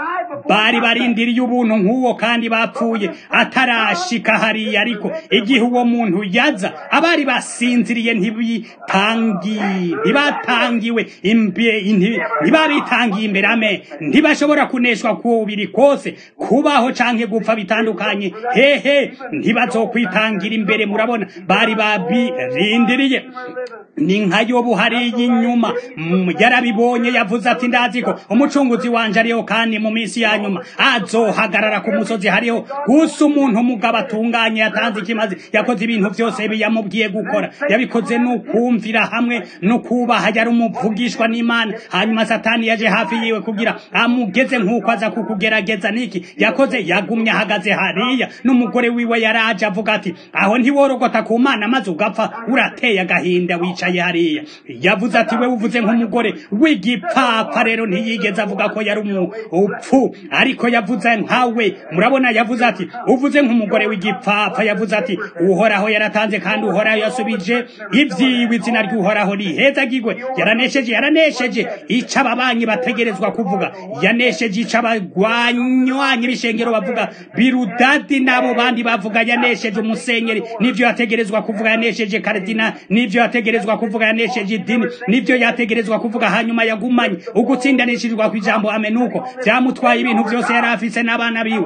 bari barindiriye ubuntu nk'uwo kandi bapfuye atarashika hariya ariko igihe uwo muntu yaza abari basinziriye ntibitangi ntibatangiwe imbere ntibabitangiye imbere ame ntibashobora kuneshwa kubiri kose kubaho canke gupfa bitandukanye hehe ntibazokwitangira imbere murabona bari babirindiriye ni nkayo buhari y'inyuma yarabibonye yavuze ati ndazi ko umucunguzi wanje ariho kandi mu minsi ya nyuma azohagarara ku musozi hariho gusa umuntu umugabo atunganye yatanze ikimazi yakoze ibintu byose biyamubwiye gukora yabikoze n'ukumvira hamwe no kubaha yari umuvugishwa n'Imana hanyuma satani yaje hafi yiwe kugira amugeze nk'uko aza kukugerageza niki yakoze yagumye ahagaze hariya n'umugore wiwe yaraje avuga ati aho ntiworogota ku Mana maze ugapfa urateye agahinda wicaye hariya yavuze ati we uvuze nk'umugore w'igipfapfa rero ntiyigeze avuga ko yari umupfu ariko yavuze nkawe murabona yavuze ati uvuze nk'umugore w'igipfapfa yavuze ati uhoraho yaratanze kandi uhoraho yasubije ibyiwe izina ry'uhoraho rihezagirwe yaranesheje yaranesheje ica ababanyi bategerezwa kuvuga yanesheje ica abagwanywanyi b'ishengero bavuga Birudadi n'abo bandi bavuga yanesheje umusenyeri nivyo yategerezwa kuvuga yanesheje karidina nivyo yategerezwa kuvuga yanesheje idini nivyo yategerezwa kuvuga hanyuma yagumanye ugutsindanishijwe ku ijambo amenuko byamutwaye ibintu byose yari afise n'abana biwe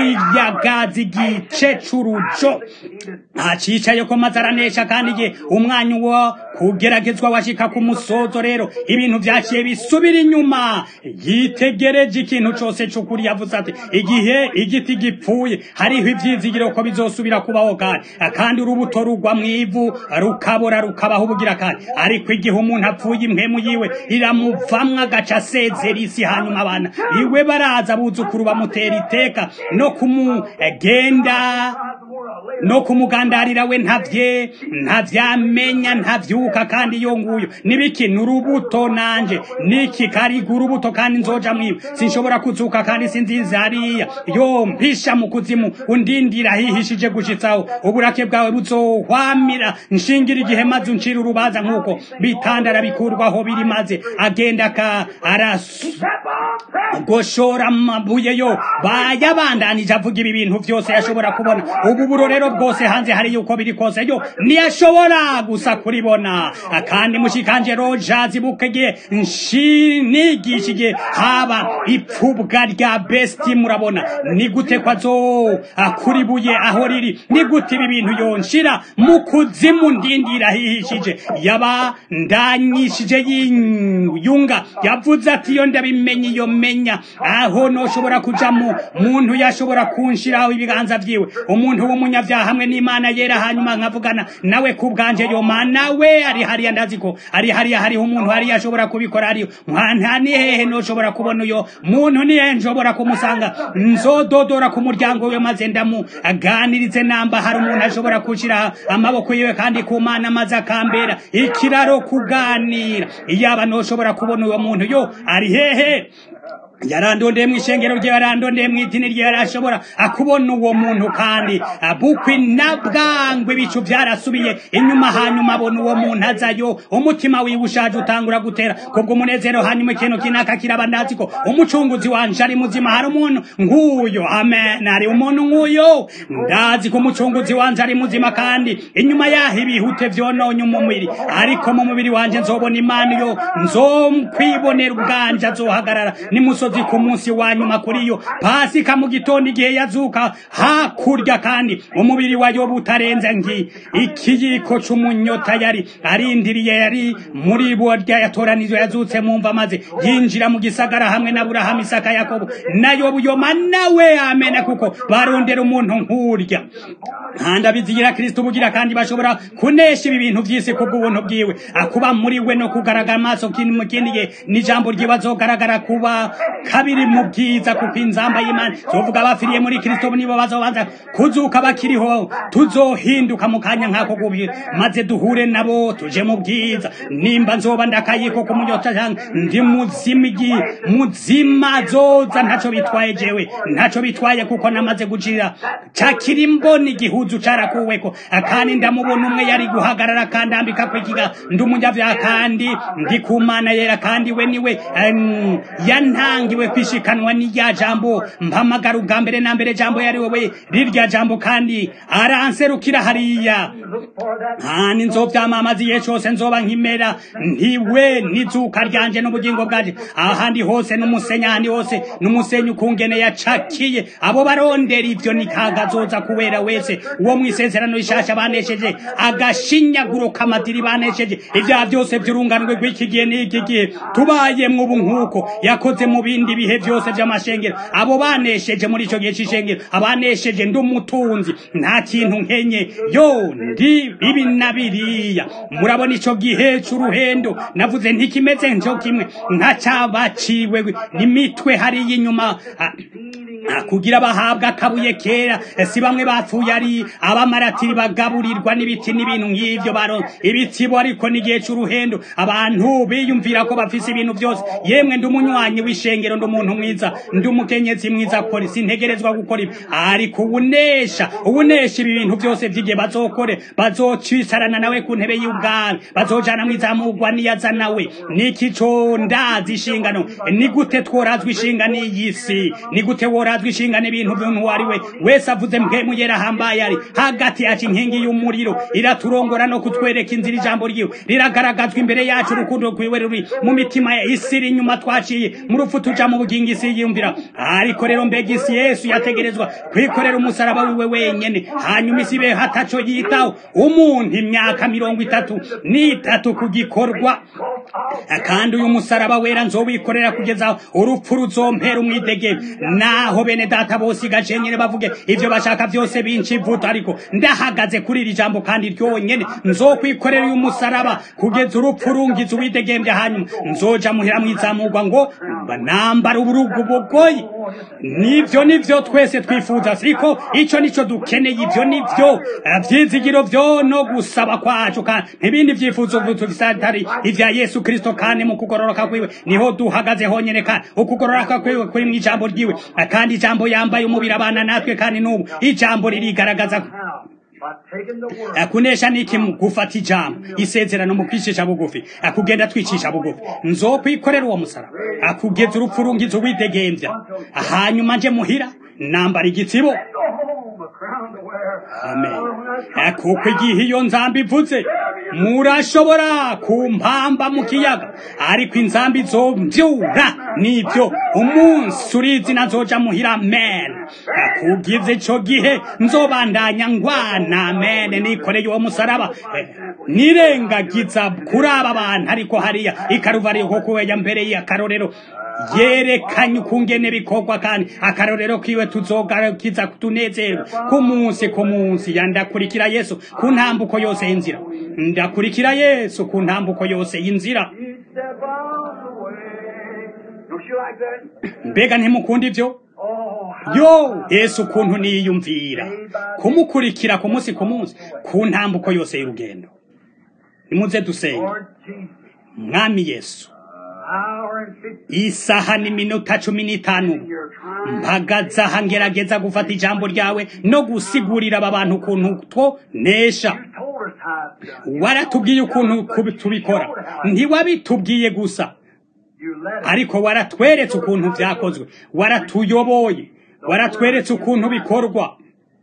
yiyagazi gice curujo acicaye ko mazaranesha kandi igihe umwanya wo kugeragezwa washika ku musozo rero ibintu vyaciye bisubira inyuma yitegereje ikintu cose c'ukuri yavuze ati igihe igiti gipfuye hariho ivyizigiro ko bizosubira kubaho kandi kandi urubuto rugwa mwivu rukabora rukabaho ubugira kandi ariko igihe umuntu apfuye impwemu yiwe iramuvamwa agaca asezera isi hanyuma abana iwe baraza buzukuru bamutera iteka no kumugenda no kumugandarira we ntavye ntavyamenya ntavyuka kandi iyo nguyo nibiki nurubuto nanje niki kari gurubuto kandi nzoja mwiwe sinshobora kuzuka kandi sinziza hariya yo mpisha mu kuzimu undindira hihishije gushitsaho uburake bwawe buzohwamira nshingira igihe maze uncira urubaza nkuko bitandara bikurwaho biri maze agenda ka arasu goshora amabuye yo bayabandanije avuga ibi bintu byose yashobora kubona ubu burorero bwose hanze hari yuko biri kose yo niyashobora gusa kuribona kandi mushikanje rojazi bukege nshinigishiye haba ipfubwa rya besti murabona ni gute kwazo akuribuye aho riri ni gute ibi bintu yonshira mu kuzimu ndindira hihishije yaba ndanyishije yiyunga yavuze ati yo ndabimenye iyo nomenya aho noshobora kuja mu muntu yashobora kunshiraho ibiganza vyiwe umuntu w'umunyavyaha hamwe n'Imana yera hanyuma nkavugana nawe kubwanje yo mana we ari hariya ndaziko ari hariya hariho umuntu hariya ashobora kubikora ariyo nta ni hehe noshobora kubona uyo muntu ni hehe nshobora kumusanga nzododora ku muryango we maze ndamu aganirize namba hari umuntu ashobora kushira amaboko yiwe kandi ku Mana maze akambera ikiraro kuganira iyaba noshobora kubona uwo muntu yo ari hehe yarandondeye mu ishengero rye yarandondeye mu idini rye yarashobora akubona uwo muntu kandi abukwi nabwangwe bicu byarasubiye inyuma hanyuma abona uwo muntu azayo umutima wiwe ushaje utangura gutera kubwo umunezero hanyuma ikintu kinaka kirabandazi ko umucunguzi wanje ari muzima hari umuntu nguyo amen ari umuntu nguyo ndazi ko umucunguzi wanje ari muzima kandi inyuma yaho ibihute vyononye umubiri ariko mu mubiri wanje nzobona Imana yo nzomkwibonera ubwanje azohagarara ni muso ku munsi wa nyuma kuri yo Pasika mu gitondo igihe yazuka hakurya kandi umubiri wayo butarenze ngi ikiyiko c'umunyota yari arindiriye yari muri bo rya yatoranizwe yazutse mumva maze yinjira mu gisagara hamwe na Aburahamu Isaka Yakobo nayo buyoma nawe amena kuko barondera umuntu nkurya handa bizigira Kristo bugira kandi bashobora kunesha ibi bintu vyise kubwo ubuntu bwiwe akuba muri we no kugaragara amaso kindi mu kindi gihe n'ijambo ryibazogaragara kuba kabiri mu bwiza kuko inzamba y'Imana tuvuga bafiriye muri Kristo nibo bazobanza kuzuka bakiriho tuzohinduka mu kanya nkako gubira maze duhure nabo tuje mu bwiza nimba nzoba ndakayiko ku munyota cyangwa ndi muzimigi muzima zoza ntaco bitwaye jewe ntaco bitwaye kuko namaze gujira cakiri mboni gihuzu carakuweko akandi ndamubona umwe yari guhagarara kandi ambika kwikiga ndumunyavya kandi ndi ku Mana yera kandi we niwe um, yantangiwe kwishikanwa n'irya jambo mpamagara ubwambere na mbere jambo yari wowe rirya jambo kandi aranserukira hariya hani nzovyamamaza igihe cose nzoba nkimera ntiwe nizuka ryanje n'ubugingo bwaje ahandi hose n'umusenya ahandi hose n'umusenyi ukungene yacakiye abo barondera ivyo nikagazoza kubera wese uwo mwisezerano rishasha banesheje agashinyaguro kamadiri banesheje ivya byose vy'urunganwe rw'iki gihe n'iki gihe tubayemwo ubu nkuko yakoze mu bindi bihe byose by'amashengero abo banesheje muri ico gihe c'ishengero abanesheje ndumutunzi nta kintu nkenye yo ndi ibi nabiriya murabona ico gihe c'uruhendo navuze ntikimeze nco kimwe nka cabaciwe n'imitwe hari inyuma kugira bahabwa akabuye kera si bamwe bapfuye ari abamaratiri bagaburirwa n'ibiti n'ibintu nk'ivyo baro ibitsibo ariko n'igihe c'uruhendo abantu biyumvira ko bafise ibintu byose yemwe ndumunywanyi w'ishengero ndumuntu mwiza ndumukenyezi mwiza kora sintegerezwa gukora ibi ariko ubunesha ubunesha ibi bintu byose vy'igihe bazokore bazocicarana nawe ku ntebe y'ubwami bazojana mwizamugwa niyaza nawe niki co ndazi ishingano ni gute tworazwa ishingano y'isi ni gute worazwa ishingano ibintu by'umuntu wariwe wese avuze mpemu yera hambaye ari hagati yacu inkingi y'umuriro iraturongora no kutwereka inzira ijambo ryiwe riragaragazwa imbere yacu urukundo rwiwe ruri mu mitima ya isiri inyuma twaciye mu rupfu tuja mu bugingo isi yiyumvira ariko rero mbega isi Yesu yategerezwa kwikorera umusaraba wiwe wenyene hanyuma isi be hataco yitaho umuntu imyaka mirongo itatu n'itatu kugikorwa kandi uyu musaraba wera nzowikorera kugeza urupfu ruzompera umwidege naho bene data bose gacenyene bavuge ivyo bashaka byose binci ivuta ariko ndahagaze kuri iri jambo kandi ryonyene nzokwikorera uyu musaraba kugeza urupfu rungiza uwidegembya hanyuma nzoja muhira mwizamurwa ngo banambara uburugu bugoyi nivyo nivyo twese twifuza siko ico nico dukeneye ivyo nivyo vyizigiro vyo no gusaba kwacu kandi ibindi vyifuzo tufisatari ivya Yesu Kristo kandi mu kugororoka kwiwe niho duhagaze honyene kandi ukugororoka kwiwe kuri mu ijambo ryiwe kandi ijambo yambaye umubiri abana natwe kandi n'ubu ijambo ririgaragaza akunesha niki gufata ijambo isezerano mu kwicisha bugufi akugenda twicisha bugufi nzokwikorera uwo musaraba akugeza urupfu rungiza uwidegembya hanyuma nje muhira nambara igitsibo amen kuko igihe iyo nzambi ivuze murashobora kumpamba mu kiyaga ariko inzambi zombyura nibyo umunsi urizi nazoja muhira amen kugize ico gihe nzobandanya ngwana amen nikoreye uwo musaraba nirengagiza kuri aba bantu ariko hariya ikaruvariyo ko kuweya mbere y'akarorero yerekanye ukungene bikorwa kandi akarorero kiwe tuzogarukiza kutunezerwa ku munsi ku munsi yandakurikira Yesu ku ntambuko yose y'inzira ndakurikira Yesu ku ntambuko yose y'inzira mbega ntimukunda ivyo yo Yesu kuntu niyumvira kumukurikira ku munsi ku munsi ku ntambuko yose y'urugendo nimuze dusenge mwami Yesu isaha ni minota cumi n'itanu mpagaza hangerageza gufata ijambo ryawe no gusigurira aba bantu ukuntu two nesha waratubwiye ukuntu tubikora ntiwabitubwiye gusa ariko waratweretse ukuntu vyakozwe waratuyoboye waratweretse ukuntu bikorwa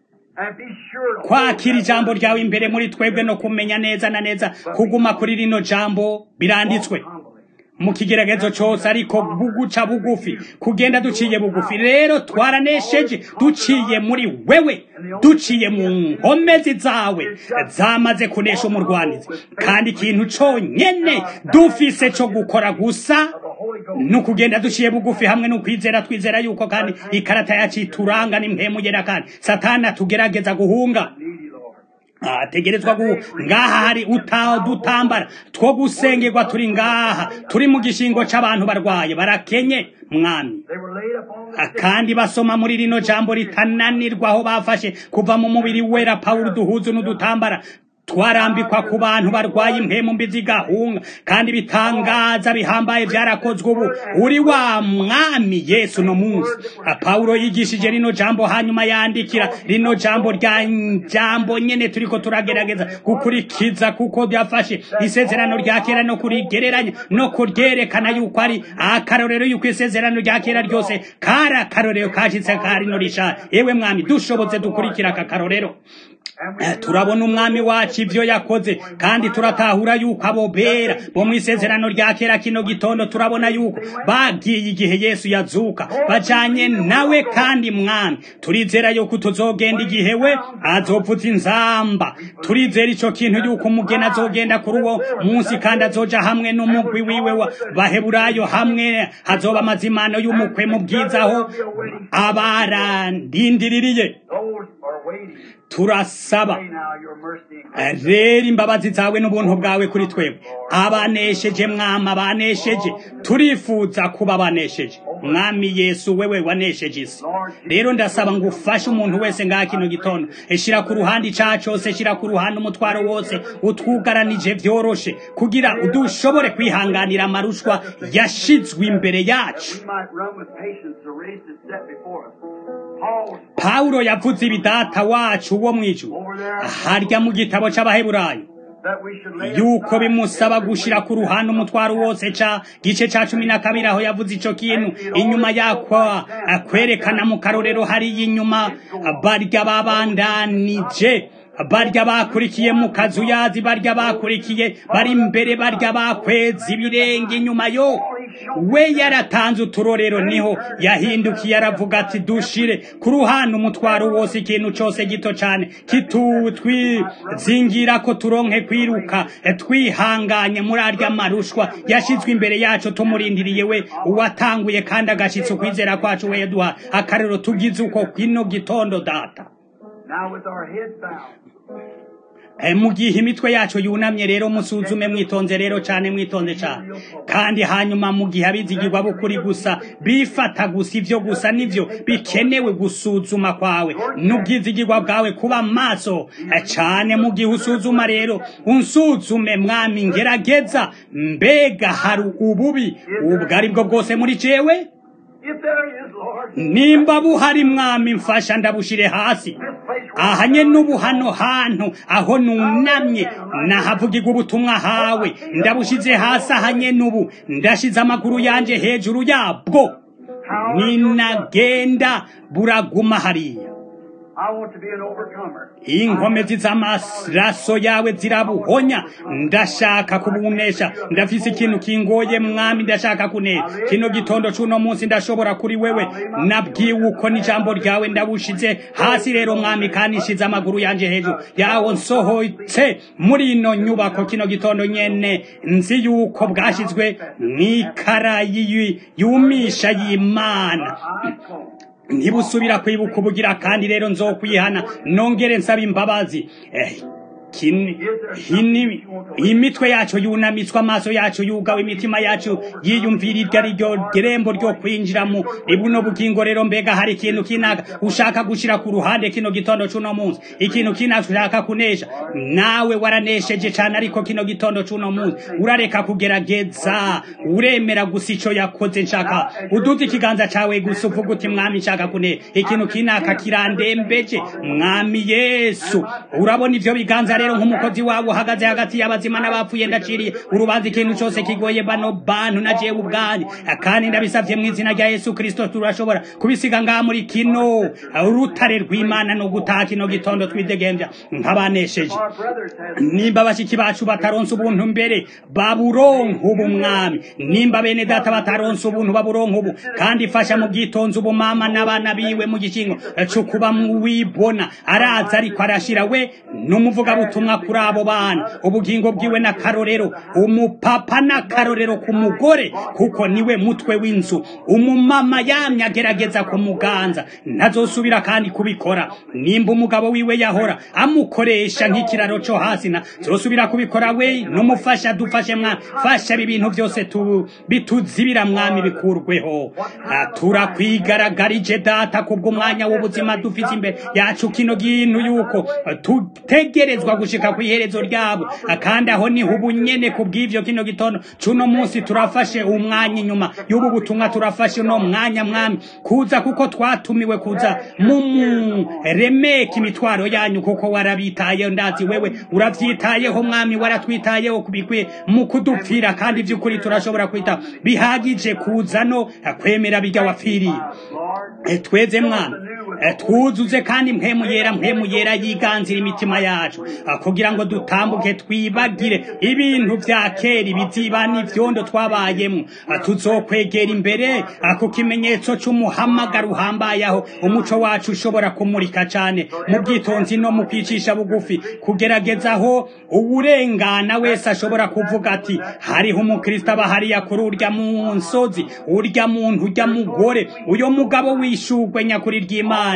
kwakira ijambo ryawe imbere muri twebwe no kumenya neza na neza kuguma kuri rino jambo biranditswe mu kigeragezo cyose ariko buguca bugufi kugenda duciye bugufi rero twaranesheje duciye muri wewe duciye mu nkomezi zawe zamaze kunesha umurwanizi kandi ikintu cyonyene dufise cyo gukora gusa nukugenda duciye bugufi hamwe no kwizera twizera yuko kandi ikarata yacu ituranga nimhemugera kandi satana tugerageza guhunga ategerezwa gu ngaha hari utadutambara two gusengerwa turi ngaha turi mu gishingo c'abantu barwaye barakenye mwami kandi basoma muri rino jambo ritananirwaho bafashe kuva mu mubiri wera Paulo duhuzu n'udutambara twarambikwa ku bantu barwaye impemu mbi zigahunga kandi bitangaza bihambaye byarakozwe ubu uri wa mwami Yesu no munsi Paulo yigishije rino jambo hanyuma yandikira rino jambo rya jambo nyene turiko turagerageza gukurikiza kuko byafashe isezerano rya kera no kurigereranya no kuryerekana yuko ari akarorero yuko isezerano rya kera ryose kara karorero kashitse kari no risha ewe mwami dushobotse dukurikira aka karorero turabona umwami wacu ivyo yakoze kandi turatahura yuko abo bera bo mwisezerano rya kera kino gitondo turabona yuko bagiye igihe Yesu yazuka bajanye nawe kandi mwami turizera yuko tuzogenda igihe we azovuza inzamba turizera ico kintu yuko umugeni azogenda kuri uwo munsi kandi azoja hamwe n'umugwi wiwe wa baheburayo hamwe hazoba amazimano y'umukwe mu bwizaho abarandindiririye turasaba rero imbabazi zawe n'ubuntu bwawe kuri twebwe abanesheje mwama banesheje turifuza kuba banesheje mwami Yesu wewe wanesheje isi rero ndasaba ngo ufashe umuntu wese ngaha kino gitondo eshira ku ruhande icaha cyose shira ku ruhande umutwaro wose utwugaranije vyoroshe kugira udushobore kwihanganira amarushwa yashizwe imbere yacu. Paulo yavuze ibidata wacu wo mwijuru harya mu gitabo c'abaheburayo yuko bimusaba gushira ku ruhande umutwaro wose ca gice ca cumi na kabiri aho yavuze ico kintu inyuma yakwa akwerekana mu karorero hari inyuma barya babandanije barya bakurikiye mu kazu yazi barya bakurikiye bari imbere barya bakweza ibirenge inyuma yo we yaratanze uturorero niho yahindukiye aravuga ati dushire ku ruhande umutwaro wose ikintu cyose gito cyane kitutwi zingira ko turonke kwiruka twihanganye muri arya marushwa yashizwe imbere yacu tumurindiriye we uwatanguye kandi agashitse kwizera kwacu we duha akarero tugize uko kwino gitondo data. Now with our heads bowed. mu gihe imitwe yacu yunamye rero musuzume mwitonze rero cyane mwitonze cyane kandi hanyuma mu gihe abizigirwa bukuri gusa bifata gusa ivyo gusa nivyo bikenewe gusuzuma kwawe n'ubwizigirwa bwawe kuba maso cyane mu gihe usuzuma rero unsuzume mwami ngerageza mbega hari ububi ubwari bwo bwose muri jewe nimba buhari mwami mfasha ndabushire hasi ahanye n'ubu hano hantu aho nunamye nahavugirwa ubutumwa hawe ndabushize hasi ahanye n'ubu ndashize amaguru yanje hejuru yabwo ninagenda buraguma hariya I want to be an overcomer. inkomezi z'amaraso yawe zirabuhonya ndashaka kubunesha ndafise ikintu kingoye mwami ndashaka kunesha kino gitondo cuno munsi ndashobora kuri wewe nabwiwe uko n'ijambo ryawe ndabushize hasi rero mwami kandi nshize amaguru yanje hejuru yawo nsohoytse muri ino nyubako kino gitondo nyene nzi yuko bwashizwe mw'ikarayi yumisha y'Imana ntibusubira kwibuka ubugira kandi rero nzokwihana nongere nsaba imbabazi eh, imitwe yacu yunamitswe amaso yacu yugawe imitima yacu yiyumvira iryo ari ryo gerembo ryo kwinjira mu ibuno bugingo rero mbega hari ikintu kinaka ushaka gushira ku ruhande kino gitondo cuno munsi ikintu kinaka ushaka kunesha nawe waranesheje cyane ariko kino gitondo cuno munsi urareka kugerageza uremera gusa ico yakoze nshaka uduze ikiganza cawe gusa uvuga uti mwami nshaka kune ikintu kinaka kirandembeje mwami Yesu urabona ivyo biganza rero nk'umukozi wabo hagaze hagati y'abazima n'abapfuye ndaciriye urubanza ikintu cyose kigoye bano bantu naje ubwanjye kandi ndabisavye mu izina rya Yesu Kristo turashobora kubisiga ngaha muri kino urutare rw'Imana no gutaha kino gitondo twidegembya nk'abanesheje nimba bashiki bacu bataronse ubuntu mbere baburonka ubu mwami nimba bene data bataronse ubuntu baburonka ubu kandi fasha mu bwitonzi ubu mama n'abana biwe mu gikingo cyo kuba mu wibona araza ariko arashira we n'umuvuga butumwa kuri abo bana ubugingo bwiwe na karorero umupapa na karorero ku mugore kuko niwe mutwe w'inzu umumama yamye agerageza kumuganza ntazosubira kandi kubikora nimba umugabo wiwe yahora amukoresha nk'ikiraro cyo hasi na zosubira kubikora we n'umufasha dufashe mwa fasha ibintu byose tu bituzibira mwami bikurweho turakwigaragaje data kubwo mwanya w'ubuzima dufite imbere yacu kino gintu yuko tutegerezwa gushika ku iherezo ryabo kandi aho ni hubunyene kubw'ivyo kino gitondo cuno munsi turafashe umwanya inyuma y'ubu butumwa turafashe no mwanya mwami kuza kuko twatumiwe kuza mu remeka imitwaro yanyu kuko warabitaye ndazi wewe uravyitayeho mwami waratwitayeho kubikwiye mu kudupfira kandi vy'ukuri turashobora kwita bihagije kuza no kwemera biga wafiriye tweze mwami twuzuze kandi mpemu yera mpemu yera yiganzira imitima yacu kugira ngo dutambuke twibagire ibintu vya kera biziba n'ivyondo twabayemo tuzokwegera imbere ako kimenyetso c'umuhamagaro uhambayaho umuco wacu ushobora kumurika cane mu bwitonzi no mu kwicisha bugufi kugeragezaho uburengana wese ashobora kuvuga ati hariho umukristo abahariya kuri urya mu nsozi urya muntu urya mugore uyo mugabo wishugwe nyakuri ry'Imana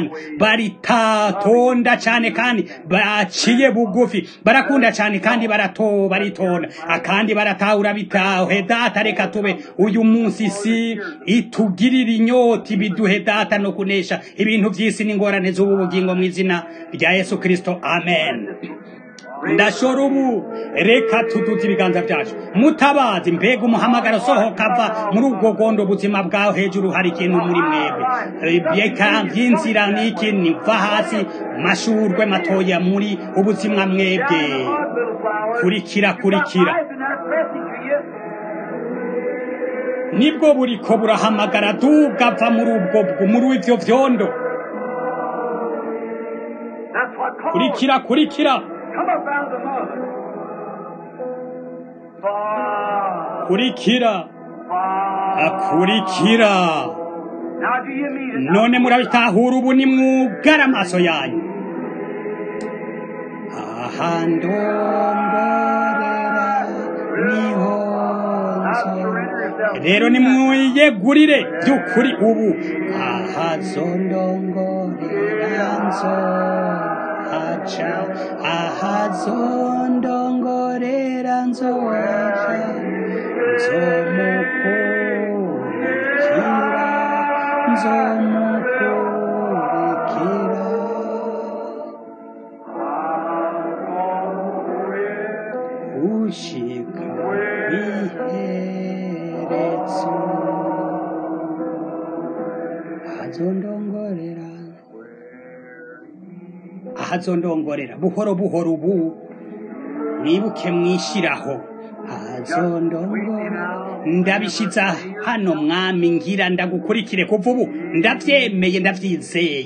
baritatonda cyane kandi baciye bugufi barakunda cyane kandi barato baritonda akandi baratahura bitahe data reka tube uyu munsi si itugirira inyoti biduhe data no kunesha ibintu by'isi n'ingorane z'ubu bugingo mu izina rya Yesu Kristo amen. ndashora ubu reka tuduze ibiganza byacu mutabazi mbega umuhamagaro sohoka ava muri ubwo gondo ubuzima bwawe hejuru hari ikintu muri mwebwe byeka by'inzira n'iki niva hasi mashurwe matoya muri ubuzima mwebwe kurikira kurikira nibwo buriko burahamagara dugava muri ubwo muri ivyo vyondo kurikira kurikira kurikira akurikira none murabitahura ubu ni mwugara amaso yanyu ahandongorera niho rero ni mwiyegurire by'ukuri ubu ahazondongorera nzo acha ahazondongorera nzoacha nzomukurikira nzomukurikira ushika iherezo ahazondongorera ahazondongorera buhoro buhoro ubu nibuke mwishiraho hazondongora ndabishiza hano mwami ngira ndagukurikire kuva ubu ndavyemeye ndavyizeye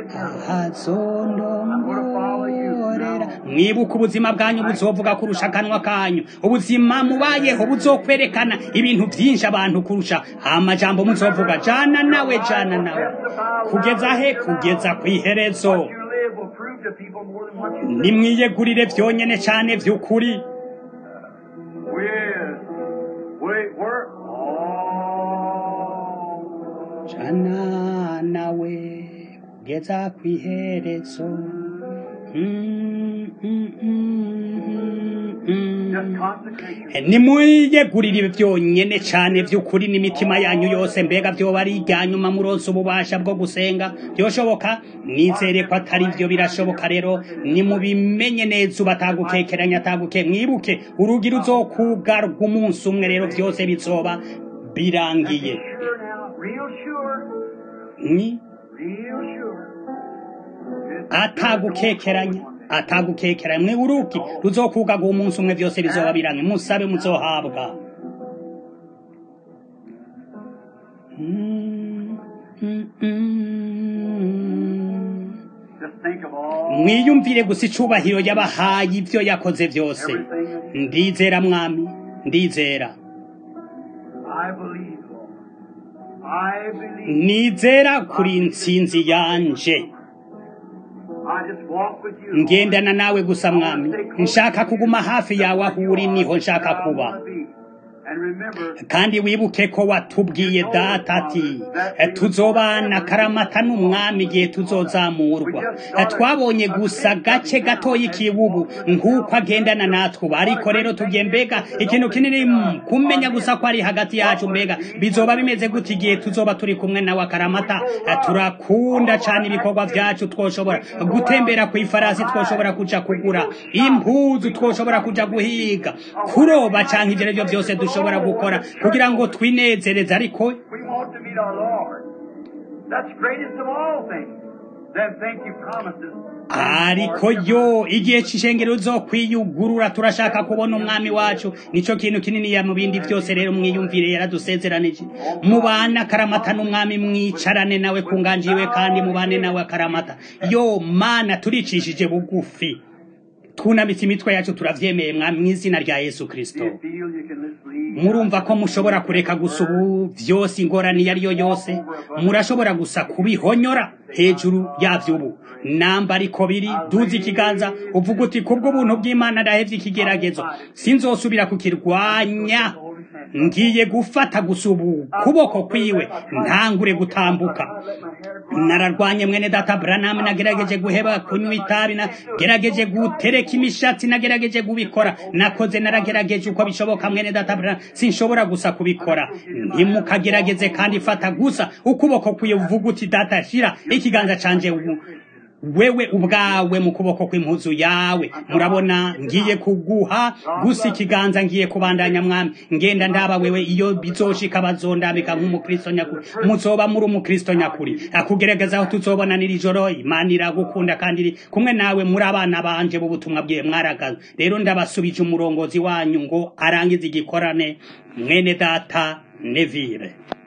hazondongorera mwibuka ubuzima bwanyu buzovuga kurusha akanwa kanyu ubuzima mubayeho buzokwerekana ibintu byinshi abantu kurusha amajambo muzovuga jana nawe jana nawe kugeza he kugeza kwiherezo nimwiyegurire vyonyene cane vy'ukuri jana nawe kugeza kwiherezo mm, mm, mm, mm. nimwiyegurire vyonyene cane vy'ukuri n'imitima yanyu yose mbega vyoba ari iryanyuma muronse ububasha bwo gusenga vyoshoboka nizere ko atari vyo birashoboka rero nimubimenye neza batagukekeranya ataguke mwibuke urugi ruzokugarwa umunsi umwe rero vyose bizoba birangiye ni atagukekeranya atagukekeranya mwe uruki ruzokugaga umunsi umwe vyose bizoba birangiye musabe muzohabwa mwiyumvire gusa icubahiro yabahaye ivyo yakoze vyose ndizera mwami ndizera nizera kuri intsinzi yanje ngendana nawe gusa mwami nshaka kuguma hafi yawe aho uri niho nshaka kuba kandi wibuke ko watubwiye data ati tuzobana karamata n'umwami igihe tuzozamurwa twabonye gusa gace gatoya ikibubu nk'uko agendana natwe ariko rero tugiye mbega ikintu kinini kumenya gusa ko ari hagati yacu mbega bizoba bimeze gute igihe tuzoba turi kumwe nawe karamata turakunda cyane ibikorwa byacu twoshobora gutembera ku ifarasi twoshobora kuja kugura impuzu twoshobora kuja guhiga kuroba cyangwa ibyo ryo byose dushobora gukora kugira ngo twinezereze ariko ariko yo igihe c'ishengero uzokwiyugurura turashaka kubona umwami wacu nico kintu kinini ya mu bindi byose rero mwiyumvire yaradusezeranije mubana karamata n'umwami mwicarane nawe kunganjiwe kandi mubane nawe karamata yo mana turicishije bugufi tunamitse imitwe yacu turavyemeye mwami mw'izina rya Yesu Kristo murumva ko mushobora kureka gusa ubu vyose ingorane iyo ariyo yose murashobora gusa kubihonyora hejuru yavyo ubu namba ariko biri duzi ikiganza uvuga uti kubwo buntu bw'Imana ndahevye ikigeragezo sinzosubira kukirwanya ngiye gufata gusa ubu kuboko kwiwe ntangure gutambuka nararwanye mwene data Branham nagerageje guheba kunywa itabi nagerageje gutereka imishatsi nagerageje kubikora nakoze naragerageje uko bishoboka mwene data Branham sinshobora gusa kubikora ntimukagerageze kandi fata gusa ukuboko kwiwe uvuga uti data shira ikiganza canje ubu wewe ubwawe mu kuboko kw'impuzu yawe murabona ngiye kuguha gusa ikiganza ngiye kubandanya mwami ngenda ndaba wewe iyo bizoshika bazondambika nk'umukristo nyakuri muzoba muri umukristo nyakuri akugerageza aho tuzobona nirijoro Imana iragukunda kandi kumwe nawe muri abana banje b'ubutumwa bwiye mwaragaza rero ndabasubije umurongozi wanyu ngo arangize igikorane mwene data Neville.